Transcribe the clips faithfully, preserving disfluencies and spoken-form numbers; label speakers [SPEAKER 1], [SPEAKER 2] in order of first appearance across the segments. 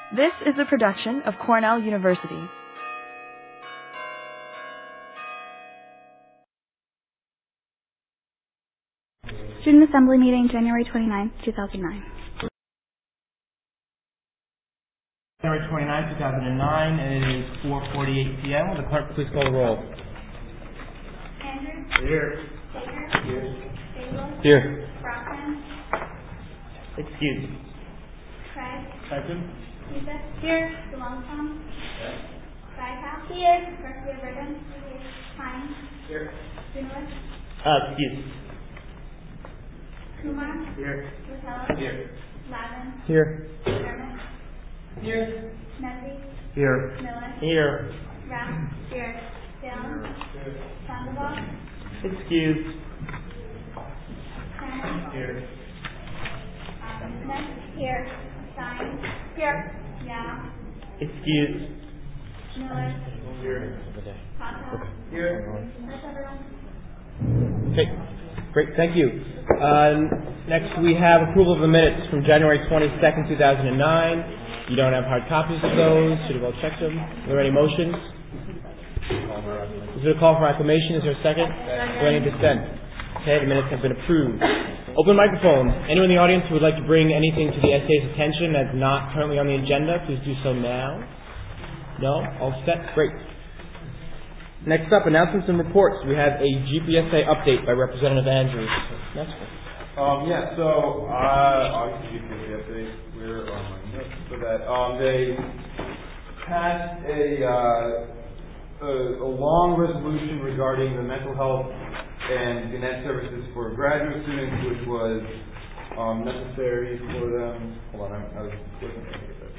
[SPEAKER 1] This is a production of Cornell University.
[SPEAKER 2] Student Assembly Meeting, January twenty-ninth, two thousand nine.
[SPEAKER 3] January twenty-ninth, two thousand nine, and it is four forty-eight p m Will the clerk please call the roll?
[SPEAKER 4] Andrews?
[SPEAKER 3] Here.
[SPEAKER 4] Baker?
[SPEAKER 3] Here.
[SPEAKER 4] Bagel?
[SPEAKER 3] Here.
[SPEAKER 4] Brockman?
[SPEAKER 3] Excuse.
[SPEAKER 4] Craig?
[SPEAKER 3] Present.
[SPEAKER 4] Lisa? Here. DeLongchamp? Dykow? Here. Garcia Brigham? Hines?
[SPEAKER 3] Here.
[SPEAKER 4] Dunowitz?
[SPEAKER 3] Uh, excuse.
[SPEAKER 4] Kumar?
[SPEAKER 3] Here.
[SPEAKER 4] Rotella?
[SPEAKER 3] Here.
[SPEAKER 4] Lavin?
[SPEAKER 3] Here.
[SPEAKER 4] Dermott?
[SPEAKER 3] Here.
[SPEAKER 4] Nesby?
[SPEAKER 3] Here.
[SPEAKER 4] Miller?
[SPEAKER 3] Here.
[SPEAKER 4] Rapp? Here. Dale? Sandoval?
[SPEAKER 3] Excuse.
[SPEAKER 4] Tanner?
[SPEAKER 3] Here.
[SPEAKER 4] Um, Smith? Here. Stein? Here. Yao?
[SPEAKER 3] Excuse.
[SPEAKER 4] Miller?
[SPEAKER 3] Here.
[SPEAKER 4] Costa?
[SPEAKER 3] Here.
[SPEAKER 4] That's everyone.
[SPEAKER 3] Okay. Great. Thank you. Uh, next, we have approval of the minutes from January twenty-second, two thousand nine. You don't have hard copies of those. Should have well checked them. Are there any motions? Is there a call for acclamation? Is there a second? Is there any dissent? Okay, the minutes have been approved. Open microphone. Anyone in the audience who would like to bring anything to the S A's attention that's not currently on the agenda, please do so now. No? All set? Great. Next up, announcements and reports. We have a G P S A update by Representative Andrews. Next one.
[SPEAKER 5] Um, yeah, so, uh, obviously G P S A update, we're on my notes for that. Um, they passed a, uh, a, a long resolution regarding the mental health and Gannett services for graduate students, which was, um, necessary for them. Hold on, I, I was looking at that.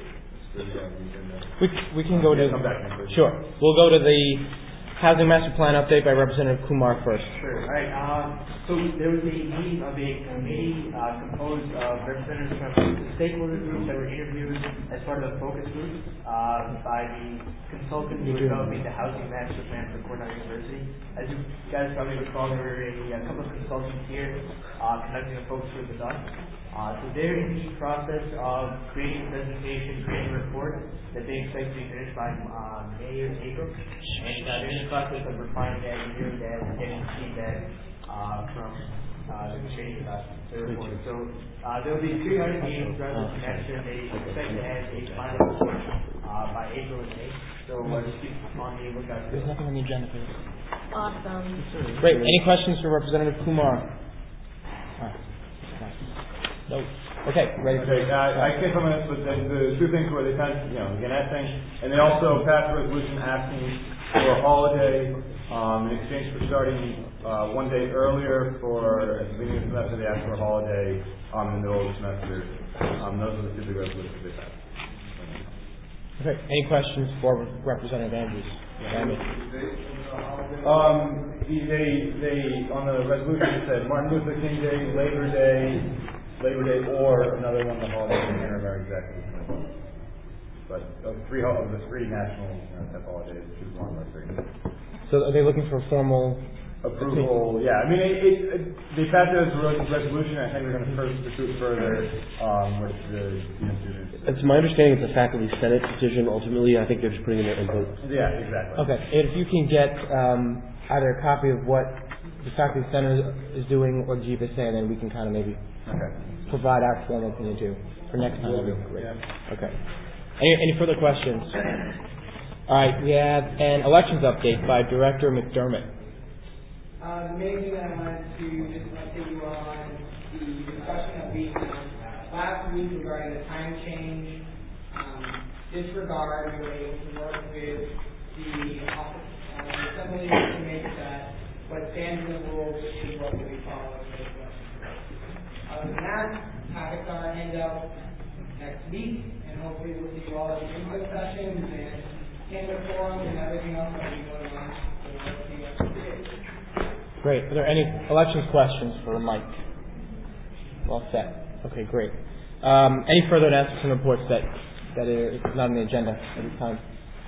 [SPEAKER 3] We, we can go to,
[SPEAKER 5] come back in first.
[SPEAKER 3] Sure. We'll go to the Housing Master Plan update by Representative Kumar first.
[SPEAKER 6] Sure. All right. Um, so there was a meeting of a committee uh, composed of representatives from the stakeholder groups that were interviewed as part of the focus group uh, by the consultant who was developing the Housing Master Plan for Cornell University. As you guys probably recall, there were a, a couple of consultants here uh, conducting a focus group with us. Uh, so they're in the process of creating a presentation, creating a report that they expect to be finished by uh, May or April. And uh, they're in the process of refining that, reviewing that, and getting feedback uh, from uh, the committee about the report. So uh, there will be three hundred meetings throughout the semester, and they expect to have a final report uh, by April and May. So uh, just keep on the lookout for
[SPEAKER 3] There's nothing on the agenda for this.
[SPEAKER 4] Awesome.
[SPEAKER 3] Great. Any questions for Representative Kumar? Ah, no. Okay, ready for
[SPEAKER 5] Okay, uh, I came from it, but the, the two things were they passed, you know, the Gannett thing, and they also passed a resolution asking for a holiday um, in exchange for starting uh, one day earlier for at the beginning of the semester. They asked for a holiday um, in the middle of the semester. Um, those are the two big resolutions they passed.
[SPEAKER 3] Okay. Any questions for Representative Andrews? Yeah.
[SPEAKER 5] Um, they, they on the resolution it said Martin Luther King Day, Labor Day. Labor Day or another one of the holidays in there are exactly the same. But of the three of the three national you know, type holidays, choose one of the three.
[SPEAKER 3] So are they looking for formal
[SPEAKER 5] approval? Yeah, I mean it, it, it, they passed it as a resolution. I think we're going to first pursue it further um, with the you know, students.
[SPEAKER 7] It's my understanding it's a faculty senate decision. Ultimately, I think they're just putting in their input.
[SPEAKER 5] Yeah, exactly.
[SPEAKER 3] Okay, and if you can get um, either a copy of what the faculty senate is doing or G P S A, and then we can kind of maybe.
[SPEAKER 5] Okay.
[SPEAKER 3] Provide our formal opinion too for next time. That'd be great.
[SPEAKER 5] Yeah.
[SPEAKER 3] Okay. Any, any further questions? All right. We have an elections update by Director McDermott.
[SPEAKER 8] Uh, the main thing that I wanted to just update you on the discussion that we had last week regarding the time change. Um, disregard, we were able to work with the office, uh, the assembly to make that what stands in the rules is what will be followed. Other than that, topics are end up next week, and hopefully we'll see you all at the input sessions and candidate forums and everything else that we going on.
[SPEAKER 3] Great. Are there any elections questions for Mike? Well set. Okay, great. Um, any further announcements and reports that that are not on the agenda at this time?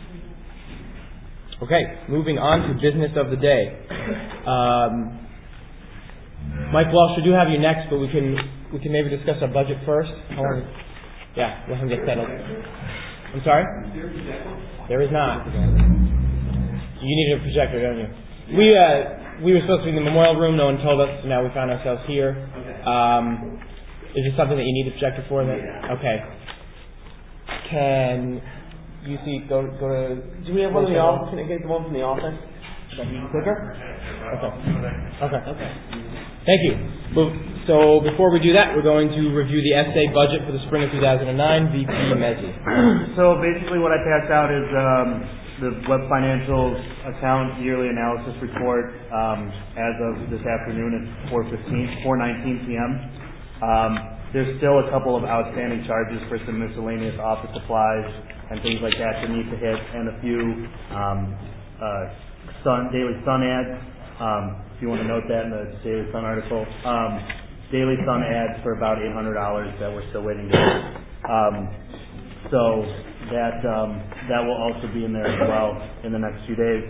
[SPEAKER 3] Okay, moving on to business of the day. Um, Mike Walsh, we do have you next, but we can we can maybe discuss our budget first. Sure. Yeah, let him get settled. I'm sorry? There is not. You need a projector, don't you? We uh, we were supposed to be in the memorial room. No one told us, so now we found ourselves here. Um, is this something that you need a projector for? Then? Okay. Can you see? Go go to.
[SPEAKER 7] Do we have one in the office? Can I get the one from the office?
[SPEAKER 3] Would that be quicker? Okay. Okay. Okay. Thank you. Well, so before we do that, we're going to review the S A budget for the spring of two thousand nine. V P Mezzi.
[SPEAKER 6] So basically, what I passed out is um, the Web Financials account yearly analysis report um, as of this afternoon at four fifteen, four nineteen p.m. Um, there's still a couple of outstanding charges for some miscellaneous office supplies and things like that that need to hit, and a few um, uh, Sun Daily Sun ads. Um, if you want to note that in the Daily Sun article, um, Daily Sun ads for about eight hundred dollars that we're still waiting to get. Um, so that um, that will also be in there as well in the next few days.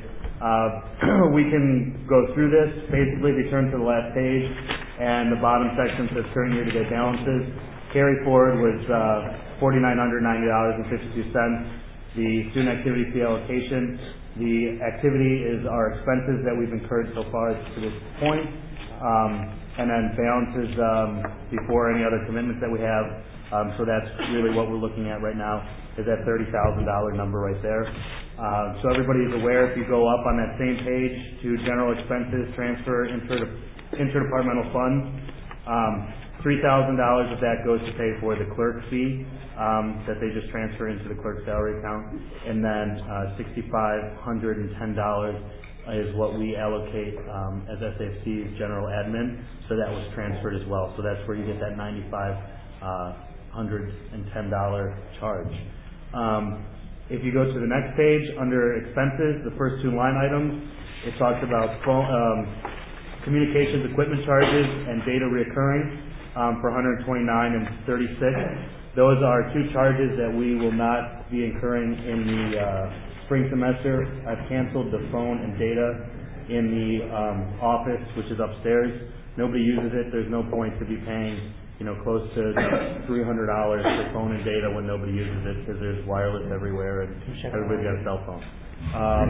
[SPEAKER 6] Uh, we can go through this. Basically, they turn to the last page, and the bottom section says current year-to-date balances. Carry forward was uh, four thousand nine hundred ninety dollars and fifty-two cents. The student activity fee allocation. The activity is our expenses that we've incurred so far to this point, um, and then balances um, before any other commitments that we have. Um, so that's really what we're looking at right now, is that thirty thousand dollars number right there. Uh, so everybody is aware, if you go up on that same page to general expenses, transfer, inter- interdepartmental funds, um, three thousand dollars of that goes to pay for the clerk fee um, that they just transfer into the clerk salary account, and then uh, six thousand five hundred ten dollars is what we allocate um, as S A F C's general admin, so that was transferred as well. So that's where you get that nine thousand five hundred ten dollars charge. Um, if you go to the next page, under expenses, the first two line items, it talks about phone, um, communications equipment charges and data reoccurring um, for one hundred twenty-nine and thirty-six. Those are two charges that we will not be incurring in the uh, spring semester. I've canceled the phone and data in the um, office, which is upstairs. Nobody uses it. There's no point to be paying, you know, close to three hundred dollars for phone and data when nobody uses it, because there's wireless everywhere and everybody's got a cell phone. Um,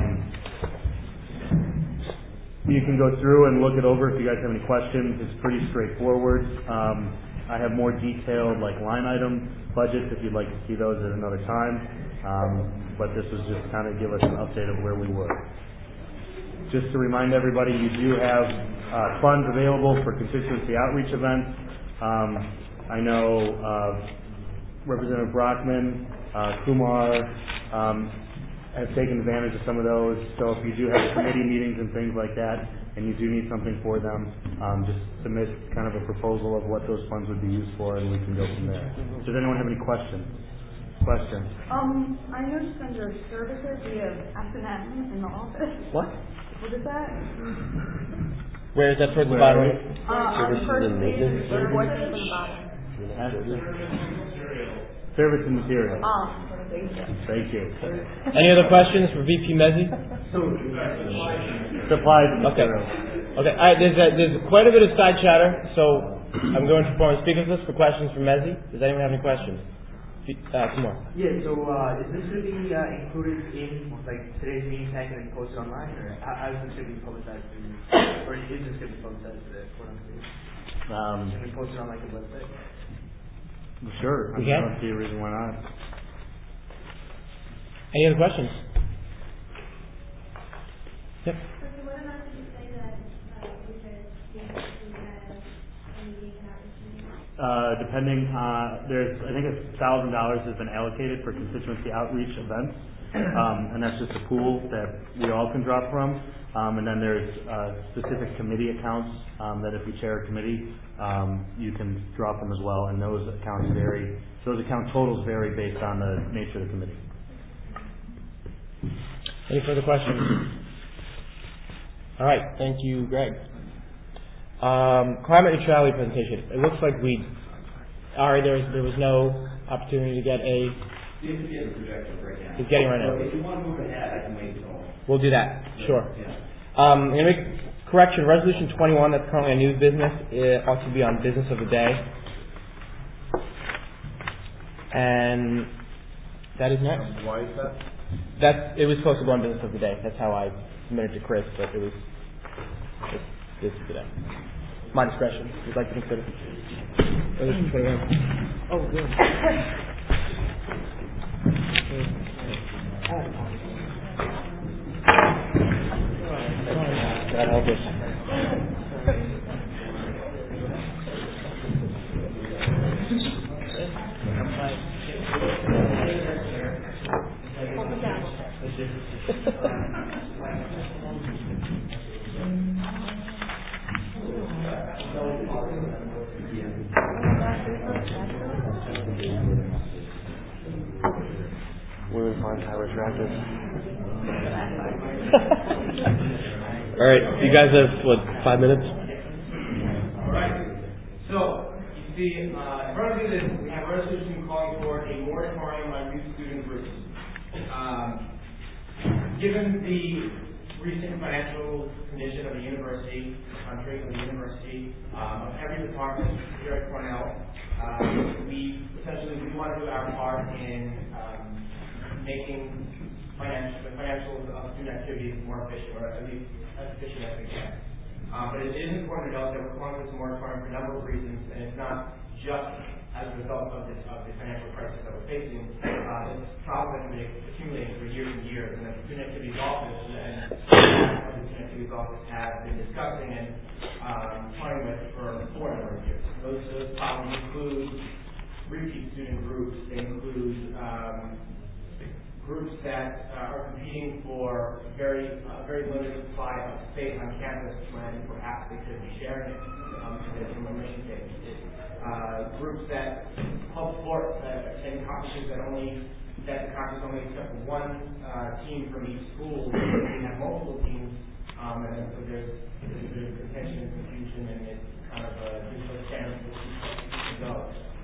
[SPEAKER 6] you can go through and look it over if you guys have any questions. It's pretty straightforward. Um, I have more detailed, like, line item budgets if you'd like to see those at another time. Um, but this was just kind of give us an update of where we were. Just to remind everybody, you do have uh, funds available for constituency outreach events. Um, I know uh, Representative Brockman, uh, Kumar um, have taken advantage of some of those. So if you do have committee meetings and things like that, and you do need something for them, um, just submit kind of a proposal of what those funds would be used for, and we can go from there. Does anyone have any questions? Questions?
[SPEAKER 9] Um, I noticed under services we have S and M in the office.
[SPEAKER 3] What?
[SPEAKER 9] What is that?
[SPEAKER 3] Where is that towards the bottom?
[SPEAKER 9] Uh, on the first page, or what is the bottom?
[SPEAKER 6] Service and material.
[SPEAKER 9] Oh, thank you.
[SPEAKER 6] Thank you.
[SPEAKER 3] Any other questions for V P Mezzi?
[SPEAKER 6] Supplies and
[SPEAKER 3] Okay.
[SPEAKER 6] materials.
[SPEAKER 3] Okay. All right. There's a, there's quite a bit of side chatter, so I'm going to form a speakers list for questions for Mezzi. Does anyone have any questions? Uh, some more.
[SPEAKER 6] Yeah. So uh, is this going to be uh, included in like today's meeting packet and posted online, or how, how is this going to be publicized? To, or is this going to be publicized to the court? Um, Can we post it on like a website? Sure. I
[SPEAKER 3] We
[SPEAKER 6] mean,
[SPEAKER 3] can.
[SPEAKER 6] I don't see a reason why not.
[SPEAKER 3] Any other questions? Yep.
[SPEAKER 4] So what amount did you say that uh, we could we could have a meeting and outreach meeting?
[SPEAKER 6] Uh, depending, uh, there's, I think a thousand dollars has been allocated for constituency outreach events, um, and that's just a pool that we all can drop from. Um, and then there's uh, specific committee accounts um, that if you chair a committee, um, you can drop them as well. And those accounts vary. Those account totals vary based on the nature of the committee.
[SPEAKER 3] Any further questions? All right. Thank you, Greg. Um, climate neutrality presentation. It looks like we. All right. There was there was no opportunity to get a.
[SPEAKER 10] You can get a projector right now.
[SPEAKER 3] He's getting right now.
[SPEAKER 10] So if you want to move ahead, I can wait until.
[SPEAKER 3] We'll do that. Sure.
[SPEAKER 10] Yeah.
[SPEAKER 3] Um, I'm going to make correction. Resolution twenty-one, that's currently on new business, it ought to be on business of the day. And That is next.
[SPEAKER 5] Um, why is that?
[SPEAKER 3] That's, it was supposed to go on business of the day. That's how I submitted to Chris, but it was it's business of the day. My discretion. We'd like to consider. Oh, good. God help us.
[SPEAKER 7] Women find Tyler attractive.
[SPEAKER 3] All right, you guys have, what, five minutes?
[SPEAKER 8] All right. So, you see, uh, in front of you, this, we have a resolution calling for a moratorium on youth student groups. Um, given the recent financial condition of the university, the country, of the university, um, of every department here at Cornell, um, we essentially we want to do our part in um, making financial, the financials of student activities more efficient, or at least as efficient as we can. Uh, but it is important to note that we're calling this a moratorium for a number of reasons, and it's not just as a result of, this, of the financial crisis that we're facing. Uh, it's problems that have been accumulating for years and years, and the Student Activities Office and the Student Activities Office have been discussing and um, toying with for, for a number of years. Those, those problems include repeat student groups. They include um, groups that uh, are competing for very uh, very limited supply of space on campus when perhaps they could be sharing it um, from a mission statement. Uh, groups that club sports that attend conferences that only that the conference only accepts one uh, team from each school. We have multiple teams, um, and so there's there's, there's contention and confusion, and it's kind of a different standard to go.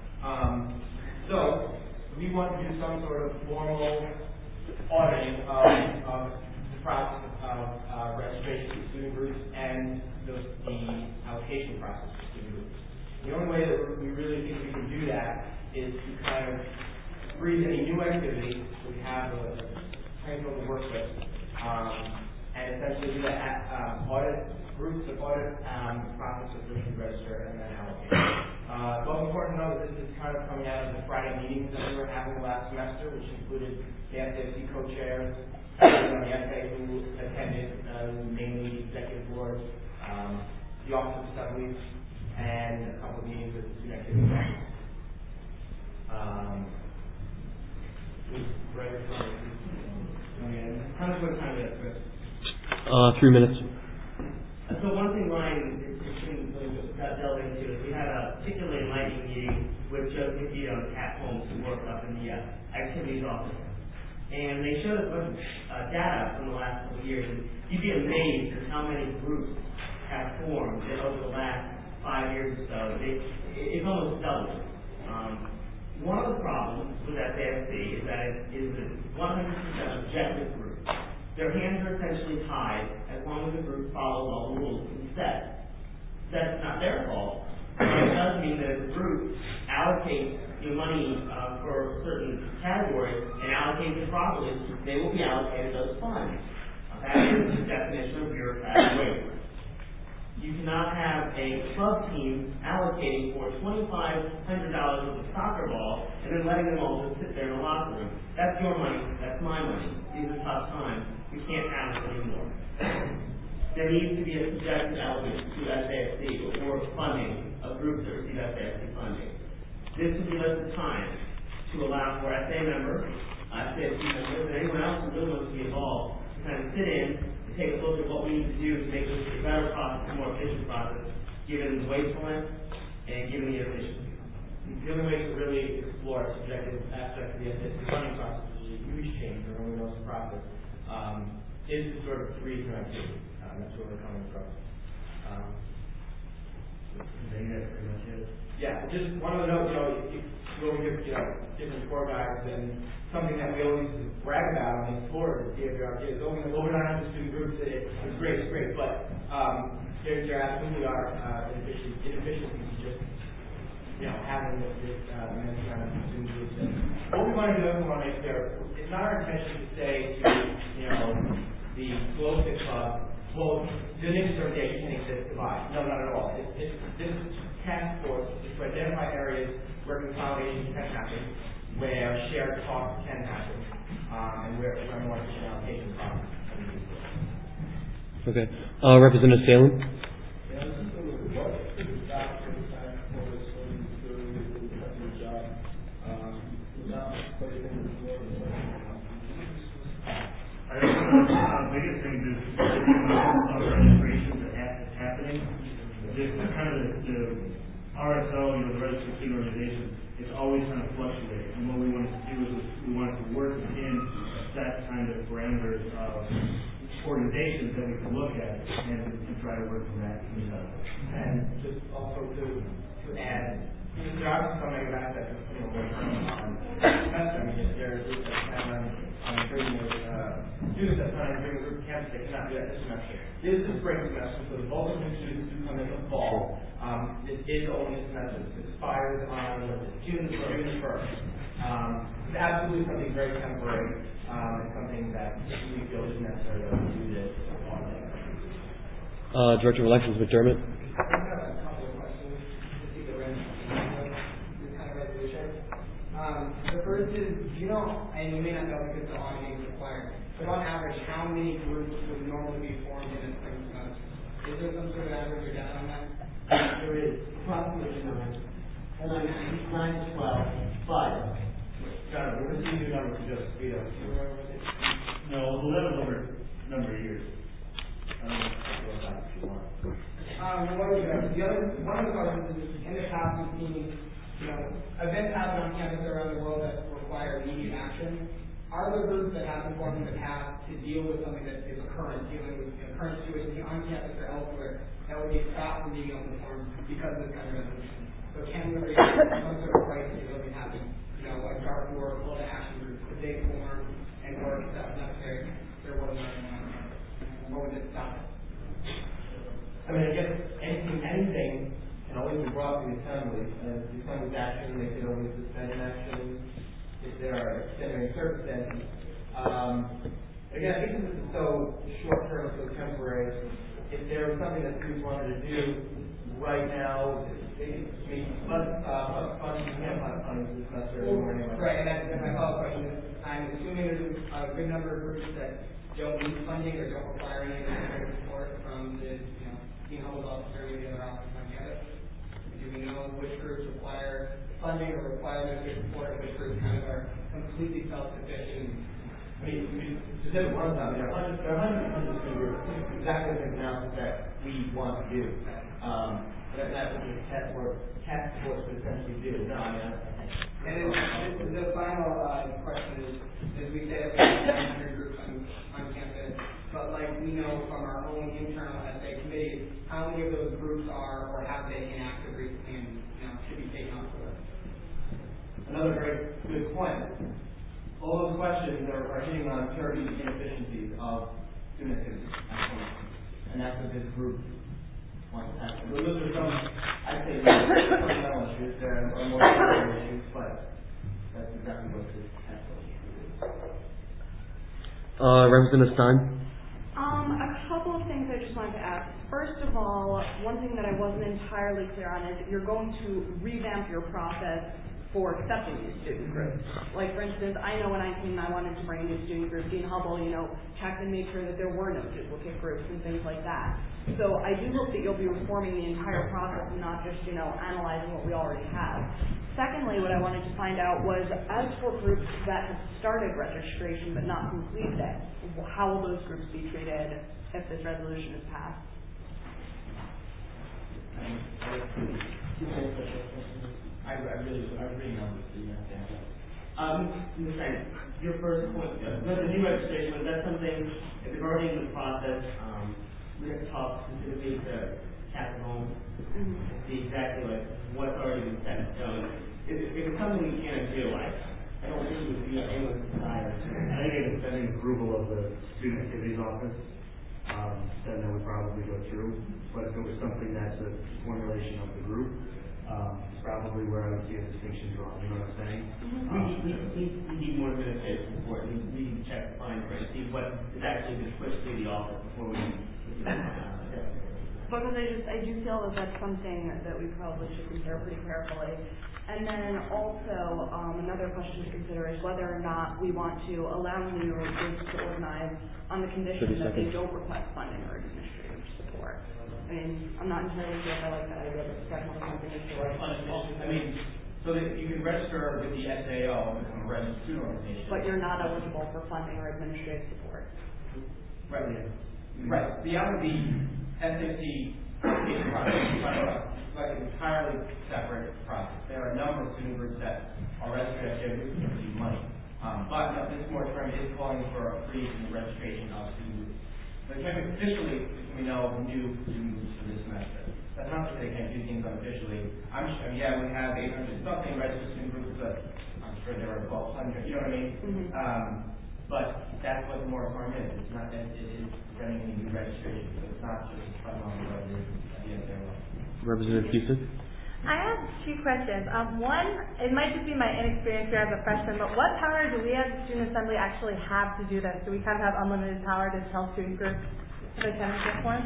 [SPEAKER 8] Um, so we want to do some sort of formal auditing of, of the process of uh, registration for student groups and the, the allocation process for student groups. The only way that we really think we can do that is to kind of freeze any new activity so we have a framework to work with, um, and essentially do that um, audit groups of audit um, process of which we register and then allocate. Uh, but important to know that this is kind of coming out of the Friday meetings that we were having last semester, which included the S A C co-chairs, on the S A who attended, uh, mainly the executive board, um, the office of assemblies, and a couple of meetings with the student activity office. Um, right in front of you. How much more time do you have, Chris?
[SPEAKER 7] Uh, three minutes.
[SPEAKER 6] So one thing Ryan got delved into is we had a particularly enlightening meeting with Joe Picchio and Kat Holmes, who work up in the uh, activities office. And they showed us a bunch of uh, data from the last couple of years, and you'd be amazed at how many groups have formed over the last five years or so. It, it's almost doubled. Um, one of the problems with S A S C is that it is a one hundred percent objective group. Their hands are essentially tied as long as the group follows all the rules we set. That's not their fault. It does mean that if a group allocates your money uh, for certain categories and allocates it properly, they will be allocated those funds. Uh, that is the definition of bureaucratic waiver. You cannot have a club team allocating for twenty-five hundred dollars worth of soccer ball and then letting them all just sit there in the locker room. That's your money. That's my money. These are tough times. We can't have it anymore. There needs to be a subjective element to S A S C or funding of groups that receive S A S C funding. This would give us the time to allow for S A members, uh, S A S C members, and anyone else who really wants to be involved to kind of sit in and take a look at what we need to do to make this a better process, a more efficient process, given the wastefulness and given the efficiency. The only way to really explore subjective aspects of the S A S C funding process, which is a huge change for everyone else's process, um, is to sort of freeze new activity. Um, that's where we're coming from. Um, I think that's pretty much it. Yeah, just one of the notes, you know, you go over here, you know, different tour guides, and something that we always brag about on these tours at D F R is over over nine hundred student groups. It, it's great, it's great, but um, there, there absolutely are uh, inefficiencies, inefficiencies just, you know, having this, this uh, many kind of student groups. And what we want to do, we want to make clear, it's not our intention to say to, you know, the Glow Fit Club, well, the NICS certification can exist, goodbye. No, not at all. It's, it's, this task force is to identify areas where consolidation can happen, where shared costs can happen, um, and where, where more efficient allocation process can be used.
[SPEAKER 7] Okay. Uh, Representative Salem?
[SPEAKER 11] I think the biggest thing is the amount of registration that is happening. This kind of the, the R S O, you know, the registered student organization, it's always kind of fluctuating. And what we want to do is we want to work within that kind of parameters of organizations that we can look at and, and try to work from that.
[SPEAKER 6] And just also to to add, there are some negative aspects of putting a more term on semester. I mean, if there is a plan on, on bringing uh, students that plan on bringing a group to campus, they cannot do that this semester. This is the spring semester, so the bulk of the students do come in the fall. Um, it is only a semester. It expires on June the first. Um, it's absolutely something very temporary. Um, it's something that we feel is necessary to do this fall.
[SPEAKER 7] Uh, Director of Elections McDermott.
[SPEAKER 8] I have a couple of questions to see the rest of this kind of resolution. Um, the first is, do you know, and you may not know because the auditing is required, but on average, how many groups would normally be formed in a spring semester? Is there some sort of average or data on that?
[SPEAKER 10] There is approximately nine. Hold on, nine to twelve, five.
[SPEAKER 6] John, we're seeing your numbers just speed up.
[SPEAKER 11] No, eleven over a number of years.
[SPEAKER 8] Um, what is that? The other, one of the questions is, in the past, we've seen, you know, events happen on campus around the world that require immediate action. Are there groups that have been formed in the past to deal with something that is current, dealing with you know, current situation on campus or elsewhere, that would be stopped from being able to form because of this kind of resolution? So can we create some sort of crisis if something happens? You know, like dark war, call to action groups, could they form and work if that was necessary? There wasn't anyone on campus. What would it stop it?
[SPEAKER 6] I mean, I guess anything, anything can always be brought to the assembly. And if the assembly's action, they can always suspend an action if there are extenuating circumstances. Um, again, I think this is so short term, so temporary. If there was something that students wanted to do right now, they could maybe plus uh, funding, we have plus funding this semester or anyway.
[SPEAKER 8] Right, and that's my follow-up question is, I'm assuming there's a good number of groups that don't need funding or don't require any administrative support from the, you know, Dean Hubbell's office or any of the other offices on campus. Do we know which groups require funding or require administrative support, and which groups kind of are completely self-sufficient?
[SPEAKER 6] I mean, we specific ones out there, hundreds, there are hundreds and hundreds of groups, exactly the analysis that we want to do. Um, that, that's what the task force, task force would essentially do. No, I mean, I,
[SPEAKER 8] and then the final uh, question is, as we say, that we have nine hundred groups on, on campus, but like we know from our own internal S A committees, how many of those groups are or have been inactive recently and you know, should be taken off the list?
[SPEAKER 6] Another very good point. All those questions are, are hitting on terrible inefficiencies of student activities, and that's what this group wants to tackle. Those are some, I'd say, fundamental issues. There are more fundamental issues, but that's exactly what this tackle is.
[SPEAKER 7] Uh, Representative Stein?
[SPEAKER 9] Um, a couple of things I just wanted to ask. First of all, one thing that I wasn't entirely clear on is that you're going to revamp your process for accepting these student groups. Like, for instance, I know when I came, I wanted to bring a new student group. Dean Hubbell, you know, checked and made sure that there were no duplicate groups and things like that. So I do hope that you'll be reforming the entire process and not just, you know, analyzing what we already have. Secondly, what I wanted to find out was, as for groups that have started registration but not completed it, how will those groups be treated if this resolution is passed?
[SPEAKER 6] I, I really, I really know this. Yeah. Um, Miz Frank, your first point, uh, the new registration, was that something, if they're already in the process, um, we're going to talk specifically to Capital mm-hmm. and see exactly like what's already been set in stone. If, if it's something we can't do, I, I don't think it would be anyone's desire.
[SPEAKER 11] I think it's pending approval of the student activities office. Um, then that would probably go through. But if it was something that's a formulation of the group, um, it's probably where I would see a distinction drawn. You know what I'm saying?
[SPEAKER 6] Mm-hmm. Um, we, we, we, we for to see what is actually been pushed through the office before we.
[SPEAKER 9] Because I just, I do feel that that's something that we probably should consider pretty carefully. And then also, um, another question to consider is whether or not we want to allow new groups to organize on the condition that they don't request funding or administrative support. I mean, I'm not entirely sure if I like that idea, but professional companies to like.
[SPEAKER 6] I mean, so that you can register with the S A O and become a registered student organization.
[SPEAKER 9] But you're not eligible for funding or administrative support.
[SPEAKER 6] Right. Yeah. Right. Beyond the S A C application process, it's like an entirely separate process. There are a number of student groups that are registered as J groups and receive money. Um, but no, this moratorium is calling for a freeze in the registration of student groups. But technically, officially, we know new student groups for this semester. That's not to say they can't do things unofficially. I'm sure, yeah, we have eight hundred something registered student groups, but I'm sure there are twelve hundred, you know what I mean? Mm-hmm. Um, but that's what the moratorium is. It's not that it is running any new registration. So it's not just funding on the budget at the end of their life.
[SPEAKER 7] Representative Houston?
[SPEAKER 12] I have two questions. Um, one, it might just be my inexperience here as a freshman, but what power do we as a student assembly actually have to do this? Do we kind of have unlimited power to tell student groups to attend this form?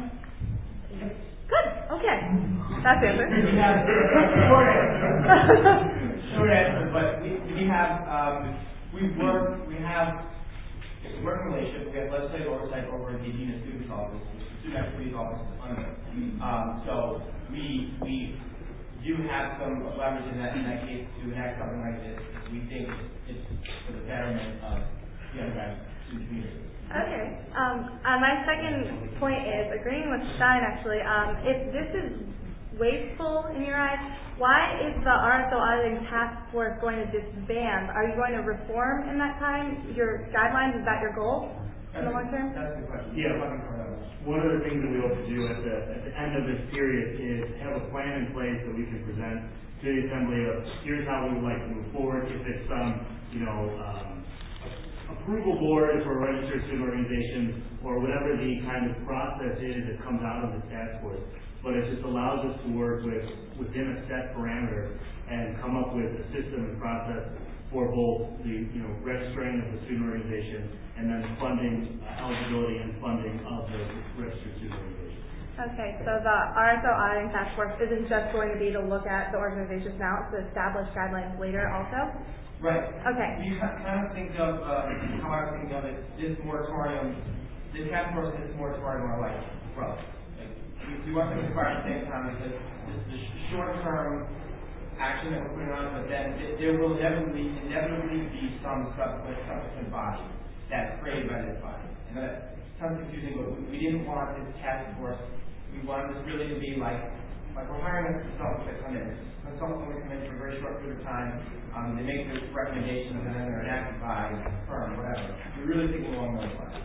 [SPEAKER 12] Good. Okay. That's the answer.
[SPEAKER 6] Short answer. Short answer, but we, we have, um, we work, we have a working relationship. We have legislative oversight over the Dean of Students Office, which the Student Activities Office is under. Um, so we, we do have some leverage in that, in that case to enact something like this. We think it's for the betterment of the undergraduate student community.
[SPEAKER 12] Okay. Um, uh, my second point is agreeing with Stein. Actually, um, if this is wasteful in your eyes, why is the R S O auditing task force going to disband? Are you going to reform in that time? Your guidelines, is that your goal in the long term?
[SPEAKER 6] That's the question.
[SPEAKER 11] Yeah. One of the things that we hope to do at the at the end of this period is have a plan in place that we can present to the assembly of here's how we would like to move forward. If it's some, you know, um, approval board for registered student organizations or whatever the kind of process is that comes out of the task force. But it just allows us to work with within a set parameter and come up with a system and process for both the you know registering of the student organization and then funding uh, eligibility and funding of the registered student organization.
[SPEAKER 12] Okay, so the R S O auditing task force isn't just going to be to look at the organizations now, it's to establish guidelines later also?
[SPEAKER 6] Right.
[SPEAKER 12] Okay.
[SPEAKER 6] You kind of think of uh, how I think of it. This moratorium, this task force, this moratorium are like growth. Like, we, we want to expire at the same time because the short-term action that we're putting on, but then there will inevitably, inevitably be some subsequent, subsequent body that's created by this body. And that sounds confusing, but we, we didn't want this task force. We wanted this really to be like, like we're hiring a consultant to come in. Consultants only come in for a very short period of time. Um, they make their recommendations and then they're enacted by a firm, whatever. We're really thinking along those lines.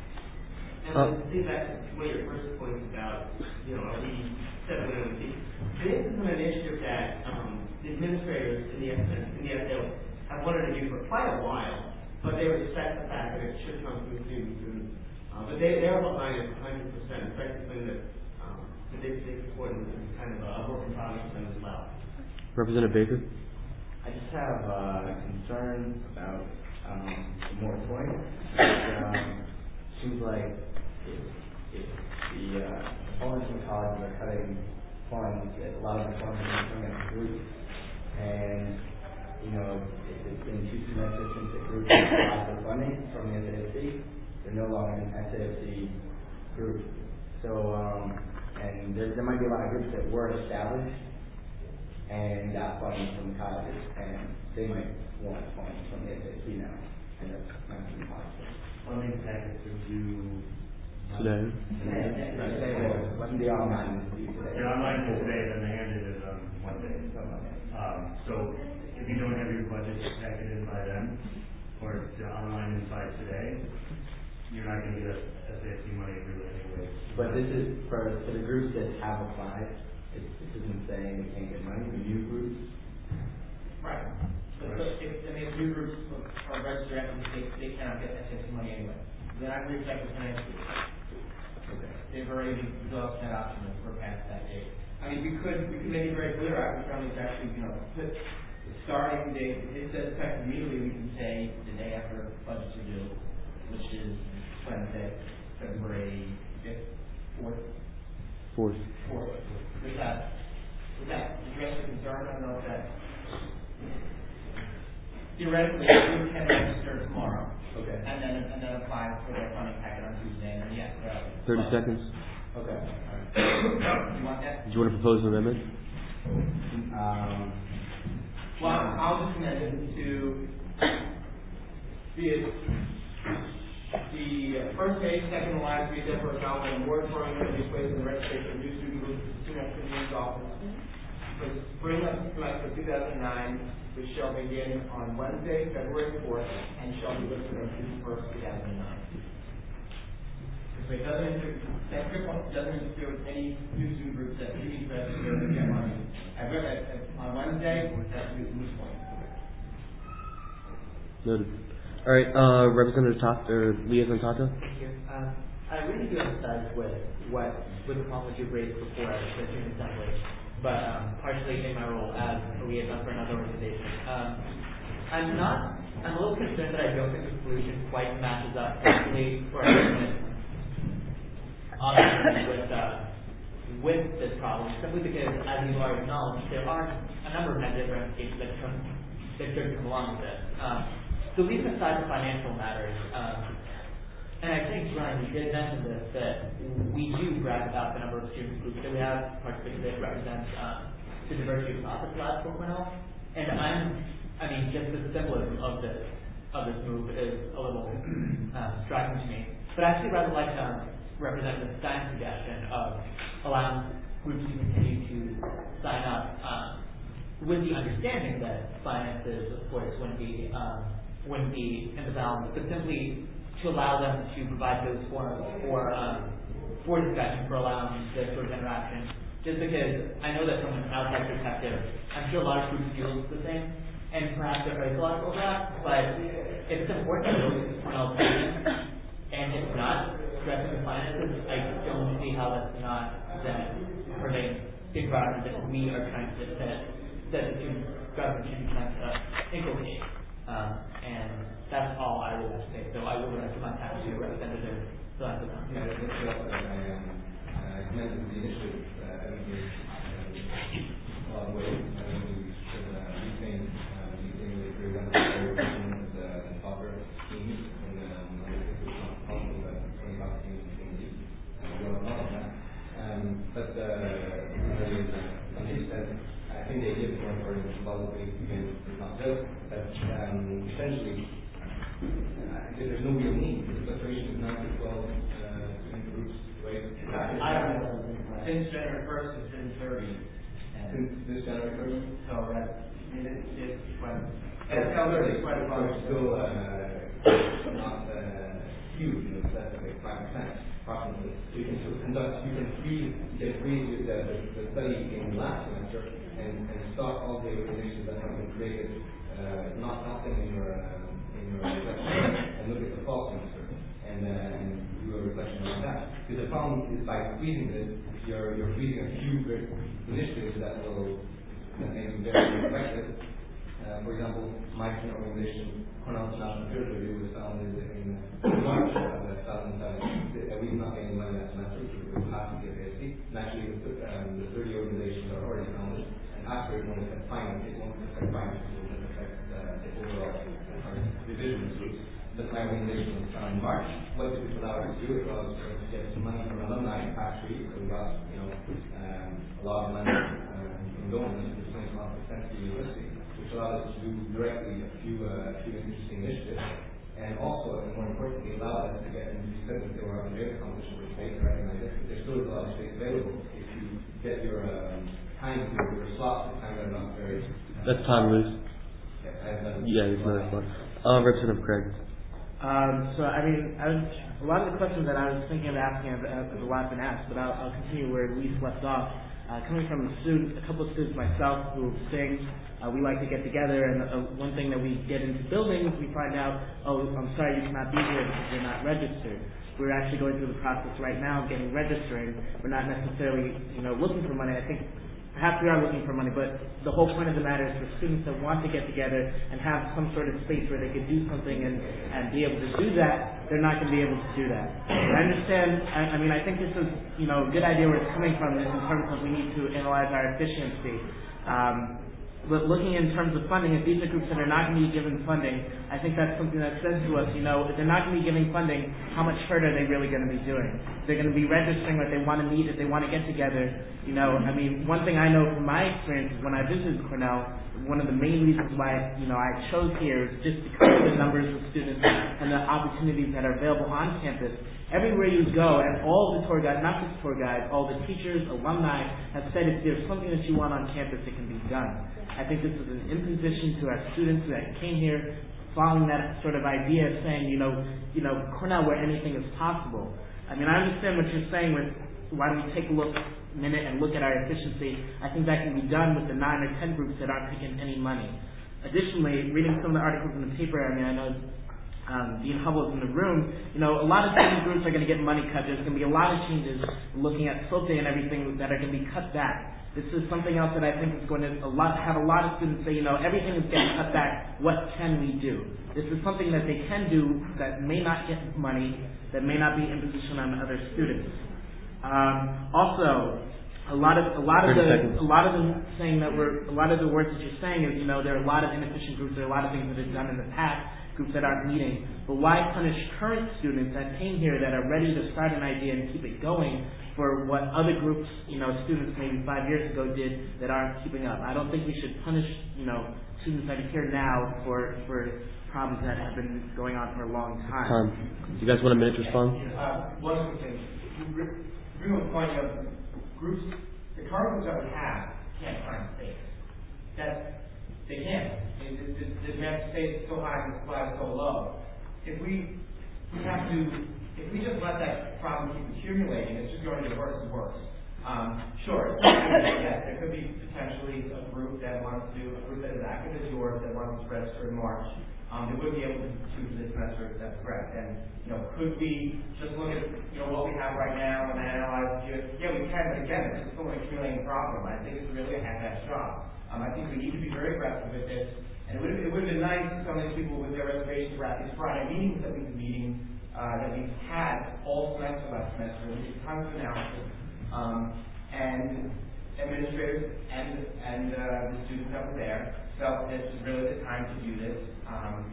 [SPEAKER 13] And uh, to see back to what your first point about, you know, are we settling on the this is an initiative that um, the administrators in the in the S A O have wanted to do for quite a while, but they respect the fact that it should come from students. And, uh, but they, they're behind it one hundred percent, especially that um, the district support is kind of a work in progress for them as well.
[SPEAKER 7] Representative Baker?
[SPEAKER 14] I just have uh, a concern about um, the moratorium. It um, seems like if, if the uh, opponents in colleges are cutting funds, that a lot of the funds are coming out of groups. And, you know, if it's been two semesters since the group applied for funding from the S A F C, they're no longer an S A F C group. So, um, and there, there might be a lot of groups that were established and got funding from colleges, and they might want funding from the S A F C now, and that's not going to be possible.
[SPEAKER 11] Funding packets are due
[SPEAKER 7] today.
[SPEAKER 14] Today, today wasn't the online due today.
[SPEAKER 11] The online is today, then the handed is on Monday. Um, so if you don't have your budget packet in by then, or the online inside today, you're not going to get S A F C money really anyway.
[SPEAKER 14] But this is for, for the groups that have applied. It, this isn't saying they can't get money. The new groups.
[SPEAKER 6] Right. So, so if, I mean, if new groups are registered after they, they cannot get S A F C money anyway. Then I believe that was financial. Okay. They've already developed that option and we're past that date. I mean, we could we could make it very clear. I was trying to actually, you know, put the starting date. It says effective immediately. We can say the day after budgets are due. which is Wednesday, February fifth, fourth.
[SPEAKER 7] Fourth.
[SPEAKER 6] Fourth. Does that, does that address your concern? I don't know if that, theoretically, you can register tomorrow.
[SPEAKER 14] Okay.
[SPEAKER 6] And then, and then apply for the funding packet on Tuesday, and then yes. Uh,
[SPEAKER 7] Thirty seconds.
[SPEAKER 14] Okay. All right.
[SPEAKER 6] you want that?
[SPEAKER 7] Do you want to propose an amendment?
[SPEAKER 14] Um,
[SPEAKER 6] Well, I'll just amend it to be it the first page, second and last read for account and moratorium will be placed in the registration of new student groups at the student activities office for the spring of semester two thousand nine, which shall begin on Wednesday, February fourth, and shall be listed on June first, two thousand nine. If it doesn't interfere, that doesn't interfere with any new student groups that you need to register and get money. I read that on Wednesday, that's the moot point.
[SPEAKER 7] Noted. All right, uh, Representative Tata, or Liaison Tata?
[SPEAKER 6] Thank you. Um, I really do emphasize with what, with the problems you've raised before at the Student Assembly, but um, partially in my role as a liaison for another organization. Um, I'm not, I'm a little concerned that I don't think the solution quite matches up perfectly for everyone obviously with, uh, with this problem, simply because, as you've already acknowledged, there are a number of negative ramifications that come, that could come along with this. Um, so leaving aside the financial matters, um, and I think, Ryan, you did mention this, that we do brag about the number of student groups that we have, particularly that represents um, the diversity of thought that's four point oh. And I'm, I mean, just the symbolism of this, of this move is a little uh, striking to me. But I actually rather like um, Representative Stein's suggestion of allowing groups to continue to sign up um, with the understanding that finances, of course, wouldn't be um, wouldn't be in the balance, but simply to allow them to provide those forums for um, for discussion, for allowing this sort of interaction. Just because I know that from an outside perspective, I'm sure a lot of groups feel the same, and perhaps there is a lot of overlap, but if it's important to look at Cornell's opinion, and it's not addressing the finances, I don't see how that's not then pervading the environment that we are trying to set, that the student government should be trying to uh, inculcate. Um, and that's all I would have to say. So I will rest my time to Representative Zelensky.
[SPEAKER 14] Yeah, that's what I uh, commend the initiative. Uh, I think it's uh, a lot of ways. I think we should uh, retain uh, the agree on the soccer teams and um, possible that twenty-five teams in the league. We don't know that. Um, but uh, on his side, I think the idea of moratorium is probably again not just that um, essentially uh, there's no real need. The fluctuation is nine to twelve uh, student groups, right?
[SPEAKER 6] I don't know. Since January first to June thirtieth.
[SPEAKER 14] Since this January first?
[SPEAKER 6] So that it, it, it's quite
[SPEAKER 14] it's quite a problem. Still uh, not uh, huge, you know, that's like five percent approximately. So you can still conduct, you can freeze, you can freeze with the, the, the study in last semester and, and stop all the organizations that have been created, uh, not helping in your uh, in your reflection, and look at the fall semester and, uh, and do a reflection on that. Because the problem is by freezing this, you're you're freezing a few great initiatives that will that may be very effective. Uh, for example, my organization, Cornell International Peer Review, was founded in March of two thousand seven. We've not made any money that semester, so we will have to get A S C. And actually, the, um, the thirty organizations are already founded, and after it won't affect finance, it won't affect finance, it will just affect uh, the overall uh, division groups. But my organization was founded in March. What did it allow us to do? It allowed us to get some money from alumni factory, so we got, you know, um, a lot of money um, from donors, which is twenty-one percent to the university, which allowed us to do directly a few, uh, few interesting initiatives. And also, and more importantly, allowed us to get into, you said that there were other data competition which they recognize it, but there still is a lot of space available if you get your um, time, your, your slots, the time that are not very...
[SPEAKER 7] That's time, Liz.
[SPEAKER 14] Yeah,
[SPEAKER 7] yeah, it's another one. Uh, Representative Craig.
[SPEAKER 6] Um, so, I mean, I was, a lot of the questions that I was thinking of asking have, have a lot been asked, but I'll, I'll continue where Elise left off. Uh, coming from a student, a couple of students myself who sing, uh, we like to get together, and uh, one thing that we get into buildings, we find out, oh, I'm sorry, you cannot be here because you're not registered. We're actually going through the process right now of getting registering. We're not necessarily, you know, looking for money. I think perhaps we are looking for money, but the whole point of the matter is for students that want to get together and have some sort of space where they could do something and, and be able to do that, they're not going to be able to do that. I understand, I, I mean, I think this is, you know, a good idea where it's coming from in terms of we need to analyze our efficiency. Um, But looking in terms of funding, if these are groups that are not going to be given funding, I think that's something that says to us, you know, if they're not going to be giving funding, how much hurt are they really going to be doing? They're going to be registering that they want to meet, if they want to get together. You know, I mean, one thing I know from my experience is when I visited Cornell, one of the main reasons why, you know, I chose here is just because of the numbers of students and the opportunities that are available on campus. Everywhere you go, and all the tour guides, not just tour guides, all the teachers, alumni have said if there's something that you want on campus, it can be done. I think this is an imposition to our students that came here following that sort of idea of saying, you know, you know, Cornell where anything is possible. I mean, I understand what you're saying with why don't we take a look a minute and look at our efficiency. I think that can be done with the nine or ten groups that aren't taking any money. Additionally, reading some of the articles in the paper, I mean, I know Um, Dean Hubbell is in the room, you know, a lot of student groups are going to get money cut. There's going to be a lot of changes looking at SOTE and everything that are going to be cut back. This is something else that I think is going to a lot, have a lot of students say, you know, everything is getting cut back. What can we do? This is something that they can do that may not get money, that may not be imposition on other students. Um, also, a lot of a lot of the seconds. a lot of them saying that we're a lot of the words that you're saying is, you know, there are a lot of inefficient groups. There are a lot of things that are done in the past. Groups that aren't meeting, but why punish current students that came here that are ready to start an idea and keep it going for what other groups, you know, students maybe five years ago did that aren't keeping up? I don't think we should punish, you know, students that are here now for for problems that have been going on for a long time.
[SPEAKER 7] Tom, do you guys want a minute to respond?
[SPEAKER 15] Uh, one of the things, bring up the point of groups, the current groups that we have can't find space. That's They can't. The, the, the demand for space is so high and the supply is so low. If we, we have to, if we just let that problem keep accumulating, it's just going to get worse and worse. Um, sure, yes, there could be potentially a group that wants to, a group that is active as yours that wants to register in March. Um, they wouldn't be able to choose this semester, that's correct. And, you know, could we just look at, you know, what we have right now and analyze it? Yeah, we can, but again, it's still an accumulating problem. I think it's really a half-assed job. Um, I think we need to be very aggressive with this, and it would, it would have been nice if some of these people with their reservations were at these Friday meetings that we've been meeting, uh, that we've had all semester last semester, we did tons of analysis, um, and administrators and and uh, the students that were there felt this was really the time to do this. Um,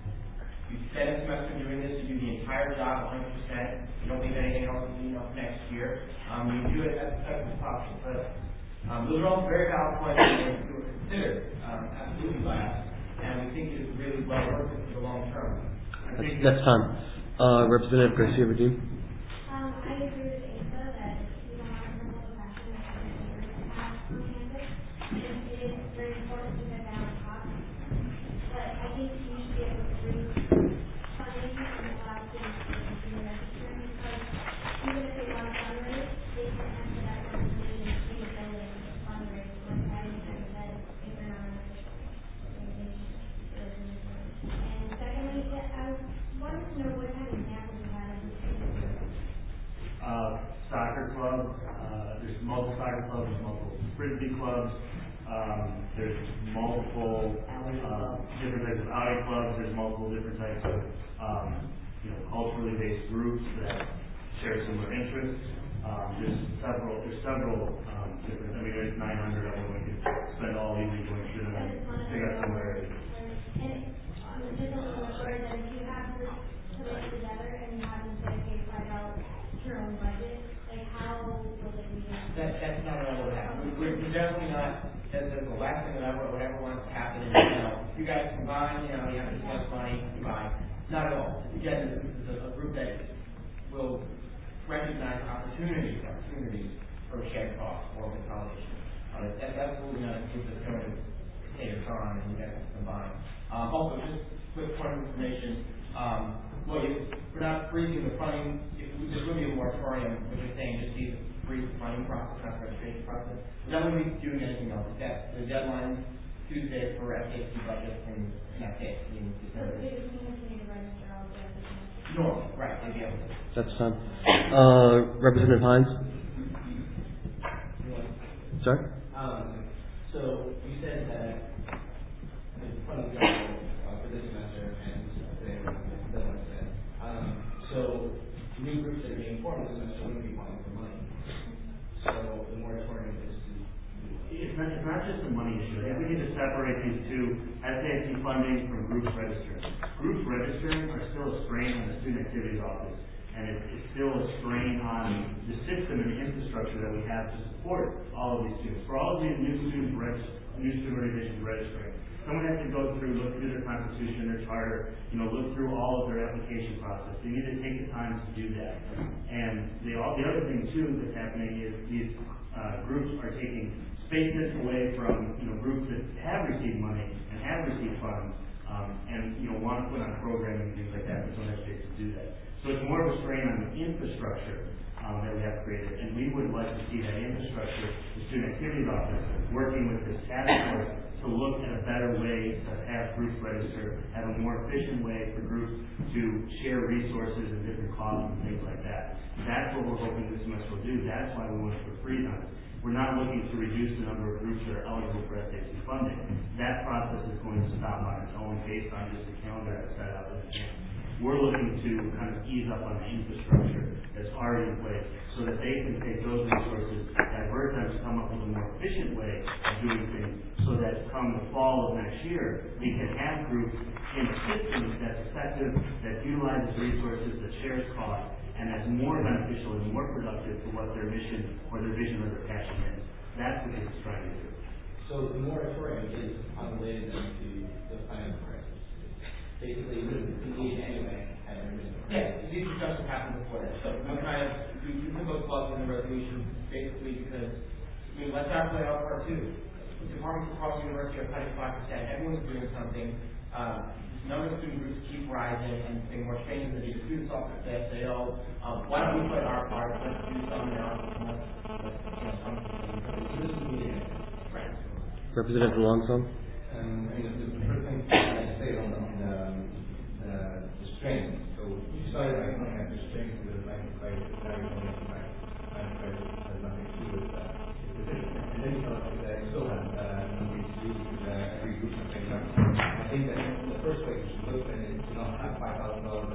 [SPEAKER 15] we spent a semester doing this to do the entire job one hundred percent. We don't leave anything else to do next year. Um, we do it as best as possible, but Um, those are all very valid points that were considered, um, absolutely by us, and we think it is really well worth it for the long term.
[SPEAKER 7] That's, that's time. Uh, Representative Garcia Verdeen.
[SPEAKER 4] Um, I agree with Asa that we don't want to promote the fashion that we have on campus. It, it is very important to get down the cost, but I think you should be able to bring funding and allow students to continue registering because even if they want to fundraise, they can enter that organization and see if they fundraise like that and that if they're not an official organization. And secondly, I wanted to know what kind of examples you had of the student group.
[SPEAKER 11] Uh, soccer clubs, uh, there's multiple soccer clubs, there's multiple frisbee clubs, um, there's multiple uh, different types of outing clubs, there's multiple different types of um, you know, culturally based groups that share similar interests. Um, there's several, there's several um, different, I mean, there's nine hundred of them. We could spend all evening going through them and figure out similarities.
[SPEAKER 4] And um, just a little more short, that if you have groups put together and you have them say, okay, five dollars your own budget, like how will it be?
[SPEAKER 15] That, that's not what will happen. We're, we're definitely not, that's the last thing that ever, whatever wants to happen is, you know, you guys combine, you know, you have to invest money, combine. Not at all. Again, this is a, a group that will recognize opportunities, opportunities for shared costs or consolidation. Uh, that's absolutely not a group that's going to take your time and you guys have to combine. Um, also, just quick point of information, um, well, you, we're not freezing the funding. If, there's going to be a moratorium, which is saying just use freeze the funding process, not the registration process. We're not going to be doing anything else. That, the deadline Tuesday for F A C budget and F A C in December. No, right, they'd be able to.
[SPEAKER 7] That's time. Uh, Representative Hines. Sorry?
[SPEAKER 14] Um,
[SPEAKER 11] separate these two, S A S C funding from groups registering. Groups registering are still a strain on the student activities office, and it, it's still a strain on the system and the infrastructure that we have to support all of these students. For all of these new students, reg- new student organizations registering, someone has to go through, look through their constitution, their charter, you know, look through all of their application process. They need to take the time to do that. And the, all, the other thing, too, that's happening is these uh, groups are taking spaces away from, you know, groups that have received money and have received funds um, and, you know, want to put on programming and things like that, but don't have space to do that. So it's more of a strain on the infrastructure um, that we have created. And we would like to see that infrastructure, the Student Activities Office, working with this task force to look at a better way to have groups register, have a more efficient way for groups to share resources and different costs and things like that. That's what we're hoping this semester will do. That's why we want to put freeze on it. We're not looking to reduce the number of groups that are eligible for S A S C funding. That process is going to stop on its own based on just the calendar that's set out in advance. We're looking to kind of ease up on the infrastructure that's already in place so that they can take those resources, divert them to come up with a more efficient way of doing things so that come the fall of next year, we can have groups in systems that's effective, that utilizes resources, that shares costs, and that's more beneficial and more productive to what their mission or their vision or their passion is. That's what this is trying to do.
[SPEAKER 14] So the moratorium is unrelated then to the financial crisis. Basically, it wouldn't be needed anyway.
[SPEAKER 15] Yes, these discussions happened before that. So I'm kind of, we, we put those clauses in the resolution basically because, I mean, let's not play out part two. Departments across the university are cutting five percent. Everyone's doing something. Um, number of student groups keep rising and getting more changes than the students offer at the S A O. Um, why don't we play our part? Let's do some now.
[SPEAKER 7] Representative Longson.
[SPEAKER 16] Um, I mean, the, the first thing I say on the, on the, um, the, the strain. So you started by coming at the strain to the financial crisis. Now you're coming at the financial crisis has nothing to do with that. And then you talk about that you still have uh, nothing to do with uh, every group at the same time. I think that the first way you should look at it is to not have five thousand dollars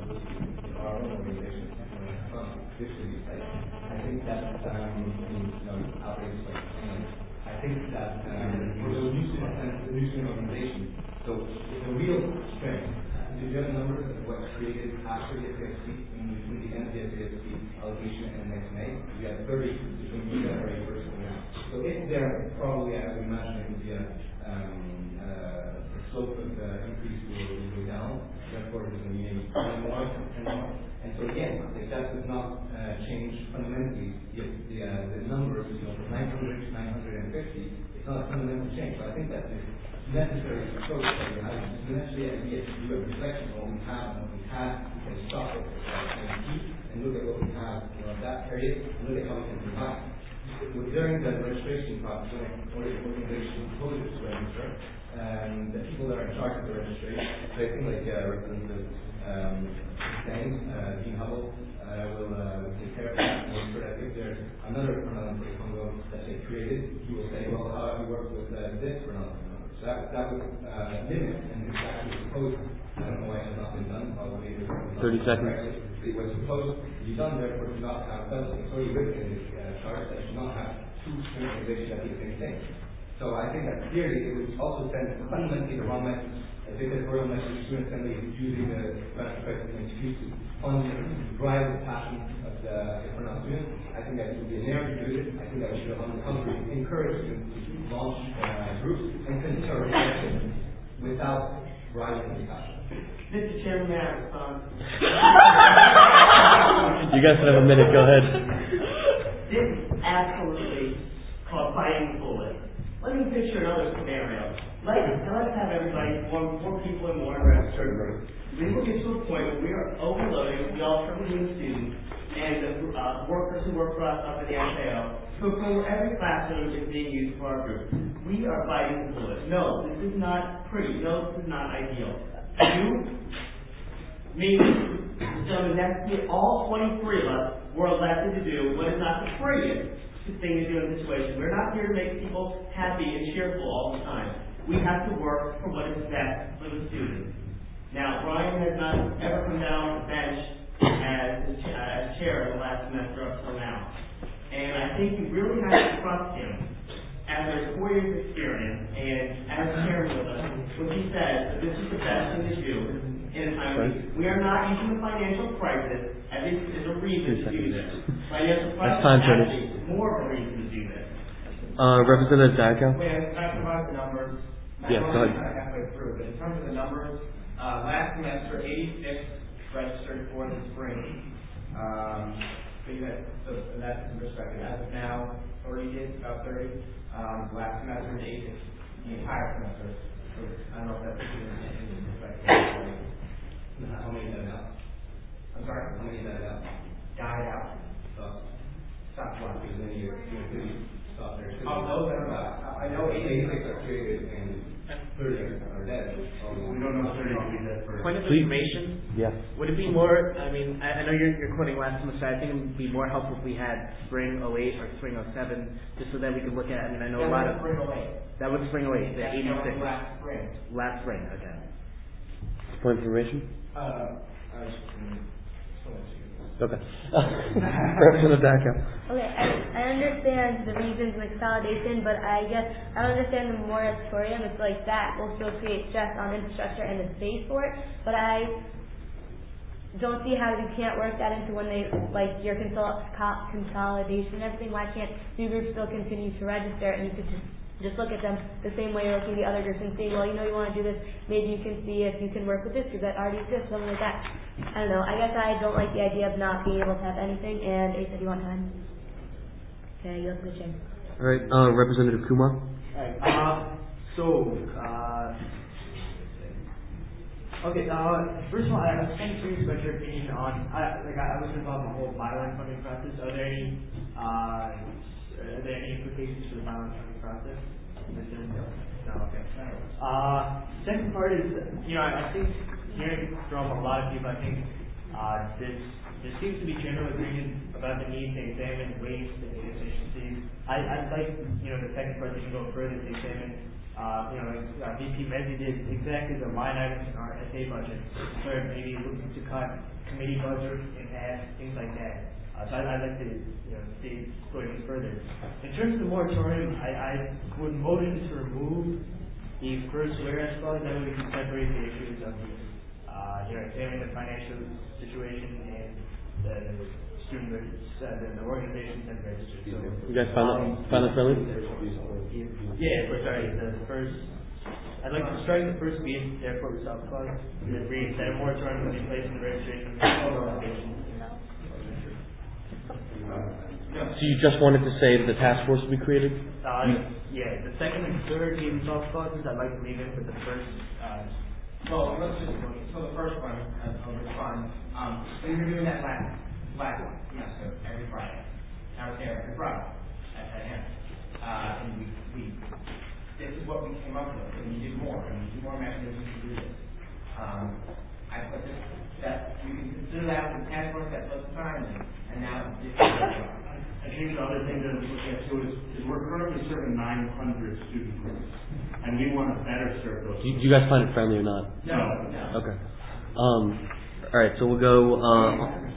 [SPEAKER 16] in our own organization from this really like I think that um, you know outrageous like and I think that um, for the new student the new student organization, so the real strength. Do you have numbers of what created after the S A S C between the end of the S A S C allocation and next May? We have thirty between the January first and now. So if there probably I would imagine it would be a um, uh, the slope of the increase will, will go down, therefore there's going to be maybe more and more. And so again, if that does not uh, change fundamentally, if the uh, the numbers, you know, from nine hundred to nine hundred fifty, it's not a fundamental change. So I think that this necessary approach that we have is necessary idea to do a reflection of what we have and what we have, we can stop it and keep and look at what we have, you know, that period and look at how we can provide. During the registration process, when the organization proposes to register, um, the people that are in charge of the registration, so I think like uh, Representative um, Dane, uh, Dean Hubble, uh, will, uh, will take care of that and make sure that if there's another pronoun for the Congo that they created, he will say, well, how have you worked with uh, this pronoun? So that, that would uh, limit and it's actually proposed. I don't know why it has not been done. Probably
[SPEAKER 7] thirty seconds.
[SPEAKER 16] It was supposed to be done, therefore, to not have done. It's already written in this uh, chart that should not have two organizations that do the same thing. So I think that clearly it would also send fundamentally the wrong message. A dictatorial message to student assembly using the financial crisis as an excuse to fund and drive the passion of the different students. I think that it would be an error to do this. I think that we should, on the contrary, encourage students to launch uh, groups and consider reflection without driving the passion.
[SPEAKER 15] Mister Chairman, may I respond?
[SPEAKER 7] You guys have a minute. Go ahead.
[SPEAKER 13] This is absolutely called biting the bullet. Let me picture another scenario. Let's, let's have everybody, more, more people in more registered groups. We will get to a point where we are overloading the alternative students and the uh, workers who work for us up in the S A O to a point where every classroom is being used for our group. We are biting the bullet. No, this is not pretty. No, this is not ideal. You, me, the gentleman next to me, all twenty-three of us were elected to do what is not the prettiest thing to do in this situation. We're not here to make people happy and cheerful all the time. We have to work for what is best for the students. Now, Brian has not ever come down on the bench as, uh, as chair of the last semester up till now. And I think you really have to trust him as there's four years experience and as an issue in a time of need. We are not using the financial crisis as a, as a reason to do this. Financial crisis
[SPEAKER 7] time,
[SPEAKER 13] is actually more of a reason to do this.
[SPEAKER 7] Uh, Representative Danica?
[SPEAKER 15] Wait, I talked about the numbers.
[SPEAKER 7] Yeah, go ahead.
[SPEAKER 15] I'm kind of halfway through, but in terms of the numbers, uh, last semester, eighty-six registered for the spring. Um, so you had, so that's in perspective. As of now, thirty kids, about thirty. Um, last semester, eighty-six, the entire semester. So I don't know if that's in, in perspective.
[SPEAKER 16] How many died out?
[SPEAKER 15] I'm sorry?
[SPEAKER 16] How many died out?
[SPEAKER 15] Died out.
[SPEAKER 16] Stop.
[SPEAKER 15] Stop what?
[SPEAKER 16] Because then you're, you're pretty stop there too.
[SPEAKER 15] Oh, those are, uh, I know
[SPEAKER 16] eighty-six are created and thirty are dead.
[SPEAKER 11] We don't know thirty to be dead first.
[SPEAKER 6] Point of information.
[SPEAKER 7] Yeah.
[SPEAKER 6] Would it be more, I mean, I, I know you're, you're quoting last semester, I think it would be more helpful if we had spring oh eight or spring oh seven, just so that we could look at, I mean, I know a lot of.
[SPEAKER 15] Spring oh eight.
[SPEAKER 6] That was spring oh eight, the
[SPEAKER 15] That's
[SPEAKER 6] eighty-six.
[SPEAKER 15] last spring.
[SPEAKER 6] Last spring, okay.
[SPEAKER 7] Point of information?
[SPEAKER 15] Uh, I was,
[SPEAKER 7] Okay. Representative Danica?
[SPEAKER 12] Okay, I, I understand the reasons the consolidation, but I guess I don't understand the moratorium. It's like that will still create stress on infrastructure and the space for it, but I don't see how you can't work that into when they, like, your consol- co- consolidation and everything. Why can't new groups still continue to register and you could just just look at them the same way you're looking at the other groups and say, well, you know, you want to do this, maybe you can see if you can work with this group that already exists, something like that. I don't know. I guess I don't like the idea of not being able to have anything, and Ace said you want time. Okay, you have the chair.
[SPEAKER 7] All right, uh, Representative Kumar?
[SPEAKER 6] Alright, uh, so, uh, okay, uh, first of all, I was kind of curious about your opinion on, I, like, I, I was involved in the whole byline funding process. Are there any, uh, are there any implications for the byline funding process? No, okay. Uh, second part is, you know, I, I think hearing from a lot of people, I think, uh, this, there seems to be general agreement about the need to examine waste and inefficiencies. I, I'd like, you know, the second part to go further to examine, uh, you know, like, uh, V P Mezzi did exactly the line items in our S A budget, sort of maybe looking to cut committee budget in half, things like that. Uh, so I'd, I'd like to, you know, see going further. In terms of the moratorium, I, I would motion to remove the first whereas clause. That way we can separate the issues of the, uh, you know, examining the financial situation and the student, uh, the, the organizations and registered. So,
[SPEAKER 7] you guys find that,
[SPEAKER 6] um,
[SPEAKER 7] find that friendly?
[SPEAKER 6] Yeah, but sorry, the first. I'd like to strike the first be therefore resolved clause and then read that a moratorium will be placed in the registration of the organizations.
[SPEAKER 7] So you just wanted to say that the task force will be created?
[SPEAKER 6] Uh, yeah, the second and third being soft clauses, I'd like to leave in, but the first, uh,
[SPEAKER 15] well, let's just, so the first one, I'll respond. Um, so you're doing that last, last one, yes, so every Friday. I was there every Friday at ten a.m. Uh, and we, we, this is what we came up with, and we did more, and we do more mechanisms to do this. Um, I put this, that, you can consider that the task force that took time, and, and now this is what we are.
[SPEAKER 11] I think the other thing that I'm looking at too is, is we're currently serving nine hundred student groups, and we want to better serve those.
[SPEAKER 7] Do you, do you guys find it friendly or not?
[SPEAKER 11] No. no.
[SPEAKER 7] Okay. Um, all right, so we'll go, uh,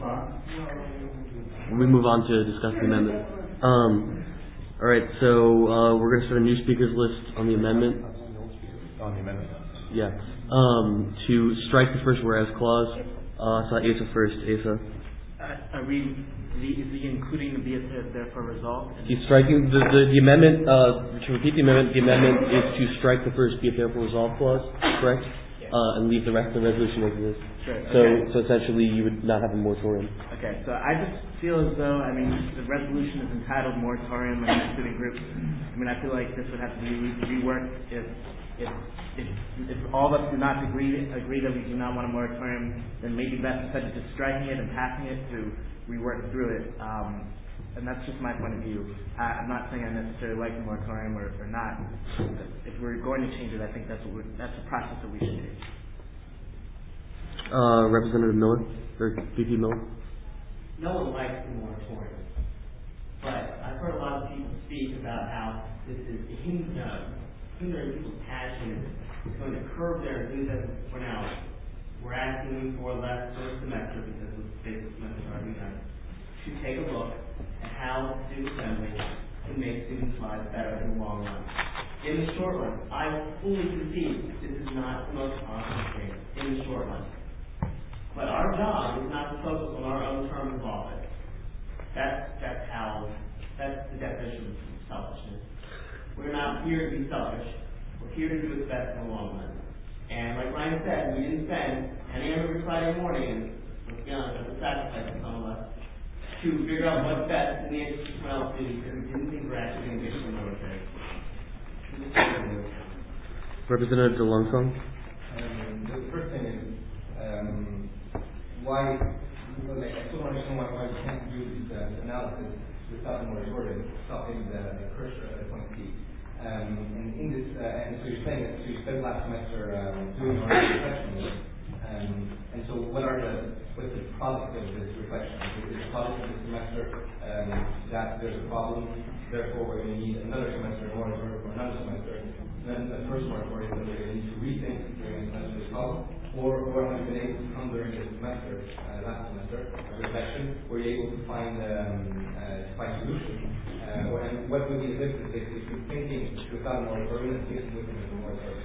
[SPEAKER 7] we move on to discuss the amendment. Um, all right, so uh, we're going to start a new speakers list on the amendment.
[SPEAKER 5] On the amendment?
[SPEAKER 7] Yeah. Um, to strike the first whereas clause. Uh, so Asa first, Asa.
[SPEAKER 6] Uh, are we, the, is the including the be it therefore resolved?
[SPEAKER 7] He's striking the, the, the amendment, uh, to repeat the amendment, the amendment is to strike the first be it therefore resolved clause, correct?
[SPEAKER 6] Yeah.
[SPEAKER 7] Uh, and leave the rest of the resolution as it is.
[SPEAKER 6] Sure.
[SPEAKER 7] So,
[SPEAKER 6] Okay.
[SPEAKER 7] so essentially you would not have a moratorium.
[SPEAKER 6] Okay, so I just feel as though, I mean, the resolution is entitled moratorium on student groups. I mean, I feel like this would have to be re- reworked if, if, if, if all of us do not agree, agree that we do not want a moratorium, then maybe best instead of just striking it and passing it to rework through it. Um, and that's just my point of view. I, I'm not saying I necessarily like the moratorium or, or not. If we're going to change it, I think that's what we're, that's a process that we should take.
[SPEAKER 7] Uh, Representative Miller, or V P Miller?
[SPEAKER 13] No one likes the moratorium, but I've heard a lot of people speak about how this is hindering, hindering people's passion. It's going to curb their enthusiasm for now. We're asking for less for the semester because the basic semester already done. To take a look at how the student assembly can make students' lives better in the long run. In the short run, I fully concede this is not the most awesome thing. short money. But our job is not to focus on our own term of office. That's, that's how, that's the definition of selfishness. We're not here to be selfish. We're here to do what's best in the long run. And like Ryan said, we didn't spend any of every Friday morning, and let's be honest, that's a sacrifice for some of us, to figure out what's best in the interest of someone else because we didn't think we're actually going to get from the military.
[SPEAKER 7] Representative DeLongchamp.
[SPEAKER 16] Um, the first thing is, um, why, well, like, I still understand why, why we can't do this uh, analysis without a moratorium, stopping the, the cursor at point T. Um, and in this, uh, and so you're saying that so you spent last semester um, doing our reflection work. Um, and so what are the, what's the product of this reflection? Is the product of this semester um, that there's a problem, therefore we're going to need another semester or moratorium for another semester, and then the first moratorium that we're going to need to rethink during the semester this problem, or, or have you been able to come during this semester, uh, last semester, a reflection, were you able to find, um, uh, to find solutions? Uh, or, and what would be the difference if, if you're thinking without a moratorium and thinking with a moratorium?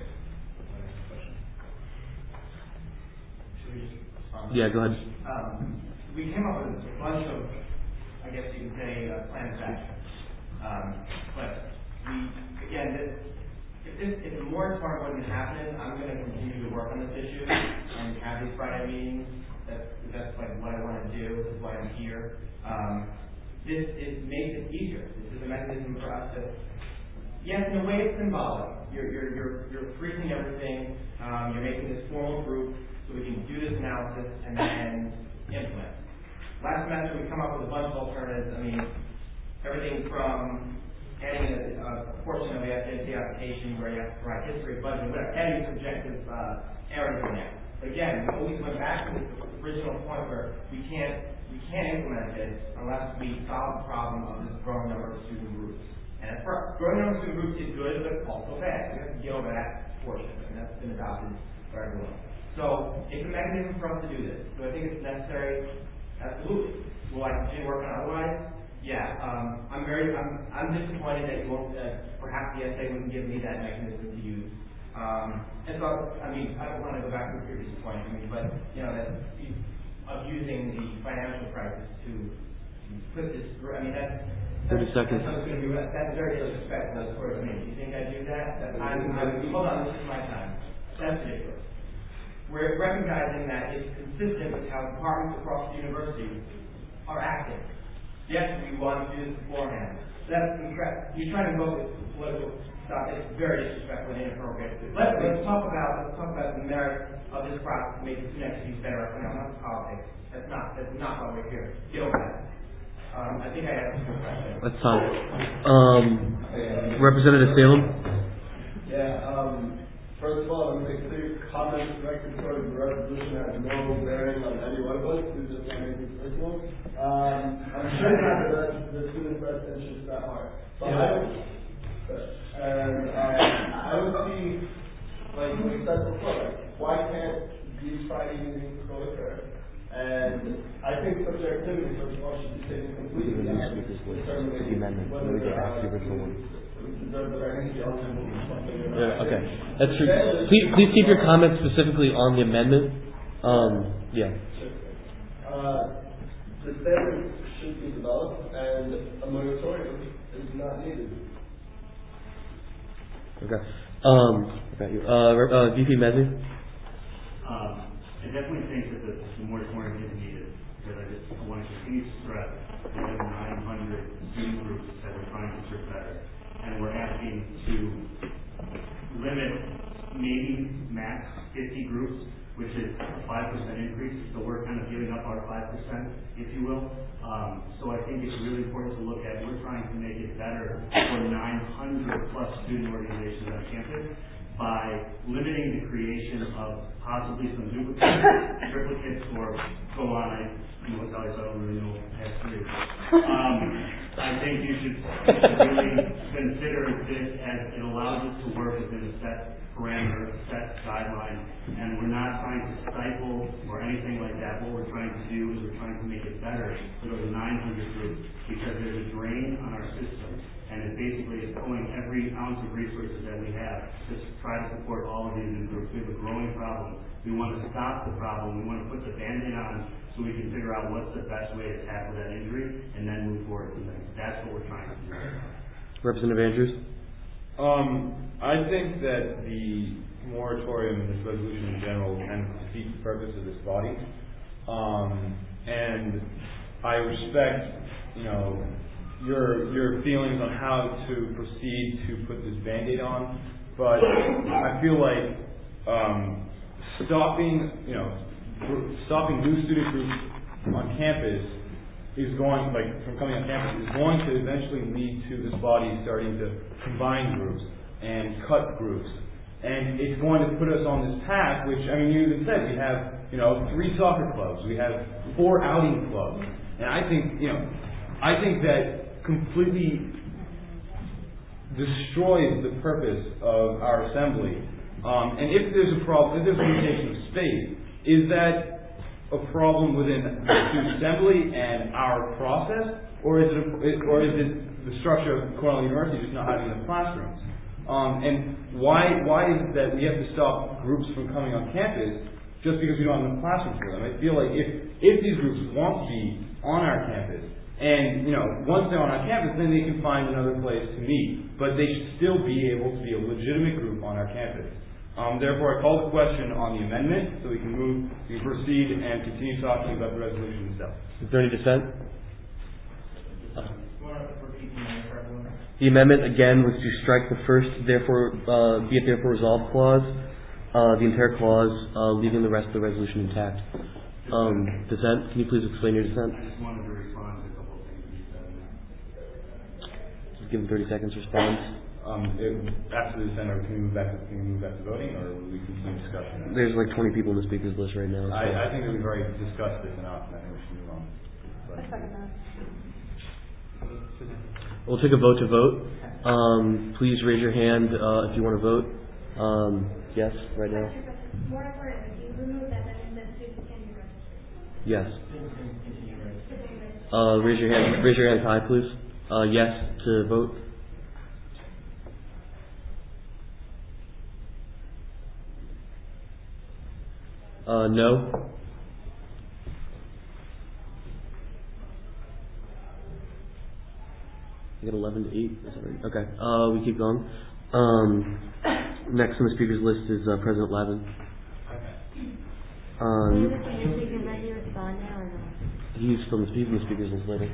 [SPEAKER 7] Yeah, go ahead.
[SPEAKER 15] Um, we came up with a bunch of, I guess you can say, uh, plans of action. Um, but we, again, this, if this, if the moratorium wasn't happening, I'm going to continue to work on this issue and have these Friday meetings. That's, that's like what I want to do. This is why I'm here. Um, this is makes it easier. This is a mechanism for us to. Yes, in a way, it's symbolic. You're you're you're you're freezing everything. Um, you're making this formal group so we can do this analysis and then implement. Last semester, we come up with a bunch of alternatives. I mean, everything from adding a, a portion of the S A T application where you have to provide history, budget, whatever, adding subjective uh, areas in there. But again, we always went back to the original point where we can't we can't implement this unless we solve the problem of this growing number of student groups. And at first, growing number of student groups is good, but also bad. We have to get over that portion, and that's been adopted by everyone. So it's a mechanism for us to do this. Do I think it's necessary? Absolutely. Will I continue working otherwise? Yeah. Um, I'm very. I'm. I'm disappointed that you won't. Uh, perhaps the S A wouldn't give me that mechanism to use. Um, and so, I mean, I don't want to go back to the previous point. I mean, but you know that of using the financial crisis to put this through. I mean, that's.
[SPEAKER 7] Thirty seconds.
[SPEAKER 15] That's going to be. That's very disrespectful towards me. Do you think I do that? That I'm, I'm, hold on. This is my time. That's ridiculous. We're recognizing that it's consistent with how departments across the university are acting. Yes, we want to do this beforehand. That's incorrect. You're trying to go with political stuff. It's very disrespectful and inappropriate. Let's, let's talk about let's talk about the merit of this process to make this next piece better. No, not politics. That's not that's not why we're here. Get over that. Um, I think I asked you a question.
[SPEAKER 7] That's fine. Um, Representative Salem.
[SPEAKER 17] Yeah. Um, first of all, I'm going to make clear comments directed towards the resolution has no bearing on any one of us. It's just not anything personal. Um, I'm sure not that the student best interest that hard. But I would, and um, I would see, like we said before, like, why can't these Friday meetings go occur? And I think subjectivity, first of all, should be taken completely out of determining whether they're out of
[SPEAKER 7] Yeah, okay. That's true. Please, please keep your comments specifically on the amendment. Um, yeah.
[SPEAKER 17] Uh, the standard should be developed, and a moratorium is not needed.
[SPEAKER 7] Okay. Um, got you. Uh, uh, V P Mezzi.
[SPEAKER 11] Um, I definitely think that the, the moratorium is needed, because I just I want to continue to stress that we have nine hundred student groups that we're trying to serve better, and we're asking to limit maybe max fifty groups, which is a five percent increase, so we're kind of giving up our five percent, if you will. Um, so I think it's really important to look at, we're trying to make it better for nine hundred plus student organizations on campus by limiting the creation of possibly some duplicates, triplicates, or go on, I, you know, I don't really know past three. Um, I think you should, you should really consider this as it allows us to work within a set parameter, a set guideline, and we're not trying to stifle or anything like that. What we're trying to do is we're trying to make it better for those nine hundred groups, because there's a drain on our system And it's basically it's pulling every ounce of resources that we have to try to support all of these new groups. We have a growing problem. We want to stop the problem. We want to put the Band-Aid on so we can figure out what's the best way to tackle that injury and then move forward from there. That's what we're trying to do.
[SPEAKER 7] Representative Andrews?
[SPEAKER 5] Um, I think that the moratorium and this resolution in general kind of defeats the purpose of this body. Um, and I respect, you know, your your feelings on how to proceed to put this Band-Aid on, but I feel like um, stopping, you know, gr- stopping new student groups on campus is going, like, from coming on campus, is going to eventually lead to this body starting to combine groups and cut groups. And it's going to put us on this path, which, I mean, you even said, we have, you know, three soccer clubs, we have four outing clubs. And I think, you know, I think that completely destroys the purpose of our assembly. Um, and if there's a problem, if there's a limitation of space, is that a problem within the assembly and our process, or is it, a, or is it the structure of Cornell University just not having enough classrooms? Um, and why why is it that we have to stop groups from coming on campus just because we don't have enough classrooms for them? I feel like if if these groups want to be on our campus, and you know, once they're on our campus, then they can find another place to meet, but they should still be able to be a legitimate group on our campus. Um, therefore, I call the question on the amendment, so we can move, we can proceed and continue talking about the resolution itself.
[SPEAKER 7] Is there any dissent? The amendment, again, was to strike the first, therefore, uh, be it therefore resolved clause, uh, the entire clause, uh, leaving the rest of the resolution intact. Um, dissent? Can you please explain your dissent?
[SPEAKER 11] I just wanted to respond to a couple of things you said.
[SPEAKER 7] Just give them thirty seconds to respond.
[SPEAKER 5] Um, it, after the dissent, can we move back to, can we move back to voting, or will we continue discussion?
[SPEAKER 7] There's like twenty people in the speakers list right now. So.
[SPEAKER 5] I, I think that we've already discussed this enough, and I think we should move on. But,
[SPEAKER 7] we'll take a vote to vote. Um, please raise your hand uh, if you want to vote. Um, yes, right now.
[SPEAKER 4] Moratorium, if you remove that, then the students can be registered.
[SPEAKER 7] Yes. Uh, raise your hand. Raise your hand high, please. Uh, yes to vote. Uh, no. I got eleven to eight. Is that right? Okay. Uh, we keep going. Um, next on the speakers list is uh, President Lavin. Um, he's from the, he's in the speakers list later.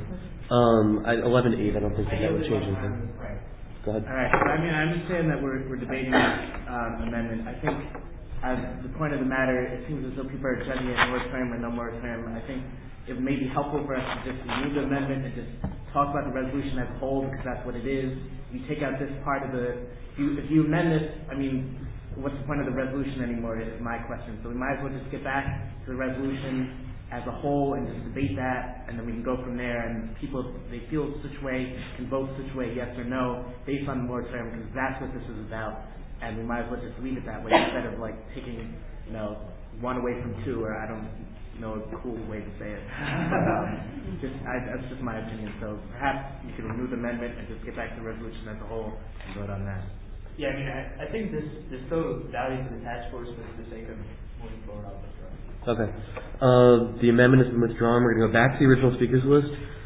[SPEAKER 7] Um, at eleven to eight, I don't think that, that would change anything. Go ahead.
[SPEAKER 6] All right. I mean, I understand that we're we're debating this um, amendment. I think, as the point of the matter, it seems as though people are judging it moratorium or no moratorium. I think it may be helpful for us to just remove the amendment and just talk about the resolution as a whole, because that's what it is. You take out this part of the, if you, if you amend this, I mean, what's the point of the resolution anymore is my question. So we might as well just get back to the resolution as a whole and just debate that, and then we can go from there, and people, if they feel such way, can vote such way, yes or no, based on the moratorium, because that's what this is about. And we might as well just leave it that way instead of like taking, you know, one away from two, or I don't know a cool way to say it. But, um, just I, that's just my opinion. So perhaps you can remove the amendment and just get back to the resolution as a whole and vote on that. Yeah, I mean, I, I think this there's still value to the task force, but for the sake of moving forward, I'll withdraw.
[SPEAKER 7] Okay. Uh, the amendment has been withdrawn. We're going to go back to the original speakers list.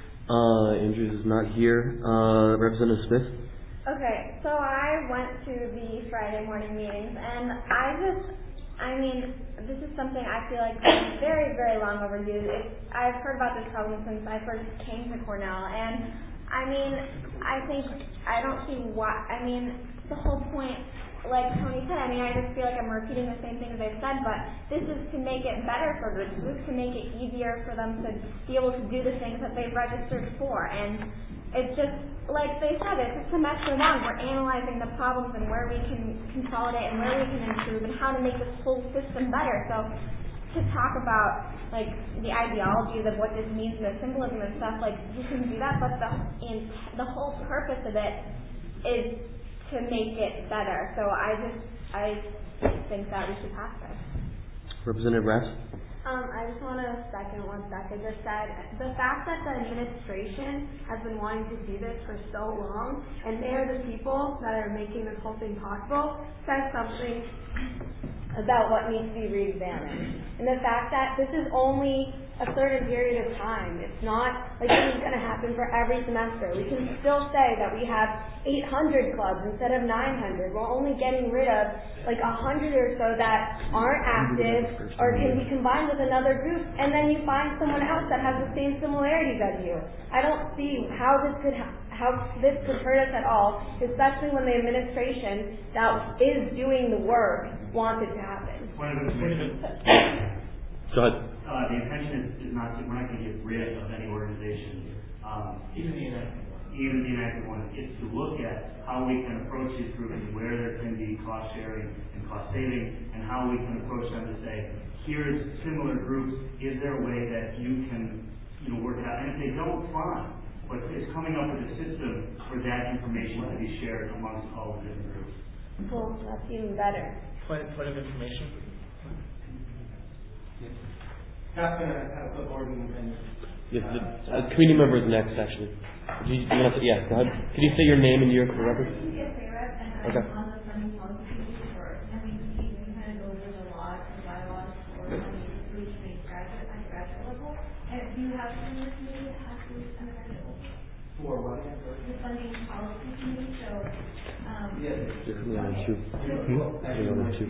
[SPEAKER 7] Uh, Andrews is not here. Uh, Representative Smith.
[SPEAKER 12] Okay, so I went to the Friday morning meetings, and I just, I mean, this is something I feel like is very, very long overdue. It's, I've heard about this problem since I first came to Cornell, and I mean, I think, I don't see why, I mean, the whole point, like Tony said, I mean, I just feel like I'm repeating the same things I've said, but this is to make it better for groups. This is to make it easier for them to be able to do the things that they've registered for, and it's just, like they said, it's a semester long. We're analyzing the problems and where we can consolidate and where we can improve and how to make this whole system better. So to talk about, like, the ideologies of what this means and the symbolism and stuff, like, you can do that, but the, in, the whole purpose of it is to make it better. So I just, I think that we should pass this.
[SPEAKER 7] Representative Rath.
[SPEAKER 12] Um, I just want to second second what Becca just said. The fact that the administration has been wanting to do this for so long, and they are the people that are making this whole thing possible, says something about what needs to be re-examined. And the fact that this is only a certain period of time. It's not like this is going to happen for every semester. We can still say that we have eight hundred clubs instead of nine hundred. We're only getting rid of like one hundred or so that aren't active or can be combined with another group, and then you find someone else that has the same similarities as you. I don't see how this could ha- how this could hurt us at all, especially when the administration that is doing the work wants it to happen.
[SPEAKER 11] Point of information.
[SPEAKER 7] Go ahead.
[SPEAKER 11] Uh, the intention is, is not to, we're not going to get rid of any organization, um, even the inactive one. Even the inactive one. It's to look at how we can approach these groups, where there can be cost sharing and cost saving, and how we can approach them to say, here's similar groups. Is there a way that you can, you know, work out? And if they don't, fine. But it's coming up with a system for that information to be shared amongst all the different groups.
[SPEAKER 12] Cool. That's even better.
[SPEAKER 3] Point, point of information.
[SPEAKER 15] Scott's going to have a quick word and
[SPEAKER 7] Yes, the uh, community member is next, actually. Do you, do you want to, yeah, go ahead. Could you say your name and year for the record? Okay.
[SPEAKER 4] On the funding policy committee for, and we we kind of go over the laws and bylaws for funding reach the graduate and graduate level. And do you have someone in the committee that has to reach undergraduate level?
[SPEAKER 15] For what?
[SPEAKER 4] The funding policy committee, so, um.
[SPEAKER 7] Yes. Definitely on two.
[SPEAKER 16] Hmm?
[SPEAKER 7] Actually, on two.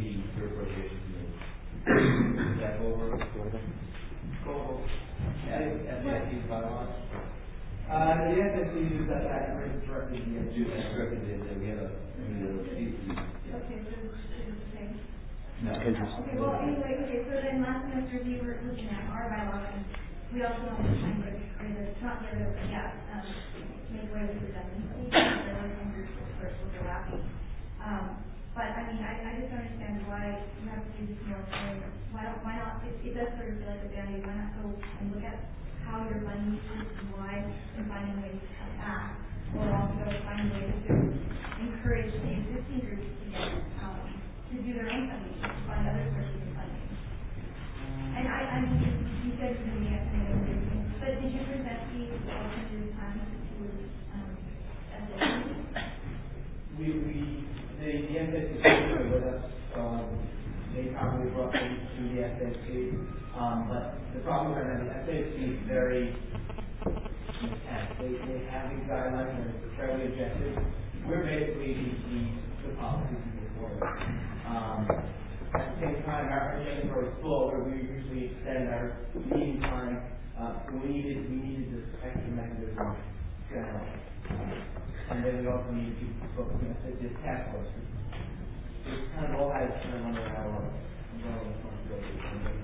[SPEAKER 16] That over.
[SPEAKER 15] Go.
[SPEAKER 16] At the S C's bylaws.
[SPEAKER 15] Uh, the S S C uses that back directly to the
[SPEAKER 16] Do instructed that we have a, we have a C C.
[SPEAKER 4] Okay, so it's the same.
[SPEAKER 16] No.
[SPEAKER 4] Okay, well, anyway, okay, so then last semester we were looking at our bylaws, and we also want to find ways, or the, not the other, yeah, um, make way with redundancy, there were some groups of first overlapping. Um, but I mean, I, I just don't understand why you have to do this more for, why don't, why not, it, it does sort of feel like a band-aid, why not go and look at how you're funding system-wide and finding ways to cut back, or also finding ways to encourage the existing groups to get, um, to do their own funding, to find other sources of funding. And I, I mean, you said you're going to be at the meeting, but did you present these alternative plans to, um, S A C?
[SPEAKER 15] We, we, the, the S S C is with us, um, they probably brought these to the S S C, um, but the problem is that the S S C is very intense. They, they have these guidelines and it's fairly objective. We're basically the, the, the policy people for it. Um, at the same time, our agenda is full, where we usually extend our meeting time. Uh, so we needed, we needed this extra mechanism to help. And then we also need to focus on this task force. It's kind of all has kind of under our umbrella responsibility.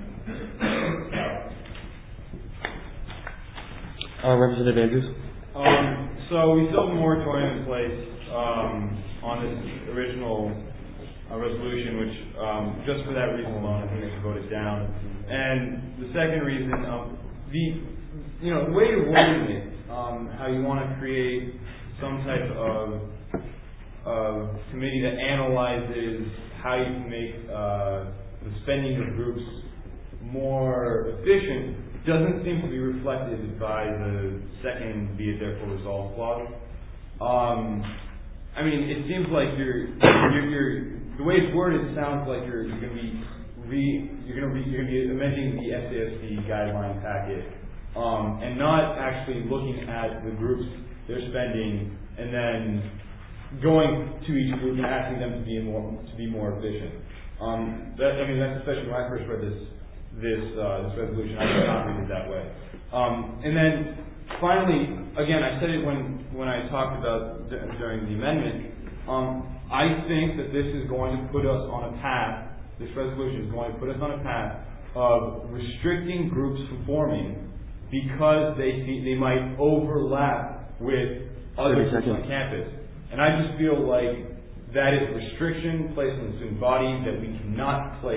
[SPEAKER 7] Uh, Representative Andrews?
[SPEAKER 5] Um, so we still have a moratorium in place um, on this original uh, resolution, which um, just for that reason alone, I think I should vote it down. And the second reason, um, the you know the way you're wording it, um, how you want to create some type of uh, committee that analyzes how you can make uh, the spending of groups more efficient doesn't seem to be reflected by the second "be it therefore resolved" clause. Um, I mean, it seems like you're, you're, you're the way it's worded sounds like you're, you're going to be re, you're going to be you're going to be amending the S A S C guideline packet, um, and not actually looking at the groups they're spending and then going to each group and asking them to be more to be more efficient. Um, that, I mean, that's especially when I first read this this uh, this resolution. I did not read it that way. Um, and then finally, again, I said it when when I talked about d- during the amendment. Um, I think that this is going to put us on a path. This resolution is going to put us on a path of restricting groups from forming because they see, they might overlap with other groups on campus. And I just feel like that is a restriction placed on the student body that we cannot place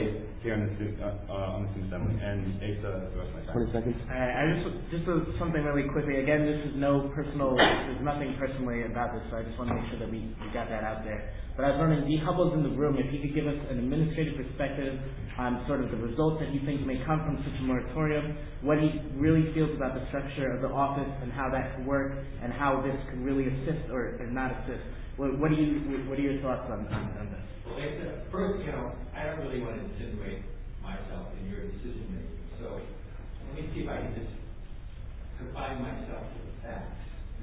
[SPEAKER 5] here on the student, uh, uh, on the student assembly, and Asa the rest of my time.
[SPEAKER 7] Twenty seconds.
[SPEAKER 6] I, I just just a, something really quickly. Again, this is no personal. There's nothing personally about this, so I just want to make sure that we, we got that out there. But I was wondering, D. Hubbell's in the room. If he could give us an administrative perspective on sort of the results that he thinks may come from such a moratorium, what he really feels about the structure of the office and how that could work, and how this could really assist or, or not assist. What, what do you what are your thoughts on, on, on this?
[SPEAKER 16] Well, Asa, first, you know, I don't really want to insinuate myself in your decision making. So let me see if I can just confine myself to the facts.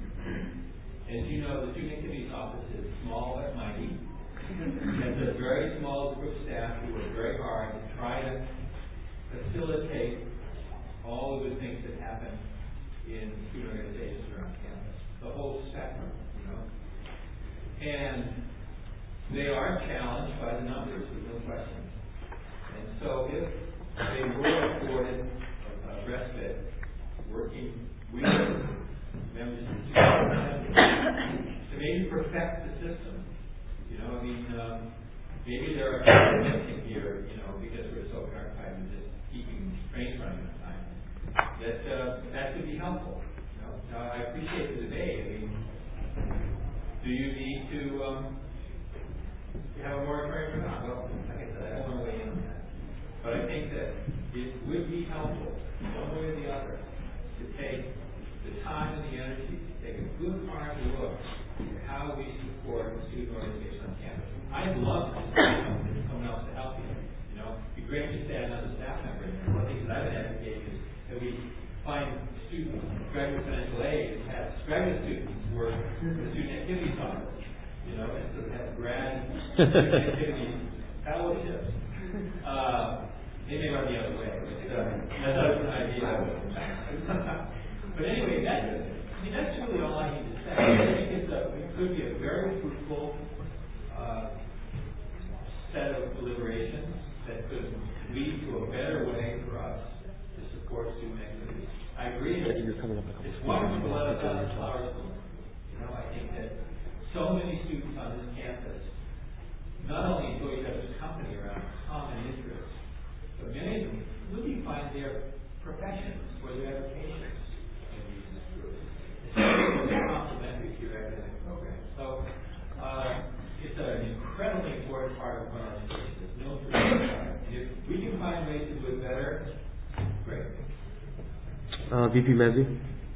[SPEAKER 16] As you know, the student activities office is small but mighty. It's a very small group of staff who work very hard to try to facilitate all the good things that happen in student organizations around campus. The whole spectrum, you know. And they are challenged by the numbers, with no question. And so if they were afforded a respite, working with members of the student to maybe perfect the system, you know, I mean, um, maybe there are people missing here, you know, because we're so preoccupied with just keeping trains running on time, that uh, that could be helpful. You know, now, I appreciate the debate. I mean, do you need to um, have a moratorium or not? Well, like I said, I don't want to weigh in on that. But I think that it would be helpful, one way or the other, to take the time and the energy to take a good hard look at how we support the student organization on campus. I'd love to see someone else to help you. You know, it'd be great just to add another staff member in there. One of the things that I've been advocating is that we find students, graduate financial aid, and have graduate students work the student activities office. You know, and sort of have grad student activities fellowships. Uh, they may run the other way. But, uh, that's an idea. But anyway, that's, I mean, that's really all I need to say. I think it's a, it could be a very fruitful uh, set of deliberations that could lead to a better way for us to support student activities. I agree that it's wonderful to let us out of the flower school. You know, I think that so many students on this campus not only enjoy each other's company around common interests, but many of them really find their professions or their avocations in these groups. It's complementary to your academic program. So uh, it's an incredibly important part of our education. There's no truth about it. If we can find ways to do it better, great.
[SPEAKER 7] Uh, V P Mezzi.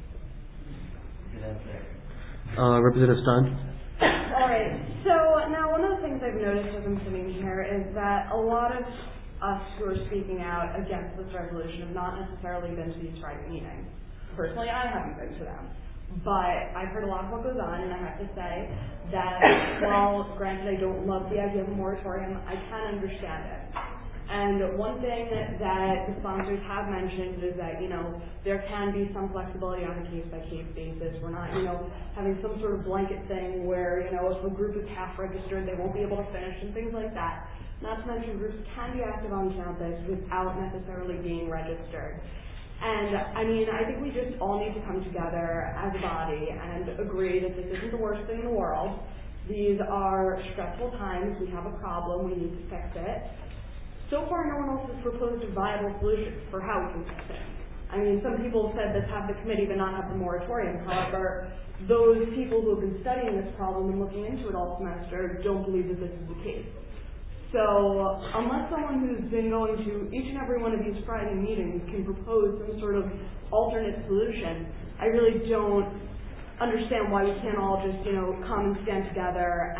[SPEAKER 7] Uh, Representative Stein.
[SPEAKER 9] All right. So now one of the things I've noticed as I'm sitting here is that a lot of us who are speaking out against this resolution have not necessarily been to these Friday meetings. Personally, I haven't been to them. But I've heard a lot of what goes on, and I have to say that while, granted, I don't love the idea of a moratorium, I can understand it. And one thing that, that the sponsors have mentioned is that, you know, there can be some flexibility on a case-by-case basis. We're not, you know, having some sort of blanket thing where, you know, if a group is half-registered, they won't be able to finish and things like that. Not to mention groups can be active on campus without necessarily being registered. And, I mean, I think we just all need to come together as a body and agree that this isn't the worst thing in the world. These are stressful times. We have a problem. We need to fix it. So far, no one else has proposed a viable solution for how we can fix it. I mean, some people have said let's have the committee but not have the moratorium. However, those people who have been studying this problem and looking into it all semester don't believe that this is the case. So, unless someone who's been going to each and every one of these Friday meetings can propose some sort of alternate solution, I really don't understand why we can't all just, you know, come and stand together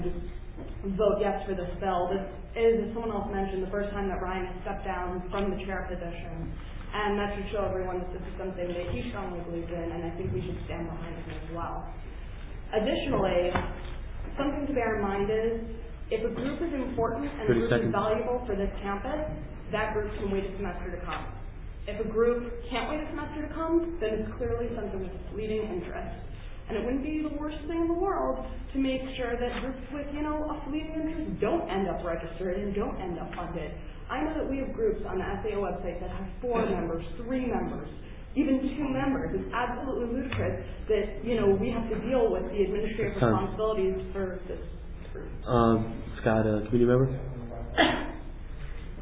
[SPEAKER 9] and vote yes for this bill. This is, as someone else mentioned, the first time that Ryan has stepped down from the chair position. And that should show everyone that this is something that he strongly believes in, and I think we should stand behind him as well. Additionally, something to bear in mind is, if a group is important and a group is valuable for this campus, that group can wait a semester to come. If a group can't wait a semester to come, then it's clearly something with a fleeting interest. And it wouldn't be the worst thing in the world to make sure that groups with, you know, a fleeting interest don't end up registered and don't end up funded. I know that we have groups on the S A O website that have four members, three members, even two members. It's absolutely ludicrous that, you know, we have to deal with the administrative responsibilities for this group.
[SPEAKER 7] Um, Scott, uh, committee member?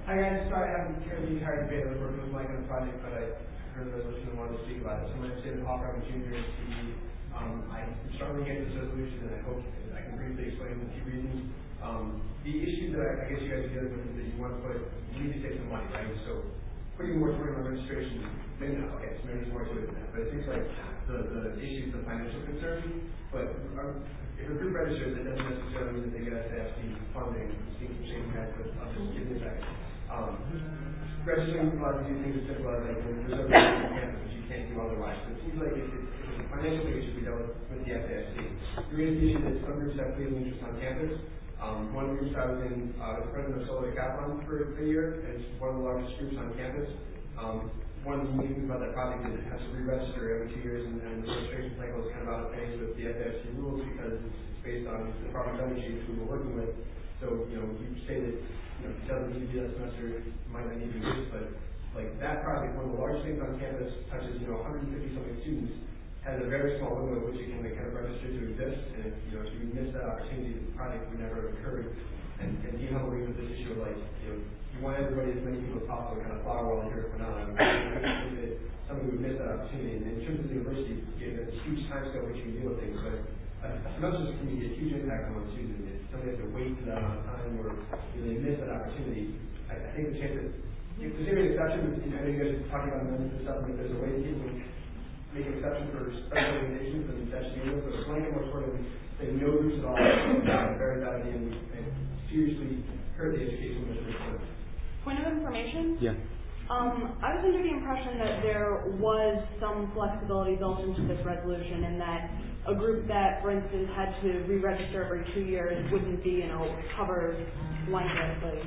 [SPEAKER 15] I guys, sorry, I haven't heard the entire debate. I was working with Mike on the project, but I heard the resolution and wanted to speak about it. So my name is David Hawker. I'm a junior at C D. Um, I'm struggling against this resolution, and I hope I can briefly explain the few reasons. Um, the issue that I, I guess you guys are dealing with is that you want to put, you need to save some money, right? So putting more moratorium on registration, maybe not, okay, so maybe there's more to it than that. But it seems like the, the issue is the financial concern. But our, if a group registers, it doesn't necessarily mean that they get S A F C funding. You see some shaking heads, but I'll just give you a second. Um, registering allows you to do things as simple as like when there's a register on campus, which you can't do otherwise. So it seems like if it's, if it's a financial thing, it should be dealt with with the S A F C. There is the issue that some groups have legal interest on campus. Um, one of the groups I was in, uh, the president of Solar Decathlon for a year, and it's one of the largest groups on campus. Um, one of the unique things about that project is it has to re-register every two years, and, and the registration cycle is kind of out of phase with the S A F C rules because it's based on the department of energy, which we were working with. So, you know, you say that, you know, if it doesn't need to be that semester, it might not need to be this, but like that project, one of the largest things on campus, touches, you know, one hundred fifty something students, has a very small window in which you can like, kind of register to exist, and if, you know, if you miss that opportunity, the project would never have occurred. And, and Dean Hubble with this issue of like, you know, you want everybody, as many people as possible, to kind of flower while here for now. I mean, I think that somebody would miss that opportunity. And in terms of the university, you know, there's a huge time scale which you can deal with things, but a semester can be a huge impact on one student. If somebody has to wait for that amount of time or you know, they miss that opportunity, I, I think the chance that if there's any exception, you know, I know you guys are talking about amendments and stuff, and if there's a way that people make an exception for special organizations, then that should be able to blanket moratorium, say no groups at all, uh, very bad idea, and, and seriously hurt the education mission.
[SPEAKER 9] Point of information?
[SPEAKER 7] Yeah.
[SPEAKER 9] Um, I was under the impression that there was some flexibility built into this resolution and that a group that, for instance, had to re-register every two years wouldn't be, you know, covered blanketly.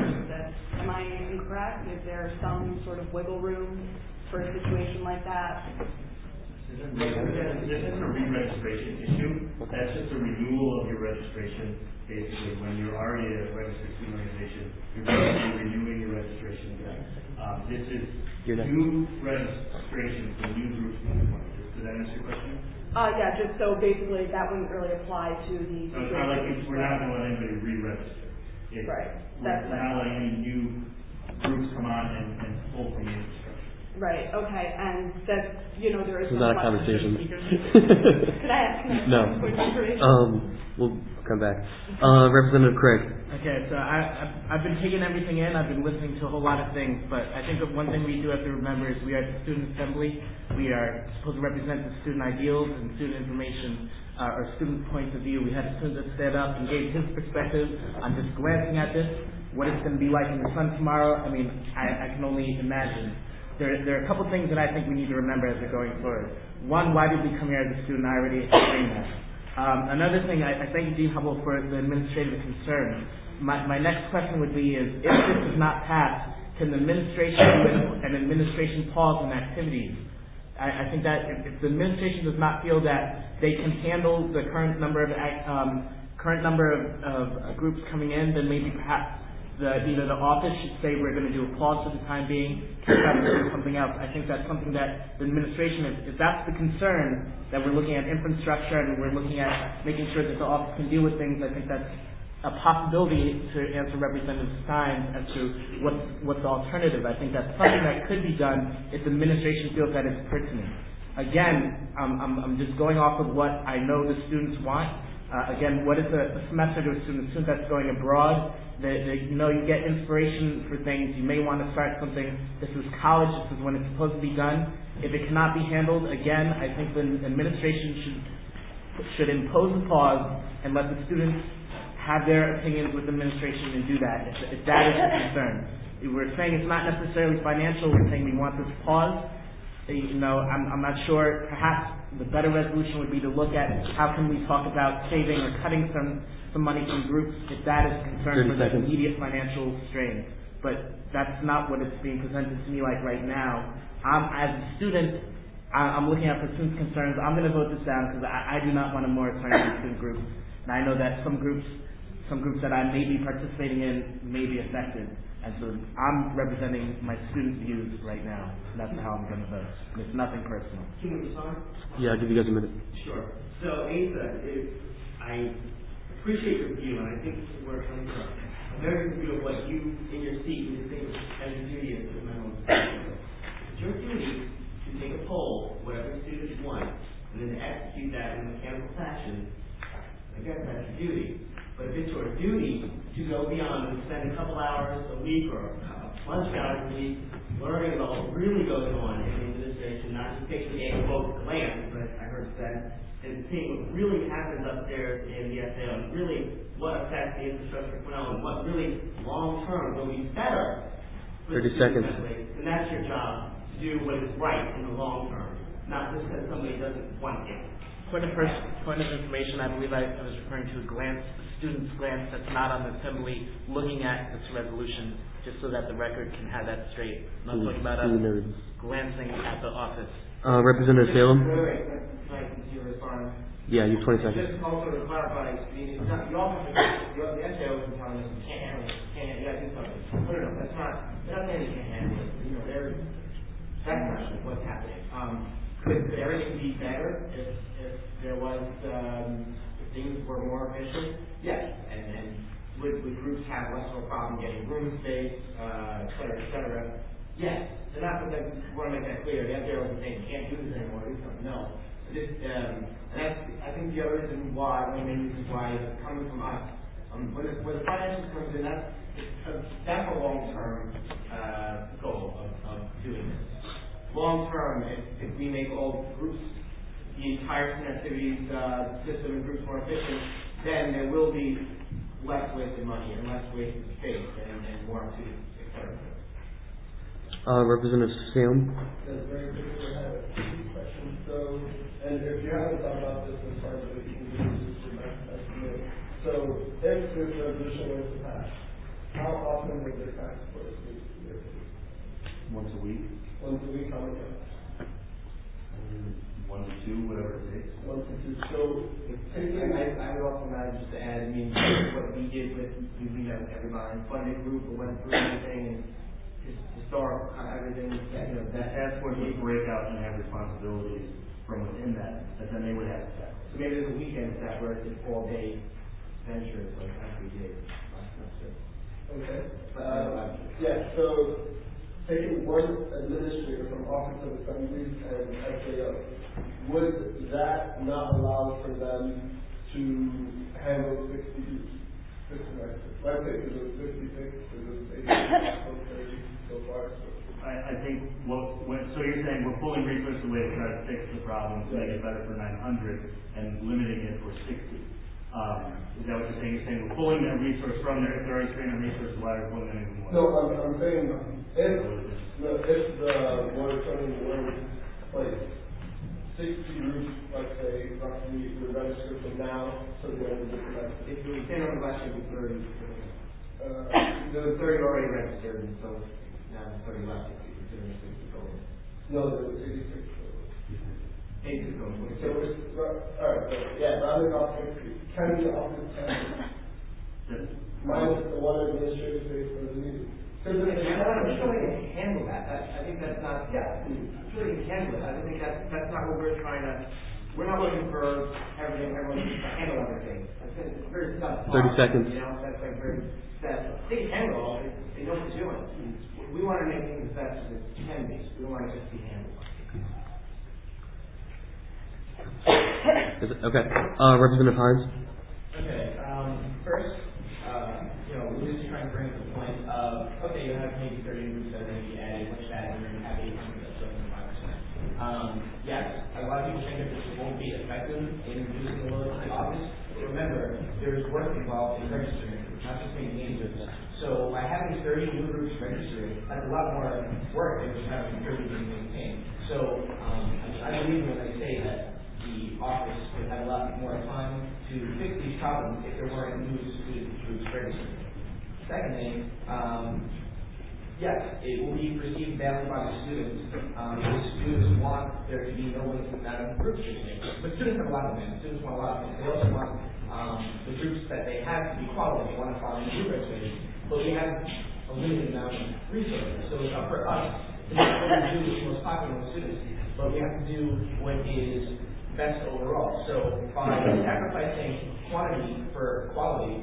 [SPEAKER 9] Am I incorrect? Is there some sort of wiggle room for a situation like that?
[SPEAKER 11] This isn't a re-registration issue. That's just a renewal of your registration. Basically, when you're already a registered student organization, you're basically renewing your registration again. Um, this is new registration for new groups moving forward. Does that answer your question?
[SPEAKER 9] Uh, yeah, just so basically that wouldn't really apply to the...
[SPEAKER 11] So it's not like it's, we're not going to let anybody re-register. It's,
[SPEAKER 9] right.
[SPEAKER 11] We're,
[SPEAKER 9] That's
[SPEAKER 11] we're not letting any new groups come on and, and pull from the infrastructure.
[SPEAKER 9] Right, okay, and that, you know, there is...
[SPEAKER 7] This is not a conversation.
[SPEAKER 9] Could I ask you
[SPEAKER 7] No. Um, we'll come back. Uh, Representative Craig.
[SPEAKER 6] Okay, so I, I've, I've been taking everything in. I've been listening to a whole lot of things, but I think that one thing we do have to remember is we are the student assembly. We are supposed to represent the student ideals and student information, uh, or student points of view. We had a student that stood up and gave his perspective. I'm just glancing at this, what it's going to be like in the sun tomorrow. I mean, I, I can only imagine. There, there are a couple things that I think we need to remember as we're going forward. One, why did we come here as a student? I already explained that. Um, another thing, I, I thank Dean Hubble for the administrative concern. My, my next question would be is, if this is not passed, can the administration do an administration pause on activities? I, I think that if, if the administration does not feel that they can handle the current number of um, current number of, of uh, groups coming in, then maybe perhaps the, either the office should say we're going to do a pause for the time being, try to do something else. I think that's something that the administration, if, if that's the concern, that we're looking at infrastructure and we're looking at making sure that the office can deal with things, I think that's a possibility to answer Representative Stein as to what's, what's the alternative. I think that's something that could be done if the administration feels that it's pertinent. Again, um, I'm, I'm just going off of what I know the students want. Uh, again, what is a, a semester to a student? A student that's going abroad, they, they, you know, you get inspiration for things. You may want to start something. This is college. This is when it's supposed to be done. If it cannot be handled, again, I think the administration should should impose a pause and let the students have their opinions with the administration and do that, if, if that is the concern. We're saying it's not necessarily financial. We're saying we want this pause. You know, I'm, I'm not sure. Perhaps the better resolution would be to look at how can we talk about saving or cutting some, some money from groups if that is a concern for the immediate financial strain. But that's not what it's being presented to me like right now. I'm, as a student, I, I'm looking at for students' concerns. I'm going to vote this down because I, I do not want a moratorium on student groups. And I know that some groups, some groups that I may be participating in may be affected. And so I'm representing my student views right now. And that's how I'm going to vote. And it's nothing personal.
[SPEAKER 13] Can we respond?
[SPEAKER 7] Yeah, I'll give you guys a minute.
[SPEAKER 13] Sure. So, Asa, it, I appreciate your view, and I think where it comes from. a very good view of what you, in your seat, you think as your duty is to the minimum. It's your duty to take a poll, whatever students want, and then to execute that in a mechanical fashion. I guess that's your duty. But if it's your duty to go beyond and spend a couple hours a week or a bunch of hours a week learning about what really goes on in the administration, not just taking a quote glance, but I heard said, and seeing what really happens upstairs in the S A O, and really what affects the infrastructure of Cornell, and what really long-term will be better for
[SPEAKER 7] thirty
[SPEAKER 13] the
[SPEAKER 7] seconds.
[SPEAKER 13] athletes. And that's your job, to do what is right in the long term, not just because somebody doesn't want it.
[SPEAKER 6] Point of, first, point of information, I believe I, I was referring to a glance, a student's glance that's not on the assembly, looking at this resolution, just so that the record can have that straight. I'm not talking about us glancing at the office.
[SPEAKER 7] Uh, Representative Salem?
[SPEAKER 15] Wait, wait, wait, can I continue to respond?
[SPEAKER 7] Yeah, you have twenty seconds.
[SPEAKER 15] Just also to clarify, I mean, it's not, the office, the, the S A O isn't telling us you can't handle it, you can't, you gotta do something. No, no, no, that's not, they're not saying you can't handle it, you know, they're, that's not what's happening. Um, could, could everything be better if, if there was, um, if things were more efficient? Yes, and, and would, would groups have less of a problem getting room space, uh, et cetera, et cetera? Yes, they're not, I want to make that clear, the S A O isn't saying you can't do this anymore, do something, no. This, um, and that's, I think the other reason why, one of the main reasons why it's coming from us, um, when the, when the financials comes in, that's, uh, that's a long-term, uh, goal of, of doing this. Long-term, if, if we make all groups, the entire connectivity, uh, system and groups more efficient, then there will be less wasted money and less wasted space and, and more opportunities, et cetera.
[SPEAKER 7] Uh, Representative Salem?
[SPEAKER 17] Yes, very quickly, I have two questions. So, and if you haven't thought about this as part of the English estimate, so if this resolution was to pass, how often would the task force meet?
[SPEAKER 11] Once a week.
[SPEAKER 17] Once a week, how many times?
[SPEAKER 11] One to two, whatever it takes.
[SPEAKER 17] One to two. So,
[SPEAKER 15] I, I, I would also imagine just to add, I mean, what we did with, we, we have everybody funded group, we went through everything, and just historic, everything, that, you know, that.
[SPEAKER 11] Task force would break out and have responsibilities from within that, that then they would have to tackle.
[SPEAKER 15] So maybe there's a weekend staff where it's an all-day venture, it's like every day.
[SPEAKER 17] Okay. Uh, yeah, so taking one administrator from Office of Assemblies and S A O, would that not allow for them to handle sixty semesters? Let's say it was fifty-six, it was eighty, thirty so far. So.
[SPEAKER 11] I, I think what, when, so you're saying we're pulling resources away to try to fix the problem, to make it better for nine hundred and limiting it for sixty. Um, is that what you're saying? You're saying we're pulling that resource from there, if they're already spending resources, why are we pulling them even more?
[SPEAKER 17] No, I'm, I'm saying if, no, if the moratorium were in place, sixty groups, let's say, roughly, would register from now to the end of the semester.
[SPEAKER 15] If we stand on the last year, it was thirty.
[SPEAKER 17] Uh,
[SPEAKER 15] there was thirty already registered, and so now there's thirty left if you consider sixty total.
[SPEAKER 17] No, there was eighty-six total.
[SPEAKER 15] eighty-six total.
[SPEAKER 17] So it's, all right, so, yeah, rounding off sixty. Can the office handle minus the one administrative space for the meeting?
[SPEAKER 15] Because I'm sure they can handle that. I, I think that's not, yeah, I'm sure they can handle it. I think that's, that's not what we're trying to, we're not looking for everything, everyone to handle everything. It's very tough.
[SPEAKER 7] thirty seconds.
[SPEAKER 15] You know, that's like very, that, they can handle all of it. They know what they're doing. We want to make things as best as it can be. We don't want it to just be handled.
[SPEAKER 7] Is it, okay. Uh, Representative Hines?
[SPEAKER 18] Okay, um, first, uh, you know, we're just trying to bring up the point of, okay, you have maybe thirty groups that are going to be added, which that, and you're going to have eight hundred, that's seventy-five percent. Um, yes, a lot of people think that this won't be effective in reducing the load of the office, but remember, there's work involved in registering, not just maintaining groups. So by having thirty new groups registered, that's a lot more work than just having thirty being maintained. So, um, I believe when they say that the office would have a lot more time to fix these problems if there weren't new student groups registered. Secondly, um, yes, it will be perceived badly by the students. Um, the students want there to be no limited amount of groups registered. But students have a lot of things. Students want a lot of things. They also want um, the groups that they have to be quality. They want to follow the group registration. But we have a limited amount of resources. So it's up for us to not only do what's most popular with students, but we have to do what is best overall. So by sacrificing quantity for quality, um,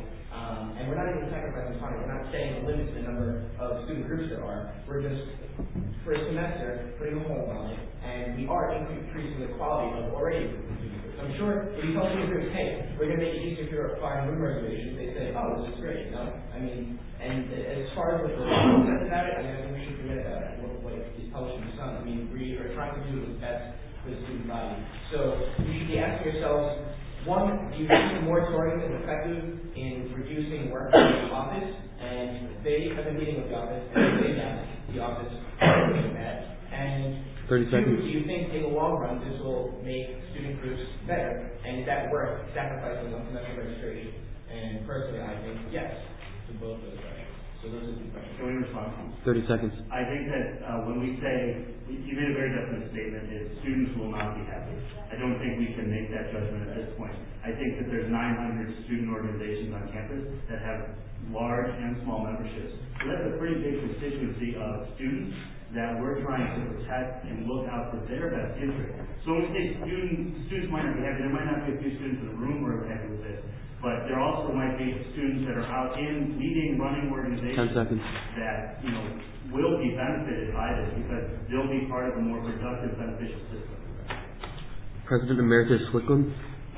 [SPEAKER 18] Um, and we're not even sacrificing autonomy. We're not saying limit the number of student groups there are. We're just, for a semester, putting a hold on it. And we are increasing the quality of already existing student groups. I'm sure if you tell student groups, hey, we're going to make it easier for you to find room reservations, they say, oh, this is great. You know? I mean, and as far as what the school says about it, I mean, I think we should forget about it. What, what is published in the Sun. I mean, we are trying to do what's best for the student body. So you should be asking yourselves, one, do you think the moratorium is effective in reducing work in the office? And they have been meeting with the office, and they that the office is bad. And
[SPEAKER 7] thirty seconds.
[SPEAKER 18] Two, do you think in the long run this will make student groups better? And is that worth sacrificing one semester registration? And personally, I think yes to both those questions. So those are the questions.
[SPEAKER 11] Can we respond?
[SPEAKER 7] thirty seconds.
[SPEAKER 11] I think that uh, when we say, you made a very definite statement, is students will not be happy. I don't think we can make that judgment at this point. I think that there's nine hundred student organizations on campus that have large and small memberships. So that's a pretty big constituency of students that we're trying to protect and look out for their best interest. So when we say students, students might not be happy, there might not be a few students in the room who are happy with this, but there also might be students that are out in leading, running organizations that, you know, will be benefited by this because they'll be part of a more productive, beneficial system.
[SPEAKER 7] President Emeritus Wickland.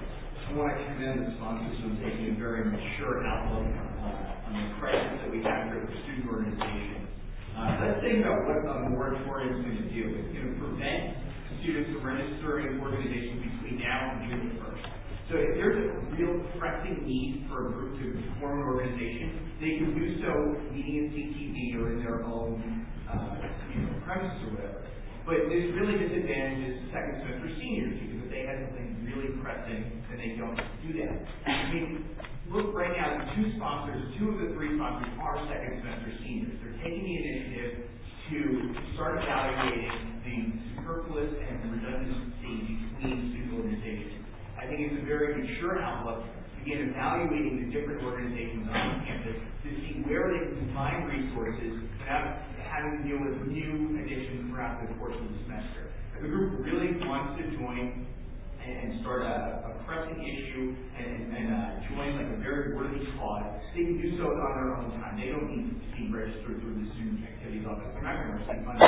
[SPEAKER 19] I want to commend the sponsors on taking a very mature outlook uh, on the crisis that we have here with the student organization. Uh, let's think about what a moratorium is going to do. It's going to prevent students from registering organizations between now and June first. So if there's a real pressing need for a group to form an organization, they can do so meeting in C T V or in their own uh, you know, premises or whatever. But this really disadvantages second semester seniors because if they have something really pressing, then they don't do that. I mean, look right now, the two sponsors, two of the three sponsors are second semester seniors. They're taking the initiative to start evaluating the superfluous and redundancy between student organizations. I think it's a very mature outlook to begin evaluating the different organizations on campus to see where they can combine resources without having to deal with new additions throughout the course of the semester. If a group really wants to join and, and start a, a pressing issue and, and uh, join like a very worthy cause, they can do so on their own time. They don't need to be registered through the student activities office. They're not going to receive money.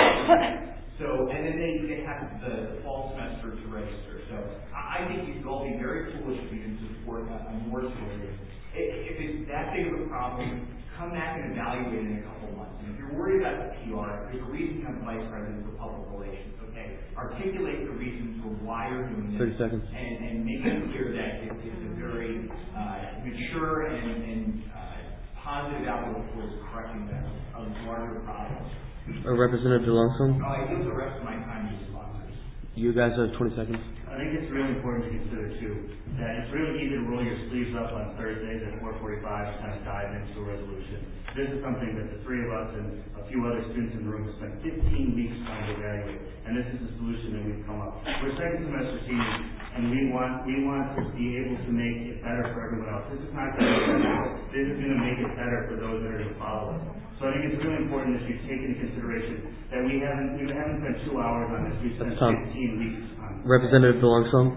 [SPEAKER 19] So, and then they, they have the, the fall semester to register. So I, I think you should all be very foolish if you can support a, a moratorium. If, if it's that big of a problem, come back and evaluate it in a couple months. And if you're worried about the P R, there's a reason you have vice president for public relations, okay? Articulate the reasons for why you're doing this.
[SPEAKER 7] thirty seconds.
[SPEAKER 19] And, and make it clear that it, it's a very uh, mature and, and uh, positive outlook towards correcting that of larger problems.
[SPEAKER 7] Uh, Representative DeLongson.
[SPEAKER 19] Uh, I yield the rest of my time to the sponsors.
[SPEAKER 7] You guys have twenty seconds.
[SPEAKER 11] I think it's really important to consider, too, that it's really easy to roll your sleeves up on Thursdays at four forty-five to kind of dive into a resolution. This is something that the three of us and a few other students in the room have spent fifteen weeks trying to evaluate, and this is the solution that we've come up with. We're second semester seniors, and we want we want to be able to make it better for everyone else. This is not going to make this is going to make it better for those that are going to follow us. So I think it's really important that you take into consideration that we haven't we haven't spent two hours on this. We spent fifteen weeks on this.
[SPEAKER 7] Representative DeLongson.
[SPEAKER 16] Um,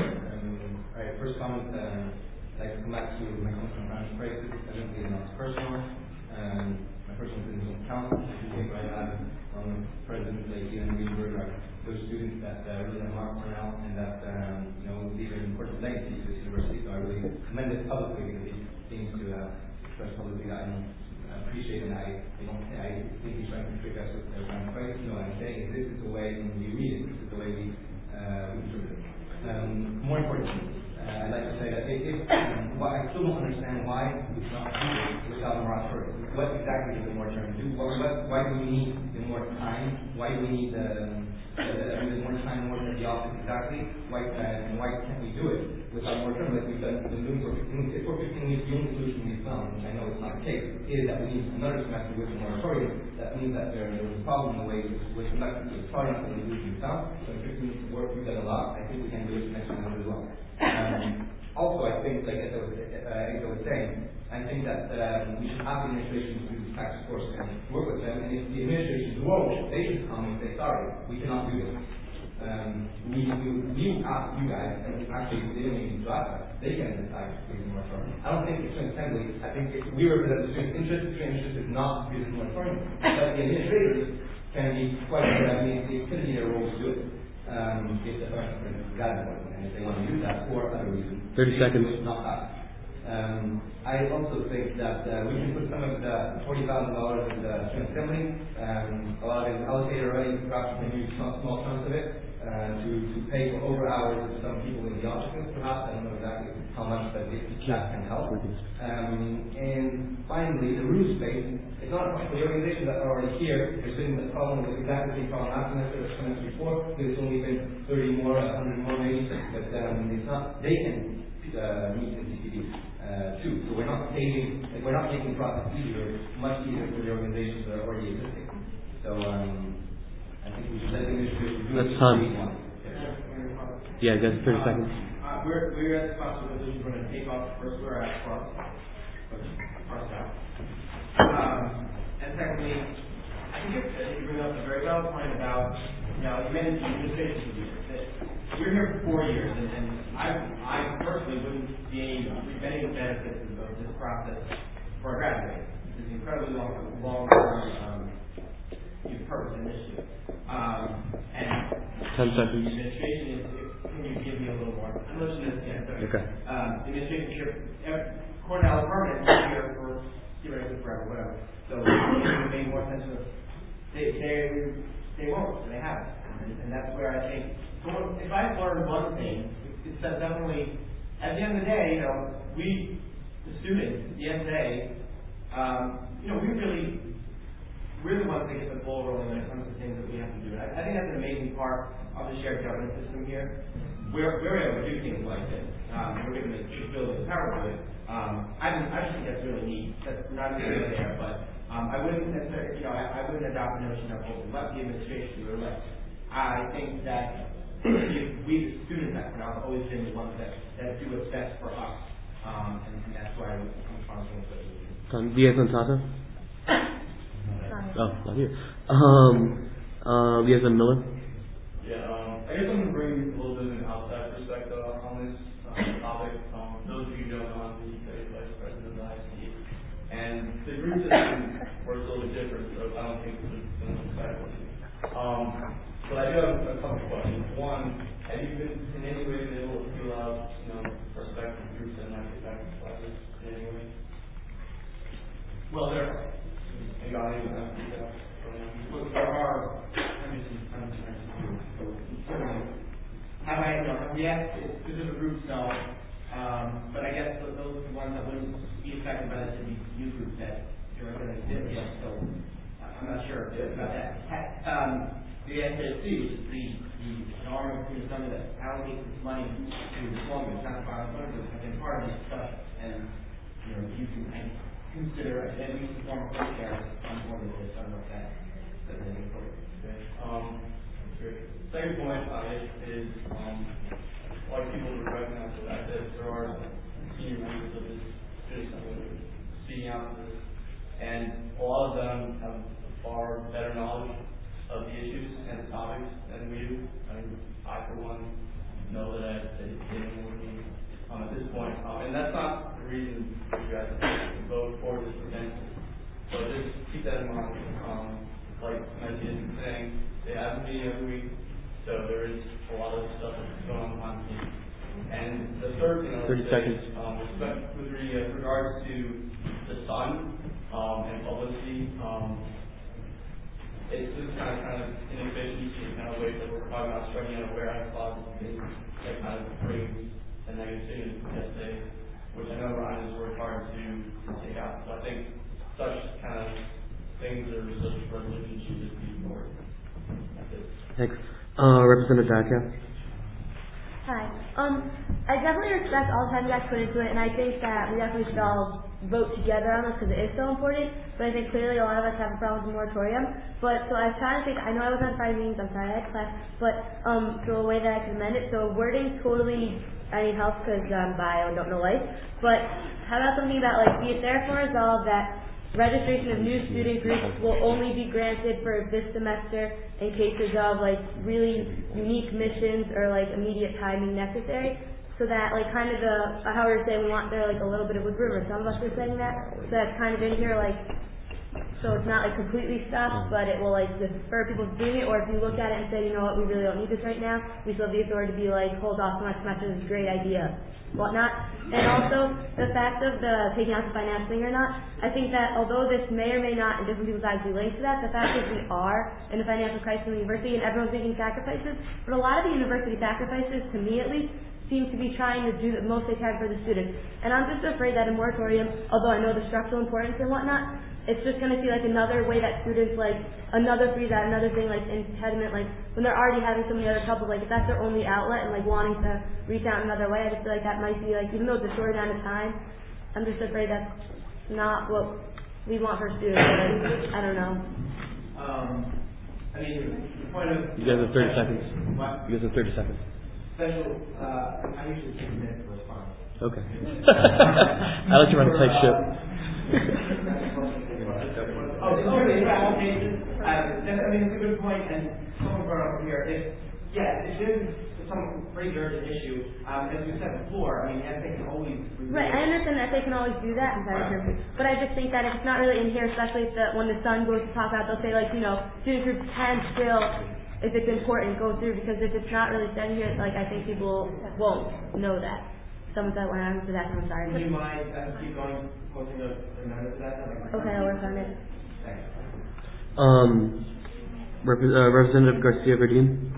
[SPEAKER 16] all right, first comment, uh, I'd like to come back to my comment on financial crisis. I don't think it's personal. Um, my personal business on council, if you take my lab on presidents like Ian Greenberg, are those students that uh, really have marked Cornell and that um, you know leave an important legacy to this university. So I really commend it publicly because it seems to uh, express publicly that I don't appreciate and I, I don't I think he's trying to trick us with the financial crisis. No, I'm saying is this is the way when we read it, this is the way we uh, we interpret it. Um, more importantly, uh, I'd like to say that if, if um, well, I still don't understand why we cannot do this without a moratorium. What exactly does the moratorium do? What, what, why do we need the more time? Why do we need the, the, the more time, more than the office exactly? Why, uh, and why can't we do it without a moratorium like we've done, been doing for fifteen weeks? If for fifteen weeks, the only solution we've found, which I know is not the case, is that we need another semester with a moratorium. That means that there, there was a problem in the way it was conducted. It was probably not the solution we found. So in fifteen weeks of work, we've done a lot. I think we can do it next semester as well. Um, also, I think, like as I was, uh, as I was saying, I think that um, we should have the administration do this task force and work with them. And if the administration won't, they should come and say, sorry, we cannot do this. Um, we, we, we asked you guys, and actually they didn't even draft that. They can decide to use the moratorium. I don't think the student assembly, I think if we represent the student interest, the student interest is not to use the moratorium. But the administrators can be quite good. I mean, they could be their roles to do it. Um, if the parents are guided for it, and if they want to use that for other reasons.
[SPEAKER 7] Thirty seconds.
[SPEAKER 16] Not that. Um, I also think that uh, we can put some of the forty thousand dollars in the student assembly. Um, a lot of it is allocated already. Perhaps we can use small, small chunks of it uh, to, to pay for over hours of some people in the offices. Perhaps I don't know exactly how much, but it, that can help. Um, and finally, the roof space. It's not a problem for the organizations that are already here. They're sitting with the problem with exactly the same problem last semester, or semester before. There's only been thirty more, a hundred more maybe, but um, it's not. They can uh, meet the C C D. Uh, too. So we're not saving, like we're not making profits easier, much easier for the organizations that are already existing. So um, I think we should let the administration do
[SPEAKER 7] That's
[SPEAKER 16] it.
[SPEAKER 7] time.
[SPEAKER 16] Yeah,
[SPEAKER 7] you guys, thirty seconds.
[SPEAKER 15] Uh, we're, we're at the sponsor resolution, we're going to take off the first whereas part, parse out. Um, and secondly, I think it's, uh, you bring up a very valid point about, you know, you mentioned the administration review. We're here for four years, and, and I, I personally wouldn't see any benefits of this process for a graduate. This is an incredibly long, long-term um, purpose initiative. Um, and
[SPEAKER 7] Ten seconds.
[SPEAKER 15] the administration is, can you give me a little more? I'm listening to this again, sorry.
[SPEAKER 7] Okay.
[SPEAKER 15] Um, the administration is here, Cornell Permanent is here for theoretically forever, whatever. So it would make more sense of, they, they, they won't, and they haven't. And, and that's where I think, so if I've learned one thing, it's that definitely, at the end of the day, you know, we, the students, the S A, um, you know, we really, we're the ones that get the ball rolling when it comes to things that we have to do. I, I think that's an amazing part of the shared governance system here. We're, we're able to do things like this. Um, we're given the capability and power to it. Um, I, I just think that's really neat. That's not really there, but um, I wouldn't necessarily, you know, I, I wouldn't adopt the notion of, well, let the administration do it. Let, I think that we, the students at Cornell, have always been the ones that, that do what's best for us, um, and, and that's why I'm sponsoring this.
[SPEAKER 7] Um, Diaz and Tata? Oh, not here. Um, uh, Diaz and Miller?
[SPEAKER 20] Yeah, um, I guess I'm going to bring a little bit of an outside perspective on this um, topic. Um, those of you who don't know, I'm the Vice President of the I S D. And the group system works a little bit different, so I don't think it's going to affect you. Um, But I do have a couple questions. One, have you been in any way been able to feel out, you know, prospective groups that might get back to classes in any way?
[SPEAKER 15] Well, there are.
[SPEAKER 20] You got any of that?
[SPEAKER 15] Look, there are. Have I, you know, have we asked specific groups? No. Um, but I guess those are the ones that wouldn't be affected by this would be new groups that are going to exist. Yeah, so I'm not sure about that. Um, The S A C, which is the, the an arm of the Assembly that allocates this money to Columbia, not violent learners, have been part of this stuff, and you know you can and consider at least the form of co-chair on board with this. I don't know if that that's anything for you.
[SPEAKER 20] Okay. Um, great. Second point uh, is, is um, a lot of people would recognize the fact that there are senior members of this student assembly speaking out to this, and a lot of them have far better knowledge of the issues and the topics than we do. I mean, I, for one, know that I didn't with me um, at this point. Um, and that's not the reason you guys have to vote for this amendment. But just keep that in mind. Um, like Matthew is saying, they have a meeting every week, so there is a lot of stuff that's going on behind the scenes. And the third thing I would say is, um, respect, with re, uh, regards to the sun um, and publicity, um, it's just kind of kind of inefficiency and kind of ways that we're talking about striking out a warehouse closet and things that kind of brings a negative signal to the S A, which I know Ryan has worked hard to, to take out. So I think such kind of things or such resolutions should just be ignored. That's it.
[SPEAKER 7] Thanks. Uh, Representative Dacia.
[SPEAKER 12] Hi. Um, I definitely respect all the time you guys put into it, and I think that we definitely should all vote together on this because it is so important. But I think clearly a lot of us have a problem with the moratorium. But so I was trying to think. I know I was on Friday meetings. I'm sorry I had class. But um, so a way that I can amend it. So wording totally. I need help because I'm bio and don't know life. But how about something about like be it therefore resolved that
[SPEAKER 21] registration of new student groups will only be granted for this semester in cases of like really unique missions or like immediate timing necessary. So that like kind of the how we were saying we want there like a little bit of wiggle room, or some of us are saying that. So that's kind of in here like so it's not like completely stopped, but it will like defer people to doing it. Or if you look at it and say, you know what, we really don't need this right now, we still have the authority to be like, hold off on next semester, this is a great idea, whatnot. And also the fact of the taking out the finance thing or not, I think that although this may or may not in different people's eyes be linked to that, the fact is we are in a financial crisis in the university and everyone's making sacrifices. But a lot of the university sacrifices, to me at least, seem to be trying to do the most they can for the students. And I'm just afraid that a moratorium, although I know the structural importance and whatnot, it's just going to see like another way that students like another freeze out, another thing like impediment, like when they're already having so many other troubles, like if that's their only outlet and like wanting to reach out another way, I just feel like that might be like, even though it's a short amount of time, I'm just afraid that's not what we want for students. Like, I don't know.
[SPEAKER 15] Um, I mean, the point of
[SPEAKER 7] You guys have thirty seconds.
[SPEAKER 15] What?
[SPEAKER 7] You guys have thirty seconds.
[SPEAKER 15] Special, uh, I usually take a minute to respond.
[SPEAKER 7] Okay. I like to run a tight ship.
[SPEAKER 15] Oh, okay, yeah, okay. Uh, I mean, it's a good point, and someone brought up here, if, yeah, if there's some pretty urgent issue, um, as we said before, I mean, S A can always...
[SPEAKER 21] Right, I understand that they can always do that, right. But I just think that if it's not really in here, especially if the, when the Sun goes to talk out, they'll say, like, you know, student groups can still, if it's important, go through, because if it's not really said here, like, I think people won't know that. Someone said when I answer that, I'm sorry.
[SPEAKER 15] Would you mind uh, keep going, posting a reminder to that?
[SPEAKER 21] Okay, I'll work on it.
[SPEAKER 15] Thanks.
[SPEAKER 7] Um, Rep- uh, Representative Garcia Verdeen.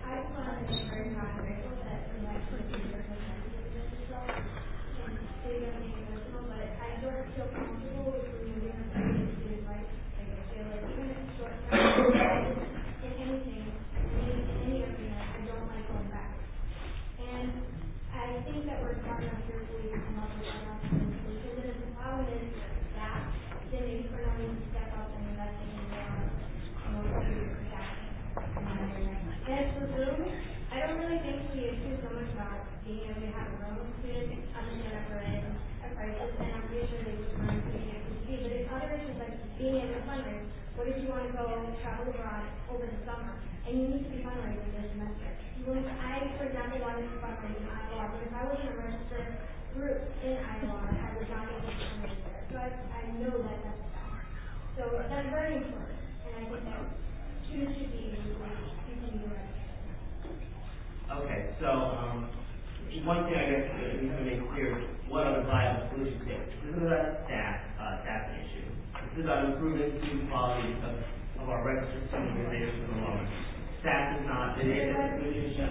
[SPEAKER 4] What if you want to go travel abroad over the summer and you need to be fundraising this semester? You want, I, for example, wanted to fundraise in Iowa, but if I wasn't a registered group in Iowa, I would not be able to fundraise there. So I, I know that that's a fact. So that's very important, and I think that students should be able to continue to register.
[SPEAKER 13] Okay, so um, one thing I guess we need to make clear is what are the viable solutions here. This is about staff, uh, staffing issue. This is about improving student quality of, of our registered student organizations in the long run. Staff is not an solution.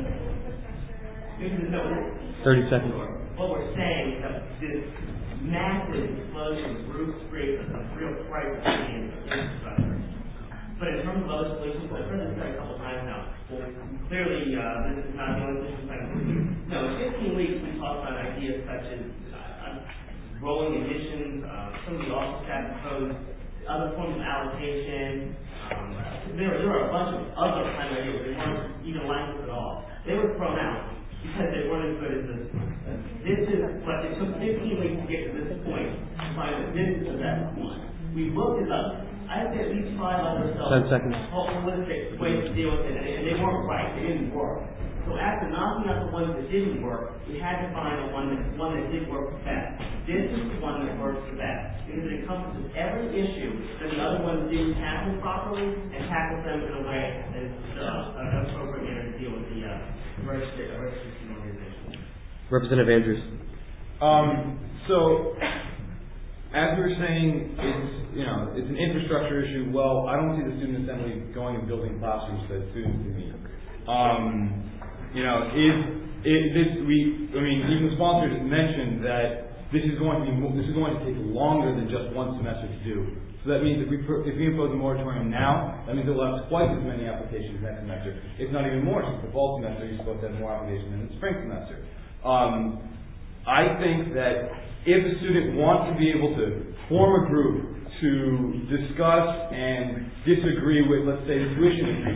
[SPEAKER 7] Thirty seconds.
[SPEAKER 13] What we're saying is that this massive explosion of groups creates a real crisis in infrastructure. But in terms of other solutions, I've heard this said a couple times now. Well, clearly, uh, this is not the only solution I'm going to do. No, in fifteen weeks, we talked about ideas such as uh, rolling admissions, uh, some of the office staff proposed other forms of allocation. Um, there, there were a bunch of other kind of ideas. They weren't even like this at all. They were thrown out because they weren't as good as this. This is, but it took fifteen weeks to get to this point to find that this is the best one. We looked at others. I had at least five other
[SPEAKER 7] Ten seconds.
[SPEAKER 13] holistic ways to deal with it, and, and they weren't right. They didn't work. So after knocking out the ones that didn't work, we had to find the one that one that did work the best. This is the one that works the best because it encompasses every issue that the other ones didn't tackle properly and tackles them in a way that is uh, an appropriate manner to deal with the uh, registered uh, registered student organization.
[SPEAKER 7] Representative Andrews.
[SPEAKER 5] Um, so, as we were saying, it's, you know, it's an infrastructure issue. Well, I don't see the student assembly going and building classrooms that students can meet. Um, you know, is, is this, we, I mean, even the sponsors mentioned that this is going to be, this is going to take longer than just one semester to do. So that means if we, if we impose a moratorium now, that means it will have twice as many applications next semester. If not even more, since the fall semester you're supposed to have more applications than the spring semester. Um, I think that if a student wants to be able to form a group to discuss and disagree with, let's say, the tuition increases,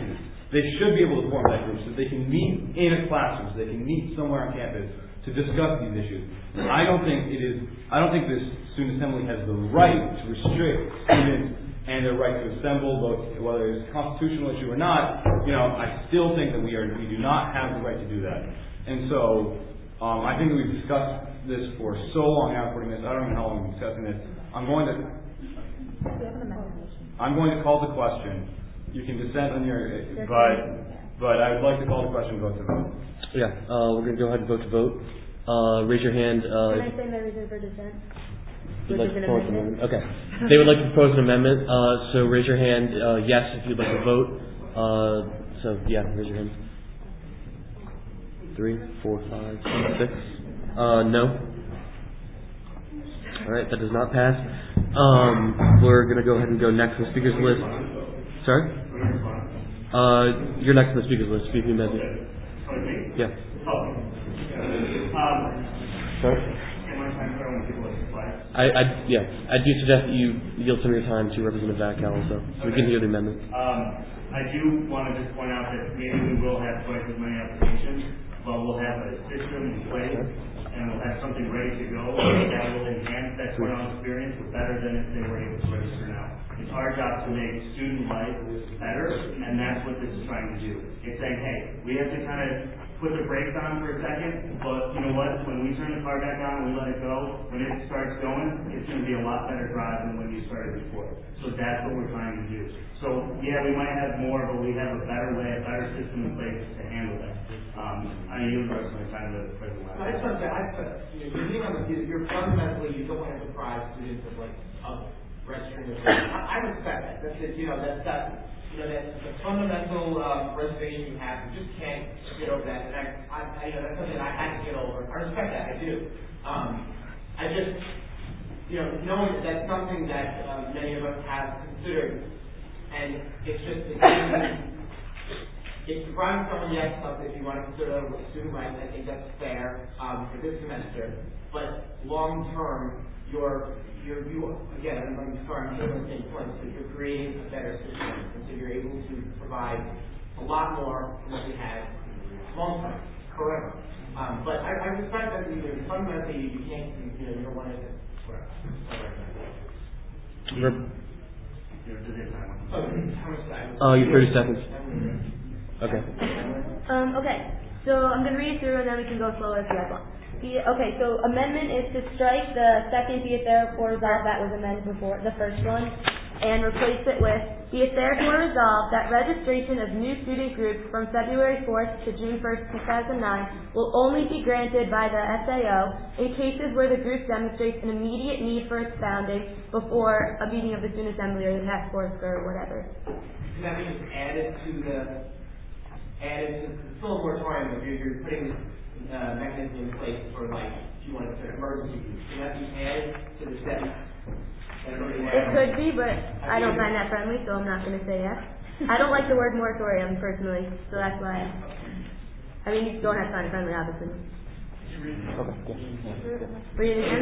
[SPEAKER 5] they should be able to form that group so they can meet in a classroom, so they can meet somewhere on campus to discuss these issues. I don't think it is, I don't think this student assembly has the right to restrict students and their right to assemble, both whether it's a constitutional issue or not. You know, I still think that we are, we do not have the right to do that. And so, um, I think that we've discussed this for so long now, putting this, I don't know how long we've been discussing this. I'm going to, I'm going to call the question. You can dissent on your, but, but I would like to call the question and vote to vote.
[SPEAKER 7] Yeah, uh, we're going to go ahead and vote to vote. Uh, raise your hand. Uh,
[SPEAKER 21] Can I say my reason for dissent?
[SPEAKER 7] You'd like
[SPEAKER 21] Which
[SPEAKER 7] to
[SPEAKER 21] is an
[SPEAKER 7] propose an
[SPEAKER 21] amendment?
[SPEAKER 7] amendment? Okay. They would like to propose an amendment, uh, so raise your hand, uh, yes, if you'd like to vote. Uh, so, yeah, raise your hand. Three, four, five, six. Uh, no. Alright, that does not pass. Um, we're gonna go ahead and go next on the speakers list. Sorry? Uh, you're next on the speakers list. Speak to me, Matthew. Yeah. Sorry? I, I, yeah, I do suggest that you yield some of your time to Representative Vatcal also, so we can hear the amendment.
[SPEAKER 11] Um, I do want to just point out that maybe we will have twice as many applications, but we'll have a system in place, and we'll have something ready to go that will enhance that Cornell experience better than if they were able to register now. It's our job to make student life better, and that's what this is trying to do. It's saying, hey, we have to kind of put the brakes on for a second, but you know what? When we turn the car back on and we let it go, when it starts going, it's going to be a lot better drive than when you started before. So that's what we're trying to do. So yeah, we might have more, but we have a better way, a better system in place to handle that. Um, I use the rest of my time to present that.
[SPEAKER 15] I just want to say, I just, you know, you're hitting on the, you're fundamentally, you don't want to deprive students of like, of registering with I, I respect that. That's it, you know, that's, that, you know, that's the fundamental, um, reservation you have. You just can't get over that. And I, I, I you know, that's something I had to get over. I respect that, I do. Um, I just, you know, knowing that that's something that, um, many of us have considered, and it's just, it's, if you find someone, yes, up if you want to consider it a student rights, I think that's fair, um, for this semester. But long term, you're, you're, you, again, I'm, I'm sorry, I'm still on the same point, but you're creating a better system, and so you're able to provide a lot more than what we had long term, forever. Um, but I, I respect that you, fundamentally, you can't, you know, you don't want to, whatever.
[SPEAKER 7] Uh, you thirty seconds. Okay.
[SPEAKER 21] Um, okay, so I'm going to read through and then we can go slower if you guys want. The, okay, so amendment is to strike the second be it therefore resolved that was amended before, the first one, and replace it with be it therefore resolved that registration of new student groups from February fourth to June first, two thousand nine will only be granted by the S A O in cases where the group demonstrates an immediate need for its founding before a meeting of the student assembly or the task force or whatever.
[SPEAKER 15] Does that mean it's added to the added to the still a moratorium if you're, you're putting this uh, mechanism in place for like if you want to put emergency use. Can that be added to the sentence?
[SPEAKER 21] It could be, but I don't find that friendly, so I'm not going to say yes. I don't like the word moratorium personally, so that's why. I mean, you don't have to find it friendly, obviously. Read it again.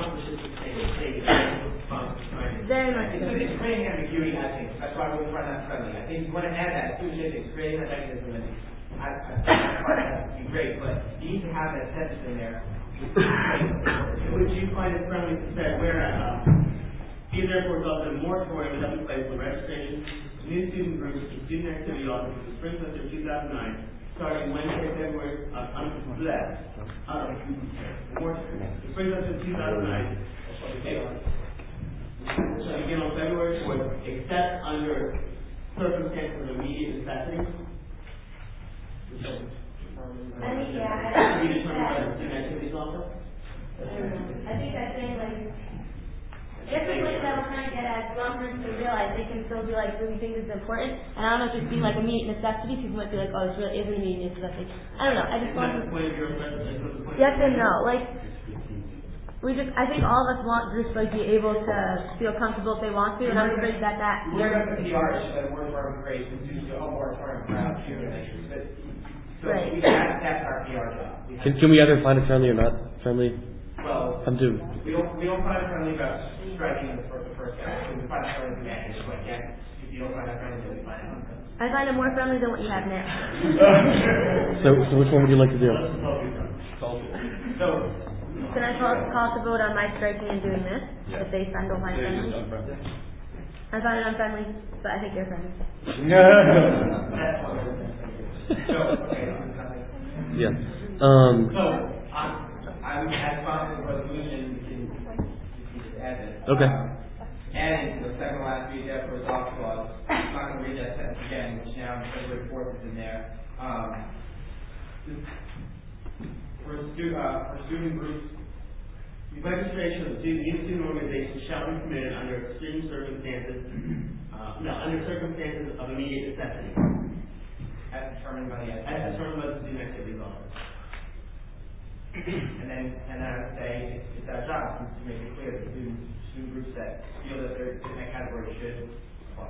[SPEAKER 21] Very much so.
[SPEAKER 15] It's creating ambiguity, I think. That's why we're trying not friendly. I think you want to add that to it's creating that mechanism. And I, I think that would be great, but you need to have that sentence in there.
[SPEAKER 11] Would you find it friendly to say where uh, be therefore resolved that a moratorium is in place for registration of new student groups and student activity office for the spring semester of two thousand nine, starting Wednesday, February, uh, um, that, uh, the spring semester of two thousand nine, shall begin on February fourth, except under circumstances of immediate necessity.
[SPEAKER 21] I think, yeah, I
[SPEAKER 11] Be
[SPEAKER 21] think
[SPEAKER 11] determined by the
[SPEAKER 21] that,
[SPEAKER 11] student activities officer.
[SPEAKER 21] I think that's saying like, If we look at what we're trying to get at, long term to realize they can still be like, really think this is important. And I don't know if it's being like immediate necessity, people might be like, oh, this really is an immediate necessity. I don't know. I just want to. Yes and no. Like, we just, I think all of us want groups to like be able to feel comfortable if they want to, and everybody's got that.
[SPEAKER 15] We're going to P R, so that we're more great, and do the whole moratorium for student elections. But so
[SPEAKER 21] Right.
[SPEAKER 15] we have, that's our P R job. We have
[SPEAKER 7] Can, can we either find it friendly or not friendly?
[SPEAKER 15] Well,
[SPEAKER 7] I'm due.
[SPEAKER 15] we don't we don't find it friendly about striking the first the first guy. So we find it friendly to manage, but yeah, if you don't find it friendly, then we find it unfriendly.
[SPEAKER 21] I I find it more friendly than what you have now.
[SPEAKER 7] So, so which one would you like to do?
[SPEAKER 11] So,
[SPEAKER 21] Can I call, call to vote on my striking and doing this?
[SPEAKER 5] Yeah.
[SPEAKER 21] If they find don't find
[SPEAKER 5] Yeah,
[SPEAKER 21] friendly?
[SPEAKER 5] just unfriendly.
[SPEAKER 21] I find it unfriendly, but I think you're friendly.
[SPEAKER 15] So, okay.
[SPEAKER 7] Yeah. Um,
[SPEAKER 15] So, I'm, I'm as part of the resolution, you can, you can just add it.
[SPEAKER 7] Okay.
[SPEAKER 15] Um, Adding the second last read that resolve clause, I'm not gonna read that sentence again, which now February fourth is in there. Um, for stu, uh, for student groups, the registration of the student, new student organization shall be permitted under extreme circumstances, uh, no, under circumstances of immediate necessity. As determined by the, as determined by the student activities officer. And then, and then I would say, it's, it's our job to make it clear that student, student groups that feel that they're in that category should apply.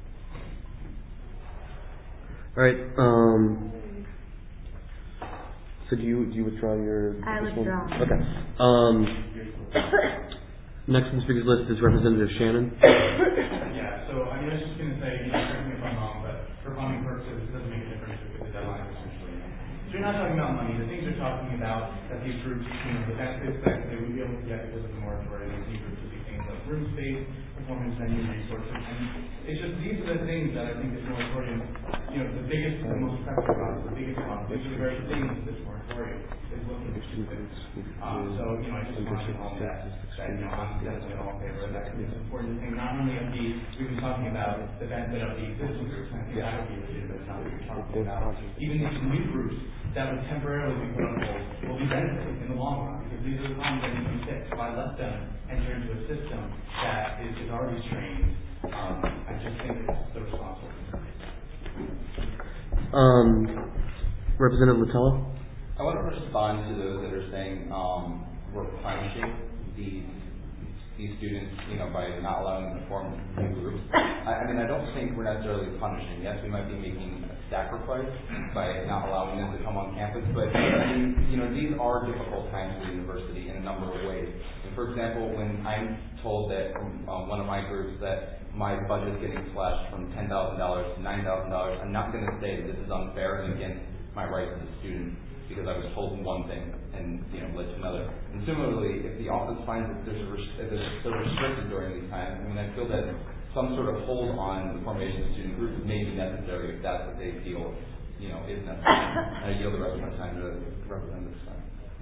[SPEAKER 7] all right. Um, so do you do you withdraw your?
[SPEAKER 21] I
[SPEAKER 7] this one?
[SPEAKER 21] withdraw.
[SPEAKER 7] Okay. Um, next on the speakers list is Representative Shannon.
[SPEAKER 1] Yeah. So I mean, I was just going to say, you know, correct me if I'm wrong, but for funding purposes, it doesn't make a difference if the deadline is essentially. So you're not talking about money. The things you're talking about that these groups, you know, the benefits that they would be able to get because of the moratorium, these groups would be things like room space, performance venue resources, and it's just these are the things that I think this moratorium, you know, the biggest, the most pressing ones, the biggest ones. These are the very things this moratorium is looking to fix. Um, so you know, I just want to home that that you know I'm definitely all in favor of that. It's important to think not only of the we've been talking about the benefit of the existing groups, and I think that would be legitimate, not what you're talking about. Even these new groups that would temporarily be put on hold will be benefited in the long run because these are the problems that need to be fixed. So I let them enter into a system that is, is already strained. Um, I just think it's the responsible thing.
[SPEAKER 7] Um, Representative Latella.
[SPEAKER 22] I want to respond to those that are saying um, we're punishing these these students, you know, by not allowing them to form new groups. I, I mean, I don't think we're necessarily punishing. Yes, we might be making a sacrifice by not allowing them to come on campus, but I mean, you know, these are difficult times for the university in a number of ways. And for example, when I'm told that from um, one of my groups that my budget is getting slashed from ten thousand dollars to nine thousand dollars, I'm not going to say that this is unfair and against my rights as a student, because I was told one thing and, you know, led to another. And similarly, if the office finds that there's a res- that it's so restricted during these times, I mean, I feel that some sort of hold on the formation of student groups may be necessary if that's what they feel, you know, is necessary. And I yield the rest of my time to Representative Stein.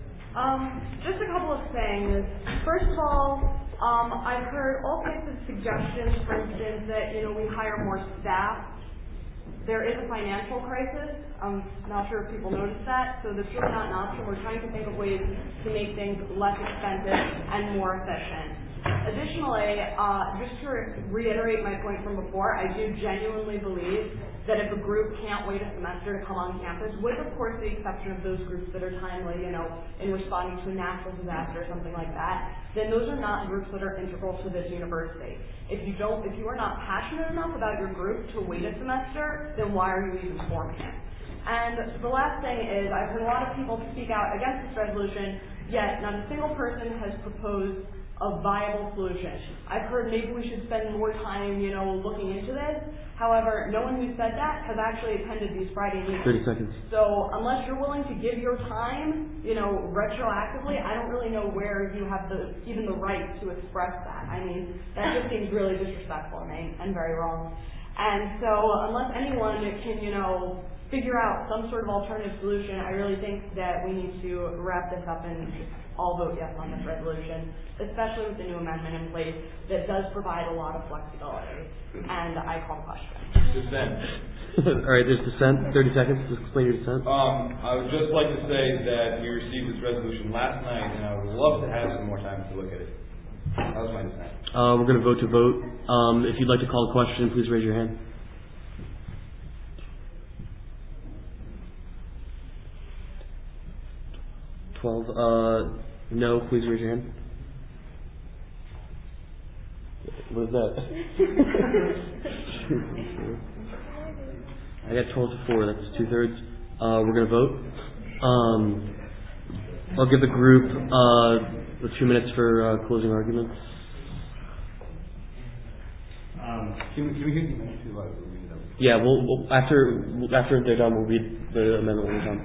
[SPEAKER 9] Um, just a couple of things. First of all, um, I've heard all kinds of suggestions, for instance, that, you know, we hire more staff. There is a financial crisis. I'm not sure if people noticed that, so that's really not an option. We're trying to think of ways to make things less expensive and more efficient. Additionally, uh, just to reiterate my point from before, I do genuinely believe that if a group can't wait a semester to come on campus, with of course the exception of those groups that are timely, you know, in responding to a natural disaster or something like that, then those are not groups that are integral to this university. If you don't, if you are not passionate enough about your group to wait a semester, then why are you even forming it? And the last thing is, I've heard a lot of people speak out against this resolution, yet not a single person has proposed a viable solution. I've heard maybe we should spend more time, you know, looking into this. However, no one who said that has actually attended these Friday meetings.
[SPEAKER 7] Thirty seconds.
[SPEAKER 9] So unless you're willing to give your time, you know, retroactively, I don't really know where you have the even the right to express that. I mean, that just seems really disrespectful and, and very wrong. And so unless anyone can, you know, figure out some sort of alternative solution, I really think that we need to wrap this up and all vote yes on this resolution, especially with the new amendment in place that does provide a lot of flexibility. And I call the question.
[SPEAKER 5] Dissent.
[SPEAKER 7] All right, there's dissent. Thirty seconds to explain your dissent.
[SPEAKER 5] Um, I would just like to say that we received this resolution last night, and I would love to have some more time to look at it. That was my dissent.
[SPEAKER 7] Uh, we're going to vote to vote. Um, if you'd like to call a question, please raise your hand. Twelve. Uh, no, please raise your hand. What is that? I got twelve to four. That's two thirds. Uh, we're gonna vote. Um, I'll give the group uh, the two minutes for uh, closing arguments.
[SPEAKER 5] Um, can we can we get the minutes to uh, read them?
[SPEAKER 7] Yeah, we'll, we'll after after they're done, we'll read the amendment one more time.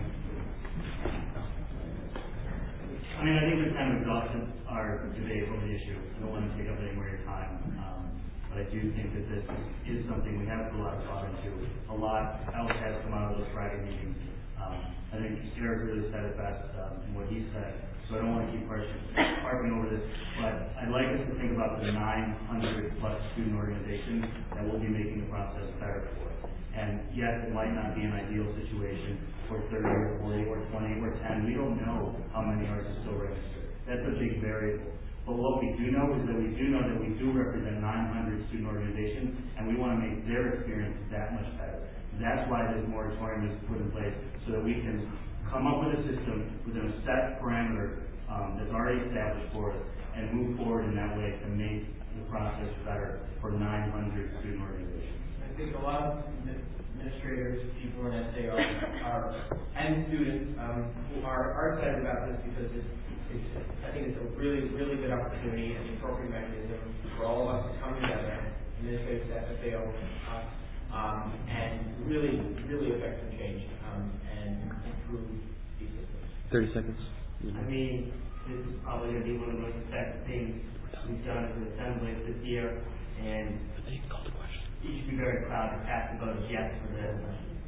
[SPEAKER 11] I mean, I think we've kind of exhausted our debate over the issue. I don't want to take up any more of your time, um, but I do think that this is something we have put a lot of thought into. A lot else has come out of those Friday meetings. Um, I think Eric really said it best um, in what he said, so I don't want to keep harping over this, but I'd like us to think about the nine hundred plus student organizations that will be making the process better for us. And yes, it might not be an ideal situation for thirty or forty or twenty or ten. We don't know how many are still registered. That's a big variable. But what we do know is that we do know that we do represent nine hundred student organizations, and we want to make their experience that much better. That's why this moratorium is put in place, so that we can come up with a system within a set parameter um, that's already established for us, and move forward in that way to make the process better for nine hundred student organizations.
[SPEAKER 15] I think a lot of administrators, people in S A R, are, and students um, who are, are excited about this because it's, it's, I think it's a really, really good opportunity and the appropriate mechanism for all of us to come together, in this case, S A O, uh, um, and really, really affect some change um, and improve these systems.
[SPEAKER 7] Thirty seconds.
[SPEAKER 13] I mean, this is probably going to be one of the most effective things we've done as an assembly this year, and you should be very proud to cast the vote yes for this.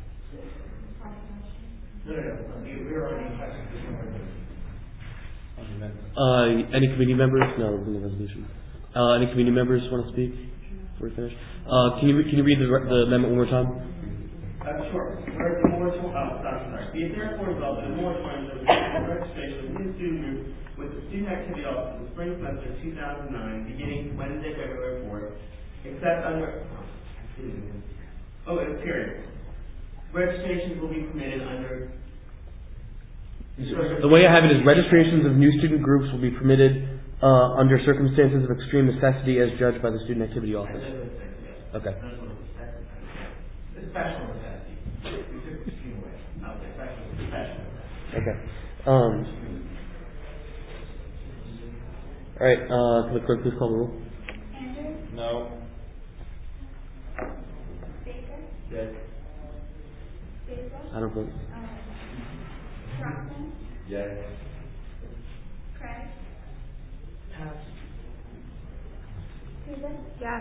[SPEAKER 11] No, no, no. We were already in touch with
[SPEAKER 7] Uh, any committee members? No, it was in the resolution. Uh, any committee members want to speak before we finish? Uh, can you re- can you read the, the amendment one more time?
[SPEAKER 11] Uh, sure. Whereas the moratorium, oh, sorry, sorry. Be it therefore resolved that the moratorium that was registration within the student group with the student activity office in the spring semester two thousand nine, beginning Wednesday, February fourth, except under, oh, oh it's period. Registrations will be permitted under.
[SPEAKER 7] The way I have it is registrations of new student groups will be permitted uh, under circumstances of extreme necessity as judged by the student activity office. Okay.
[SPEAKER 15] Special necessity. We took extreme away. Okay, special, special.
[SPEAKER 7] Okay. Um, all right. Uh, can the clerk please call the roll?
[SPEAKER 4] Andrews?
[SPEAKER 5] No.
[SPEAKER 4] Baker?
[SPEAKER 5] Yes.
[SPEAKER 4] Basil?
[SPEAKER 7] I don't vote.
[SPEAKER 4] Um, Brockman?
[SPEAKER 5] Yes.
[SPEAKER 4] Craig?
[SPEAKER 15] Pass.
[SPEAKER 4] Susan?
[SPEAKER 12] Yes.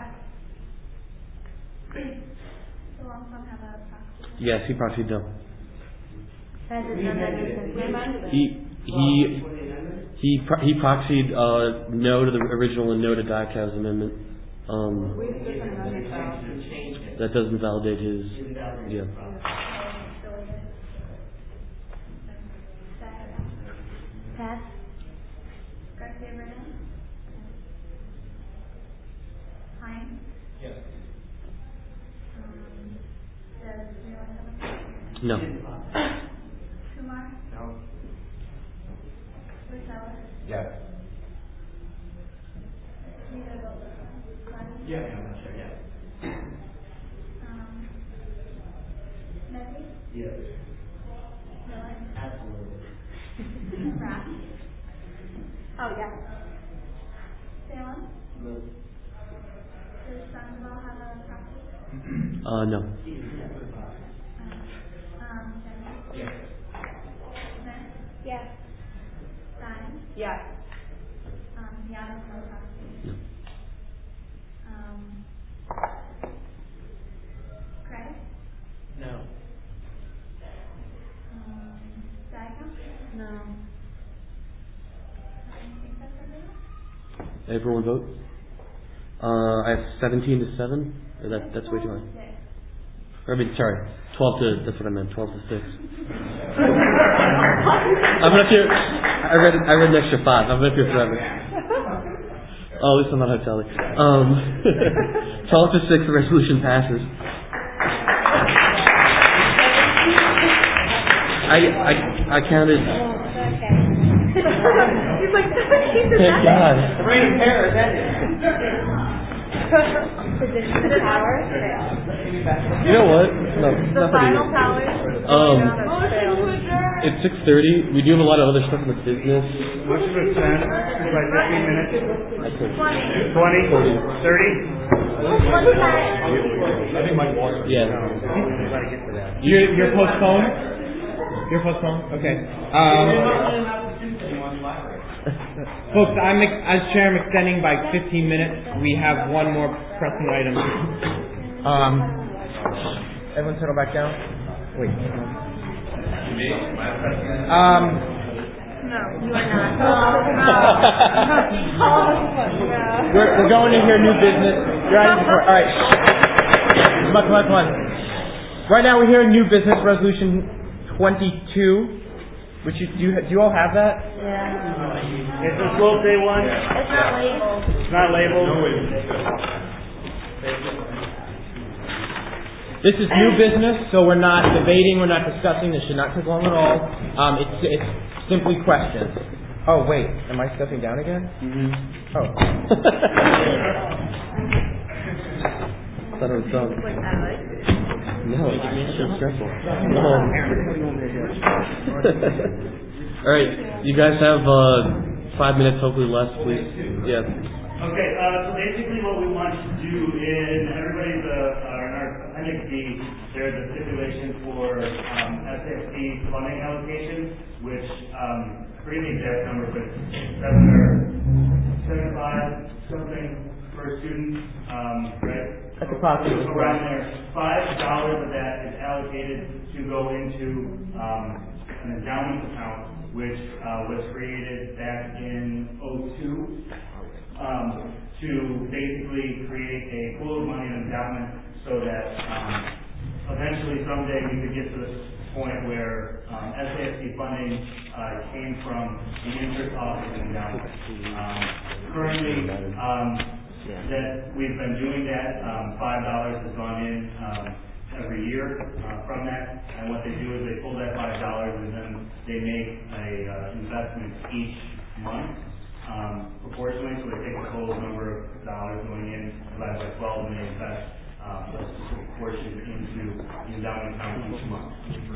[SPEAKER 4] So long as have a proxy.
[SPEAKER 7] Yes, he proxied no.
[SPEAKER 12] Has it done that recently?
[SPEAKER 7] He he he pro- he proxied uh, no to the original and no to DICAV's amendment. Um, that doesn't validate his. Yeah.
[SPEAKER 4] Pass. Greg Favorite? Hines?
[SPEAKER 15] Yes.
[SPEAKER 4] Um, does anyone have a
[SPEAKER 7] No.
[SPEAKER 4] Kumar?
[SPEAKER 5] No.
[SPEAKER 4] Rosella?
[SPEAKER 5] Yes.
[SPEAKER 4] You gotta vote this one. Glenn?
[SPEAKER 15] Yeah, yeah, I'm not sure, yeah.
[SPEAKER 4] Um, Mezzi?
[SPEAKER 11] Yes.
[SPEAKER 4] Miller?
[SPEAKER 15] Absolutely.
[SPEAKER 4] Rapp?
[SPEAKER 12] Oh, yes.
[SPEAKER 4] Salem?
[SPEAKER 5] No.
[SPEAKER 4] Does Sandoval have a proxy?
[SPEAKER 7] Uh, no.
[SPEAKER 4] Um, Jenny?
[SPEAKER 15] Yes.
[SPEAKER 4] Smith?
[SPEAKER 12] Yes.
[SPEAKER 4] Stein?
[SPEAKER 12] Yes.
[SPEAKER 4] Um, Yanis, no proxy. Um, Craig?
[SPEAKER 15] No.
[SPEAKER 4] Um, Dyke?
[SPEAKER 12] No.
[SPEAKER 4] I think that's everyone.
[SPEAKER 7] Everyone vote. Uh, I have seventeen to seven. Or that that's way too high.
[SPEAKER 4] Six.
[SPEAKER 7] Or, I mean, sorry, twelve to. That's what I meant. Twelve to six. I'm up here. I read. I read an extra five. I'm up here forever. Oh, at least I'm not high tally. Um, twelve to six. The resolution passes. I I I counted.
[SPEAKER 12] He's like,
[SPEAKER 7] Thank God.
[SPEAKER 15] The reign of terror is ended.
[SPEAKER 12] Position of power.
[SPEAKER 7] You know what? No,
[SPEAKER 12] The
[SPEAKER 7] not
[SPEAKER 12] final
[SPEAKER 7] that
[SPEAKER 12] powers.
[SPEAKER 7] Um,
[SPEAKER 12] Failed.
[SPEAKER 7] It's six thirty. We do have a lot of other stuff in the business.
[SPEAKER 11] Motion to extend by fifteen minutes.
[SPEAKER 12] Twenty.
[SPEAKER 11] Twenty? Thirty?
[SPEAKER 12] What's that?
[SPEAKER 7] Yeah.
[SPEAKER 3] gotta get to that. You're, you're postponed? You're postponed? Okay. Um, folks, I'm, ex- as chair, I'm extending by fifteen minutes. We have one more pressing item. Um, everyone settle back down? Wait. Um,
[SPEAKER 12] No, you are not.
[SPEAKER 3] we're, we're going to hear new business. You're out of the court. All right. Come on, come on, come on. Right now we're hearing new business resolution twenty-two, which you, do, you, do you all have that?
[SPEAKER 12] Yeah.
[SPEAKER 11] It's the slope day one.
[SPEAKER 12] It's not labeled.
[SPEAKER 11] It's not labeled.
[SPEAKER 3] This is new business, so we're not debating, we're not discussing. This should not take long at all. Um, it's, it's simply questions. Oh, wait. Am I stepping down again? Mm-hmm. Oh.
[SPEAKER 7] I thought it was done.
[SPEAKER 12] Like, I like it.
[SPEAKER 7] No, it's so stressful. No. All right, you guys have uh, five minutes, hopefully less, please. Yeah.
[SPEAKER 11] Okay, uh, so basically what we want to do in everybody's, uh, uh, in our appendix B, there's a stipulation for, um, S A F C funding allocation, which, um, I forget the exact number, but seven or seventy-five something per student, um, right?
[SPEAKER 3] That's approximately.
[SPEAKER 11] So around there, five dollars of that is allocated to go into, um, an endowment account, which, uh, was created back in oh two. Um, to basically create a pool of money and endowment so that um, eventually someday we could get to this point where um, S A F C funding uh, came from the interest off of an endowment. Um, currently, um, that we've been doing that. Um, Five dollars has gone in um, every year uh, from that, and what they do is they pull that five dollars and then they make a uh, investment each month. Um, proportionally, so they take the total number of dollars going in, divided by twelve, and they invest um, a specific portion into the endowment account each month.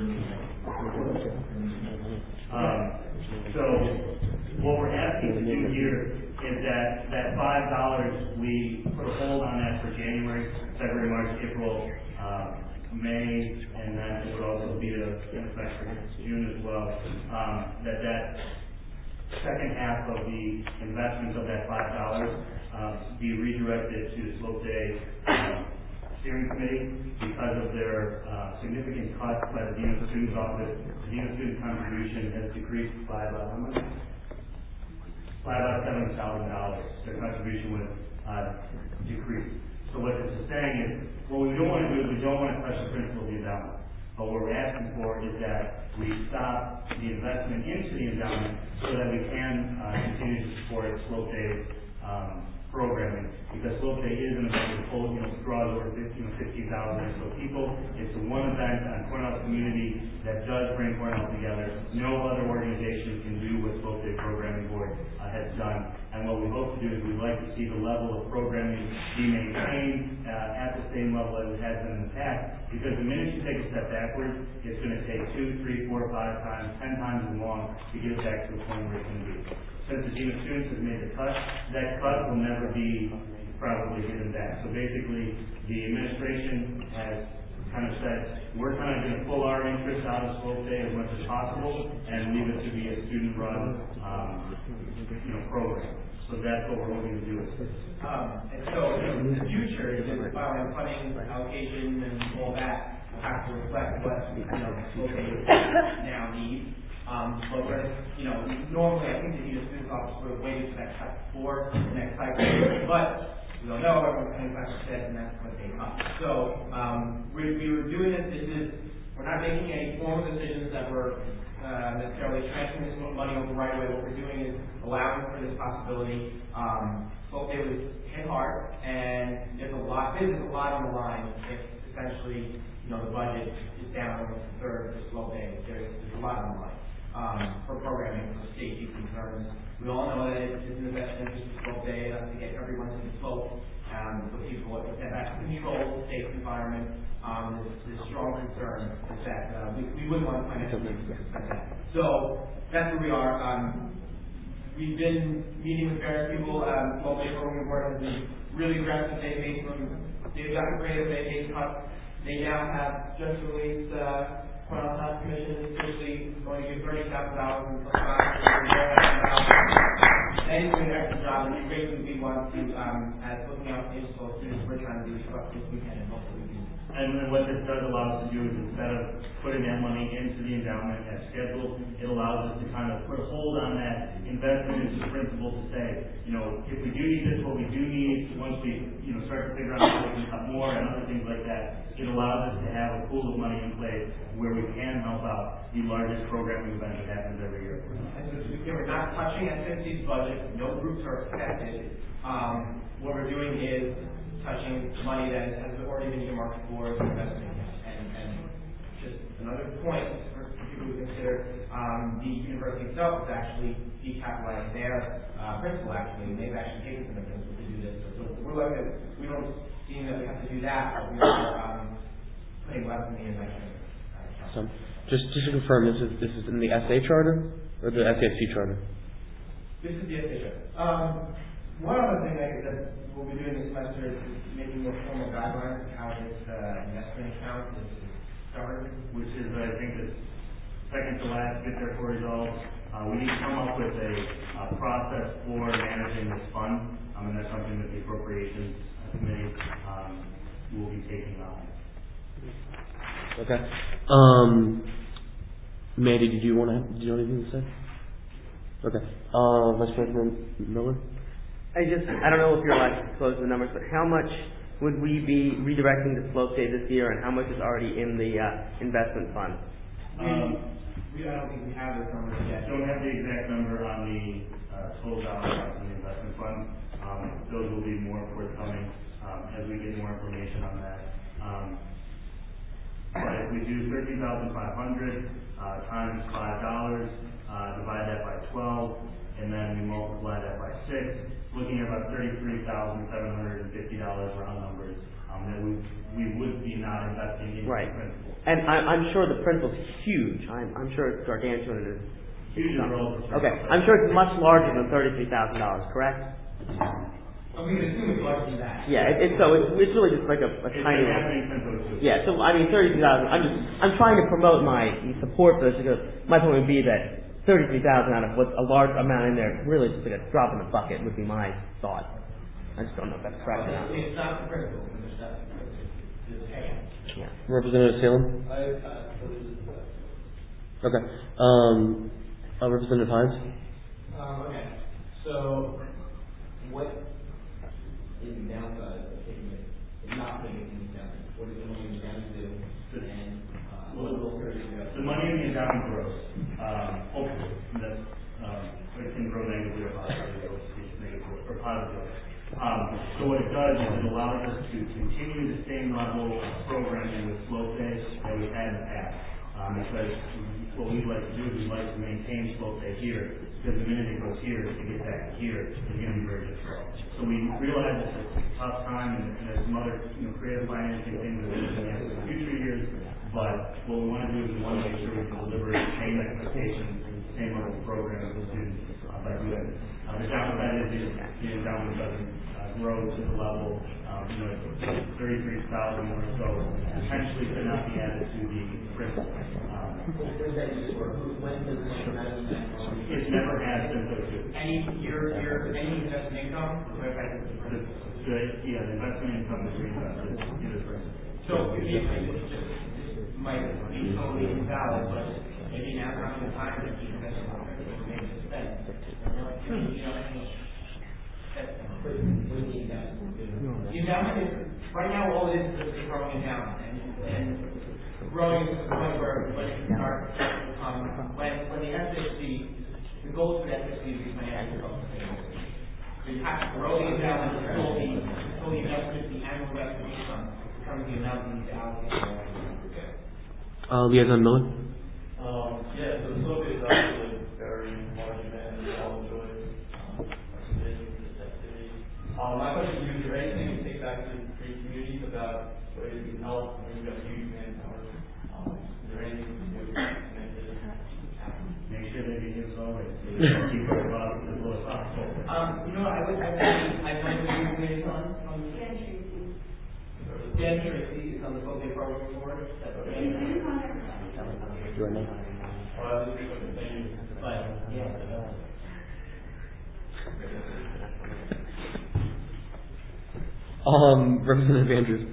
[SPEAKER 11] Um, so what we're asking to do here is that that five dollars, we put a hold on that for January, February, March, April, uh, May, and then it would also be the effect for June as well. Um, that that second half of the investment of that five dollars uh, be redirected to the Slope Day uh, Steering Committee because of their uh, significant cuts by the Dean of Students Office. The Dean of Student contribution has decreased by about how much? By about seven thousand dollars. Their contribution was uh, decreased. So what this is saying is, what we don't want to do is we don't want to touch the principal of the endowment. But what we're asking for is that we stop the investment into the endowment so that we can uh, continue to support Slope Day um, programming, because Slope Day is an event that full, you know, draws over fifty, fifty thousand or so people. It's the one event on Cornell's community that does bring Cornell together. No other organization can do what Slope Day Programming Board uh, has done. And what we hope to do is we'd like to see the level of programming be maintained uh, at the same level as it has been in the past, because the minute you take a step backwards, it's going to take two, three, four, five times, ten times as long to get back to the point where it's going to be. Since the Dean of Students has made the cut, that cut will never be probably given back. So basically, the administration has kind of said, we're kind of going to pull our interest out of Slope Day as much as possible and leave it to be a student-run, um, you know, program. So that's what we're hoping to do.
[SPEAKER 15] Um, and so, in the future, the filing funding allocation and all that will have to reflect what, you know, Slope Day now needs. Um, but we're, you know, normally I think the Dean of Students Office would have waited for that cut before the next cycle. But we don't know, everyone's twenty-five percent, and that's what they cut. So, um, we, we were doing this, this is, we're not making any formal decisions that we're uh, necessarily transferring this money over right away. What we're doing is allowing for this possibility. Um, Slope Day was hit hard, and there's a lot, there's a lot on the line. If essentially, you know, the budget is down almost a third for Slope Day. There's, there's a lot on the line. Um, for programming, for safety concerns. We all know that it's in the best interest of Slope Day uh, to get everyone to the slope, um, for people with that controlled, safe environment. Um, there's, there's strong concern that uh, we, we wouldn't want to financially suspend that. So that's where we are. Um, we've been meeting with various people. Um, Slope Day Programming Board has been really aggressive. They've made some, they've gotten creative. They made cuts They now have just released, uh, Cornell Health Commission is officially going to give thirty thousand dollars in funds. And doing an excellent job, and it's great that we want to, um, as looking out for the students, we're trying to do as much as we can, and hopefully we can.
[SPEAKER 11] And then what this does allow us to do is instead of putting that money into the endowment as scheduled, it allows us to kind of put a hold on that investment into principle to say, you know, if we do need this, what we do need, once we, you know, start to figure out how we can cut more and other things like that, it allows us to have a pool of money in place where we can help out the largest programming event that happens every year.
[SPEAKER 15] And so to be clear, we're not touching S M C's budget, no groups are affected. Um, what we're doing is touching money that has already been earmarked for investment. And, and just another point for people to consider, um, the university itself is actually decapitalized their uh, principal actually, and they've actually taken some principal to do this. So, so we're like, a, we don't seem that we have to do that, but we are um, putting less in the investment.
[SPEAKER 7] So, just, just to confirm, this is this is in the S A charter or the S A F C charter?
[SPEAKER 15] This is the S A charter. Um, one other thing that, that we'll be doing this semester is making more formal guidelines of how this uh, investment account is governed.
[SPEAKER 11] Which is, I think, the second to last bit there for results. Uh, we need to come up with a uh, process for managing this fund, um, and that's something that the appropriations committee um, will be taking on.
[SPEAKER 7] Okay. Um, Mandy, did you want to? Did you have anything to say? Okay. Uh, Vice President Miller.
[SPEAKER 2] I just, I don't know if you're allowed to disclose the numbers, but how much would we be redirecting to Slope Day this year, and how much is already in the uh, investment fund?
[SPEAKER 11] Um,
[SPEAKER 15] we, I don't think we have those numbers yet.
[SPEAKER 11] Don't have the exact number on the uh, total dollars in the investment fund. Um, those will be more forthcoming um, as we get more information on that. Um, but if we do thirteen thousand five hundred uh, times five dollars, uh, divide that by twelve, and then we multiply that by six, looking at about thirty-three thousand seven hundred fifty dollars round numbers um, that we we would be not investing in
[SPEAKER 2] right.
[SPEAKER 11] principal.
[SPEAKER 2] And I, I'm sure the principal's huge. I'm, I'm sure it's gargantuan. It is
[SPEAKER 11] huge.
[SPEAKER 2] Okay, I'm sure it's much larger than thirty-three thousand dollars. Correct?
[SPEAKER 15] I mean, assume it's larger than that.
[SPEAKER 2] Yeah, it, it's so it's, it's really just like a, a
[SPEAKER 11] it's
[SPEAKER 2] tiny.
[SPEAKER 11] Like
[SPEAKER 2] yeah, so I mean, thirty-three thousand. I'm just I'm trying to promote my support for this because my point would be that thirty-three thousand out of what's a large amount in there, really just like a drop in the bucket would be my thought. I just don't know if that's correct or not.
[SPEAKER 15] It's not the principal. It's not the payout.
[SPEAKER 7] Yeah. Representative Salem.
[SPEAKER 17] I, uh,
[SPEAKER 7] okay. Um, uh, Representative Hines.
[SPEAKER 16] Um, okay. So, what is the downside of taking it, not putting it in the endowment? What is the money in the endowment do? And uh, what will
[SPEAKER 11] the money in the endowment grows. Um, hopefully, that's um, it can grow negatively or positively, or positively. Um, so what it does is it allows us to continue the same level of programming with Slope Day that we've had in the past. Um, because what we'd like to do is we'd like to maintain Slope Day here, because the minute it goes here, to get back here is going to be very difficult. So we realize it's a tough time, and, and there's some other you know, creative financing things that we're looking at for the future years. But what we want to do is we want to make sure we can deliver the same expectations, the same level of programming to the students uh, by doing it. Uh, the downside is the, the endowment doesn't uh, grow to the level, um, you know, thirty-three thousand or so potentially could not be added to the principal. Um, it's never had since oh two.
[SPEAKER 15] Any your your any investment income?
[SPEAKER 11] The, the, yeah, the investment income is reinvested in the principal.
[SPEAKER 15] So if you just might be totally invalid, but maybe now not the time that you invest in the principal maybe to spend. You know, the endowment is right now all it is is growing endowment and and growing to the point where when it can start um when when the S H C the goal for the S H C is to be financially self-sustaining. So you have to grow the endowment until the until the investment the annual investment income becomes the amount you need to allocate.
[SPEAKER 7] Uh, Liaison Miller.
[SPEAKER 20] Um, yeah, so the Slope is obviously very large event, and we all enjoy um, participating in this activity. Um, my question to you is, is there anything you take back to the communities about ways we can help? I mean, we've got huge manpower. Um, is there anything we can do to make this happen?
[SPEAKER 11] Make sure they get his always. Keep our bottom as low as possible.
[SPEAKER 15] Um, you know, I would, I would, I might be liaison on Dan Tracy. Dan Tracy is on the Slope Day Program
[SPEAKER 7] right now.
[SPEAKER 20] Well, that's a good one. Thank you. But, yeah.
[SPEAKER 7] Um, Representative Andrews.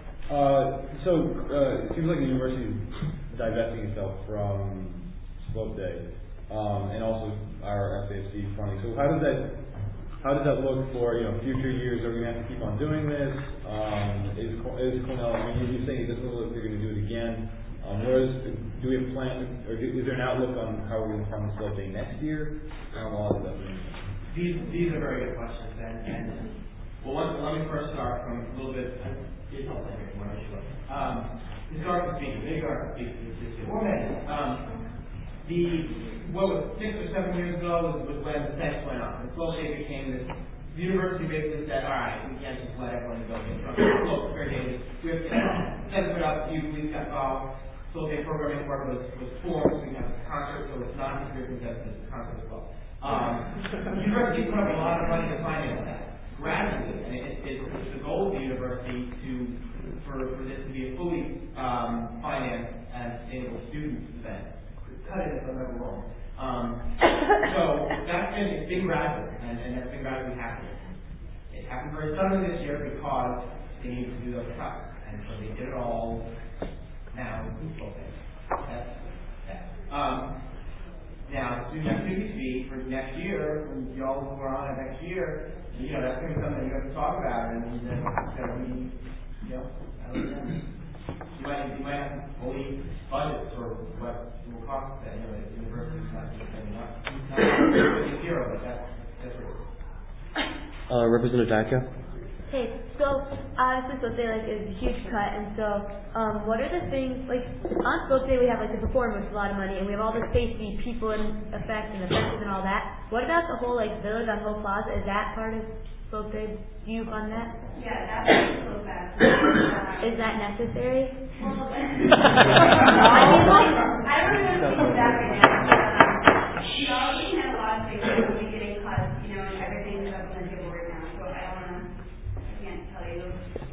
[SPEAKER 5] Uh, so, uh, it seems like the university is divesting itself from Slope Day, um, and also our F A S C funding. So how does that, how does that look for, you know, future years? Are we going to have to keep on doing this? Um, is, is Cornell, I mean, you're saying it doesn't look like you're going to do it again. Um, where is, do we have a plan, or is there an outlook on how we're going to fund the Slope Day next year? How long is that going to be?
[SPEAKER 15] These, these are very good questions, and, and well, let, let me first start from a little bit, it's all like more sure. Um, historically speaking, maybe our speaking, one minute. Um, the, what was six or seven years ago was, was when the sex went up, and Slope Day became this, the university basically said, all right, we can't just let everyone go get drunk. Look, fair game, we have to set it up, you police got involved, Slope Day programming work was, was formed, so we have a concert, so it's not just business, it's a concert as well. Um, the university put up a lot of money to finance that. Gradually, and it, it, it's the goal of the university to for, for this to be a fully um, financed and sustainable student event. Cut it if I'm ever wrong. Um, so that's been it's been gradual, and, and that's been gradually happening. It happened very suddenly this year because they needed to do those cuts, and so they did it all now. Okay, that's that. Um, now, student activity fee for next year, when y'all who are on it next year. You know, that's going to be something you have to talk about, and then it's going to be, you know, I don't know. You might, you might have to fully budget for what it will cost that, you know, the university's not just spending up. Not really zero, but that's, that's what it is.
[SPEAKER 7] Uh, Representative Datka.
[SPEAKER 21] Okay, so obviously Slope Day like is a huge cut, and so um, what are the things like on Slope Day we have like the performance, a lot of money, and we have all the safety, people in effect and effective and all that. What about the whole like village on Whole Plaza? Is that part of Slope Day? Do you fund that?
[SPEAKER 9] Yeah, that's so bad.
[SPEAKER 21] Is that necessary?
[SPEAKER 9] Well, I mean, like, I don't even think that right now. You know, we have a lot of things that are getting cut, you know, and everything is up on the table right now, so I don't want to, I can't tell you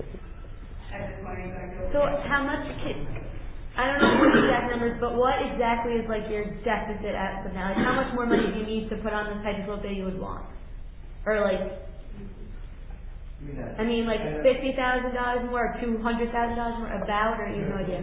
[SPEAKER 9] at this point exactly what.
[SPEAKER 21] So how much can, I don't know the exact numbers, but what exactly is like your deficit as of now? Like how much more money do you need to put on this type of Slope Day you would want? Or like, I mean like fifty thousand dollars more or two hundred thousand dollars more about, or you have no idea?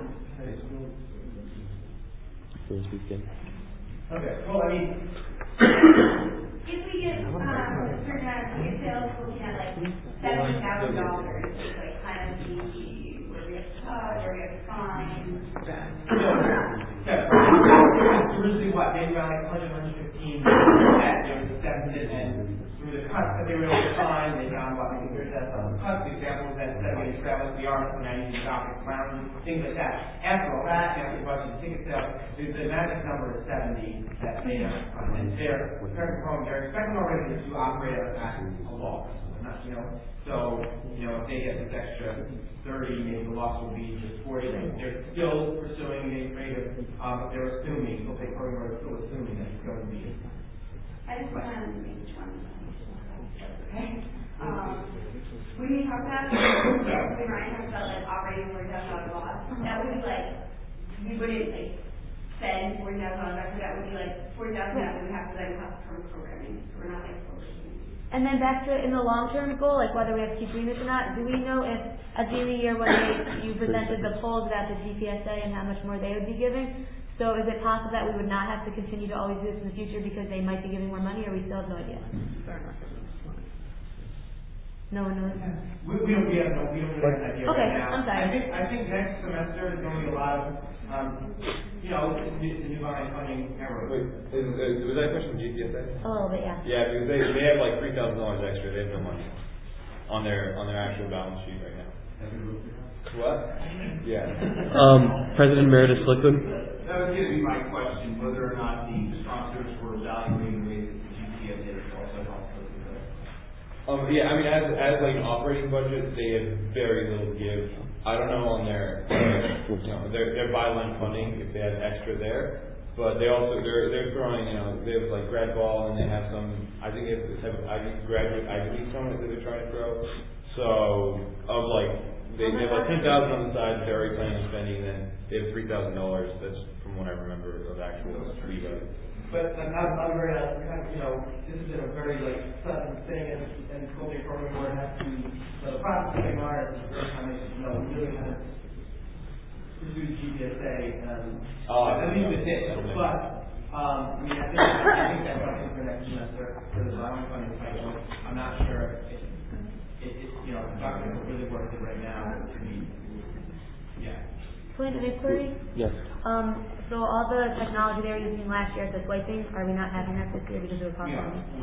[SPEAKER 15] Okay, well, I mean,
[SPEAKER 9] if we get, um, a certain amount of ticket sales, we're looking at like seventy thousand dollars, it's like kind of the, where we have to cut, where we have to find.
[SPEAKER 15] yeah, originally what, maybe around like one hundred, one hundred fifteen, that there was a deficit, and through the cuts that they were able to find, they found what, maybe there's that, um, cuts, examples that instead of getting travelers, the artists are now using topics, lounges, things like that. After all that, after budget ticket sales, the, the magic number is seventy that they have, um, and they're, they're, they're expecting already to operate at a loss, not, you know, so, you know, if they get this extra thirty, maybe the loss will be just forty. They're still pursuing the creative, um, they're assuming, so they program are still assuming that it's going to be.
[SPEAKER 9] I just want to make each one. Okay. Um, when you talk about, when Ryan talks about like operating for death out of loss, that would be like, we wouldn't like spend for death out of loss, that would be like, for death out, we would have to like cost from programming, so we're not like programming.
[SPEAKER 21] And then back to in the long-term goal, like whether we have to keep doing this or not, do we know if at the end of the year when they, you presented the polls about the G P S A and how much more they would be giving, so is it possible that we would not have to continue to always do this in the future because they might be giving more money, or we still have no idea? No one knows.
[SPEAKER 15] We, we don't, we have no, we don't really have an idea
[SPEAKER 21] okay,
[SPEAKER 15] right now.
[SPEAKER 21] I'm sorry.
[SPEAKER 15] I think, I think next semester is going to be a lot of, um, you know, the, the new line funding error.
[SPEAKER 5] Wait, is, is, was that a question from G P S A?
[SPEAKER 21] A little bit, yeah.
[SPEAKER 5] Yeah, because they, they have like three thousand dollars extra, they have no money on their, on their actual balance sheet right now. What? Yeah.
[SPEAKER 7] Um, President Emeritus Slickman.
[SPEAKER 19] That was going to be my question, whether or not the sponsors were evaluating ways that the G P S A could also help with the.
[SPEAKER 5] Um, yeah, I mean, as, as like an operating budget, they have very little give. I don't know on their, you know, their, their byline funding, if they have extra there, but they also, they're, they're throwing, you know, they have like grad ball and they have some, I think they have this type of Ivy, graduate Ivy League tournament that they're trying to throw. So, of like, they, they have like ten thousand on the side that they're already planning on spending, and then they have three thousand dollars that's from what I remember of actual leeway.
[SPEAKER 15] But I'm not, I'm very, uh, kind of, you know, this has been a very, like, sudden thing, and, and the School Day Program Board has to, you know, the process of getting ours is very kind of, you know, really kind of pursue G P S A, and,
[SPEAKER 5] Oh,
[SPEAKER 15] at least with it, but, um, I mean, I think, I think that's something for next semester, for the allowance funding cycle. I'm not sure if, if, if you know, the document will really work it right now, to be, yeah.
[SPEAKER 21] Point of inquiry?
[SPEAKER 7] Yes.
[SPEAKER 21] Um, so all the technology they were using last year, the swiping, are we not having that this year because of the cost?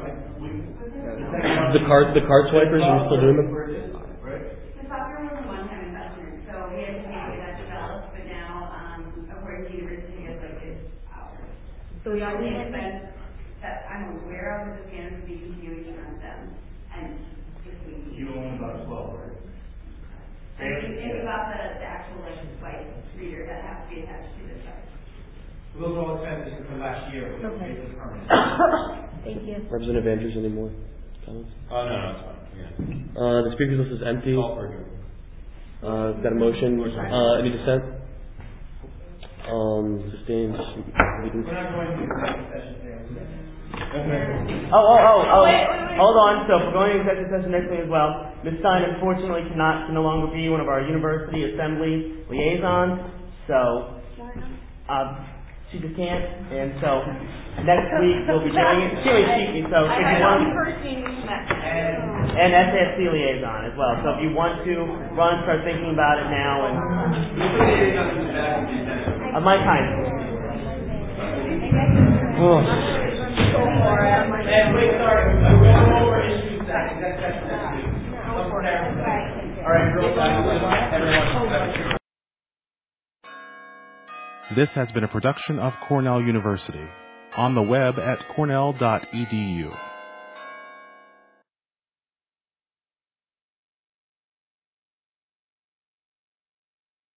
[SPEAKER 7] The card, the card swipers, are we still doing them?
[SPEAKER 8] The software was a one-time investment, so we had to get that developed, but now, um, according to university, it's like it's ours.
[SPEAKER 21] So we are
[SPEAKER 8] The
[SPEAKER 21] doing it?
[SPEAKER 8] expense that I'm aware of is the scanners will be continuing to run them, and if we need.
[SPEAKER 11] You own about twelve, right?
[SPEAKER 8] And it's it's about the, the actual like swipe reader that has to be attached to the site.
[SPEAKER 15] Those are all expenses from last year, which
[SPEAKER 21] Okay.
[SPEAKER 15] is basically permanent.
[SPEAKER 21] Thank you.
[SPEAKER 7] Representative Andrews, any more comments?
[SPEAKER 5] Oh, no, no, it's fine, yeah.
[SPEAKER 7] Uh, the speakers list is empty.
[SPEAKER 5] All for good.
[SPEAKER 7] Uh, got a motion, uh, any dissent? Um, sustained, we can.
[SPEAKER 15] We're not going to executive session today.
[SPEAKER 2] Oh, oh, oh, oh, hold on. So if we're going to executive session next week as well, Miz Stein unfortunately cannot, can no longer be one of our university assembly liaisons, so, um, she just can't, and so, next week we'll be doing it. She always cheat me, so if you want, and S A F C liaison as well, so if you want to run, start thinking about it now, and, uh, my kind.
[SPEAKER 7] Oh.
[SPEAKER 15] And wait, sorry, we're going over issues that, that's, that's, that's, for everything. All right, real fast, everyone.
[SPEAKER 10] This has been a production of Cornell University. On the web at cornell dot e d u.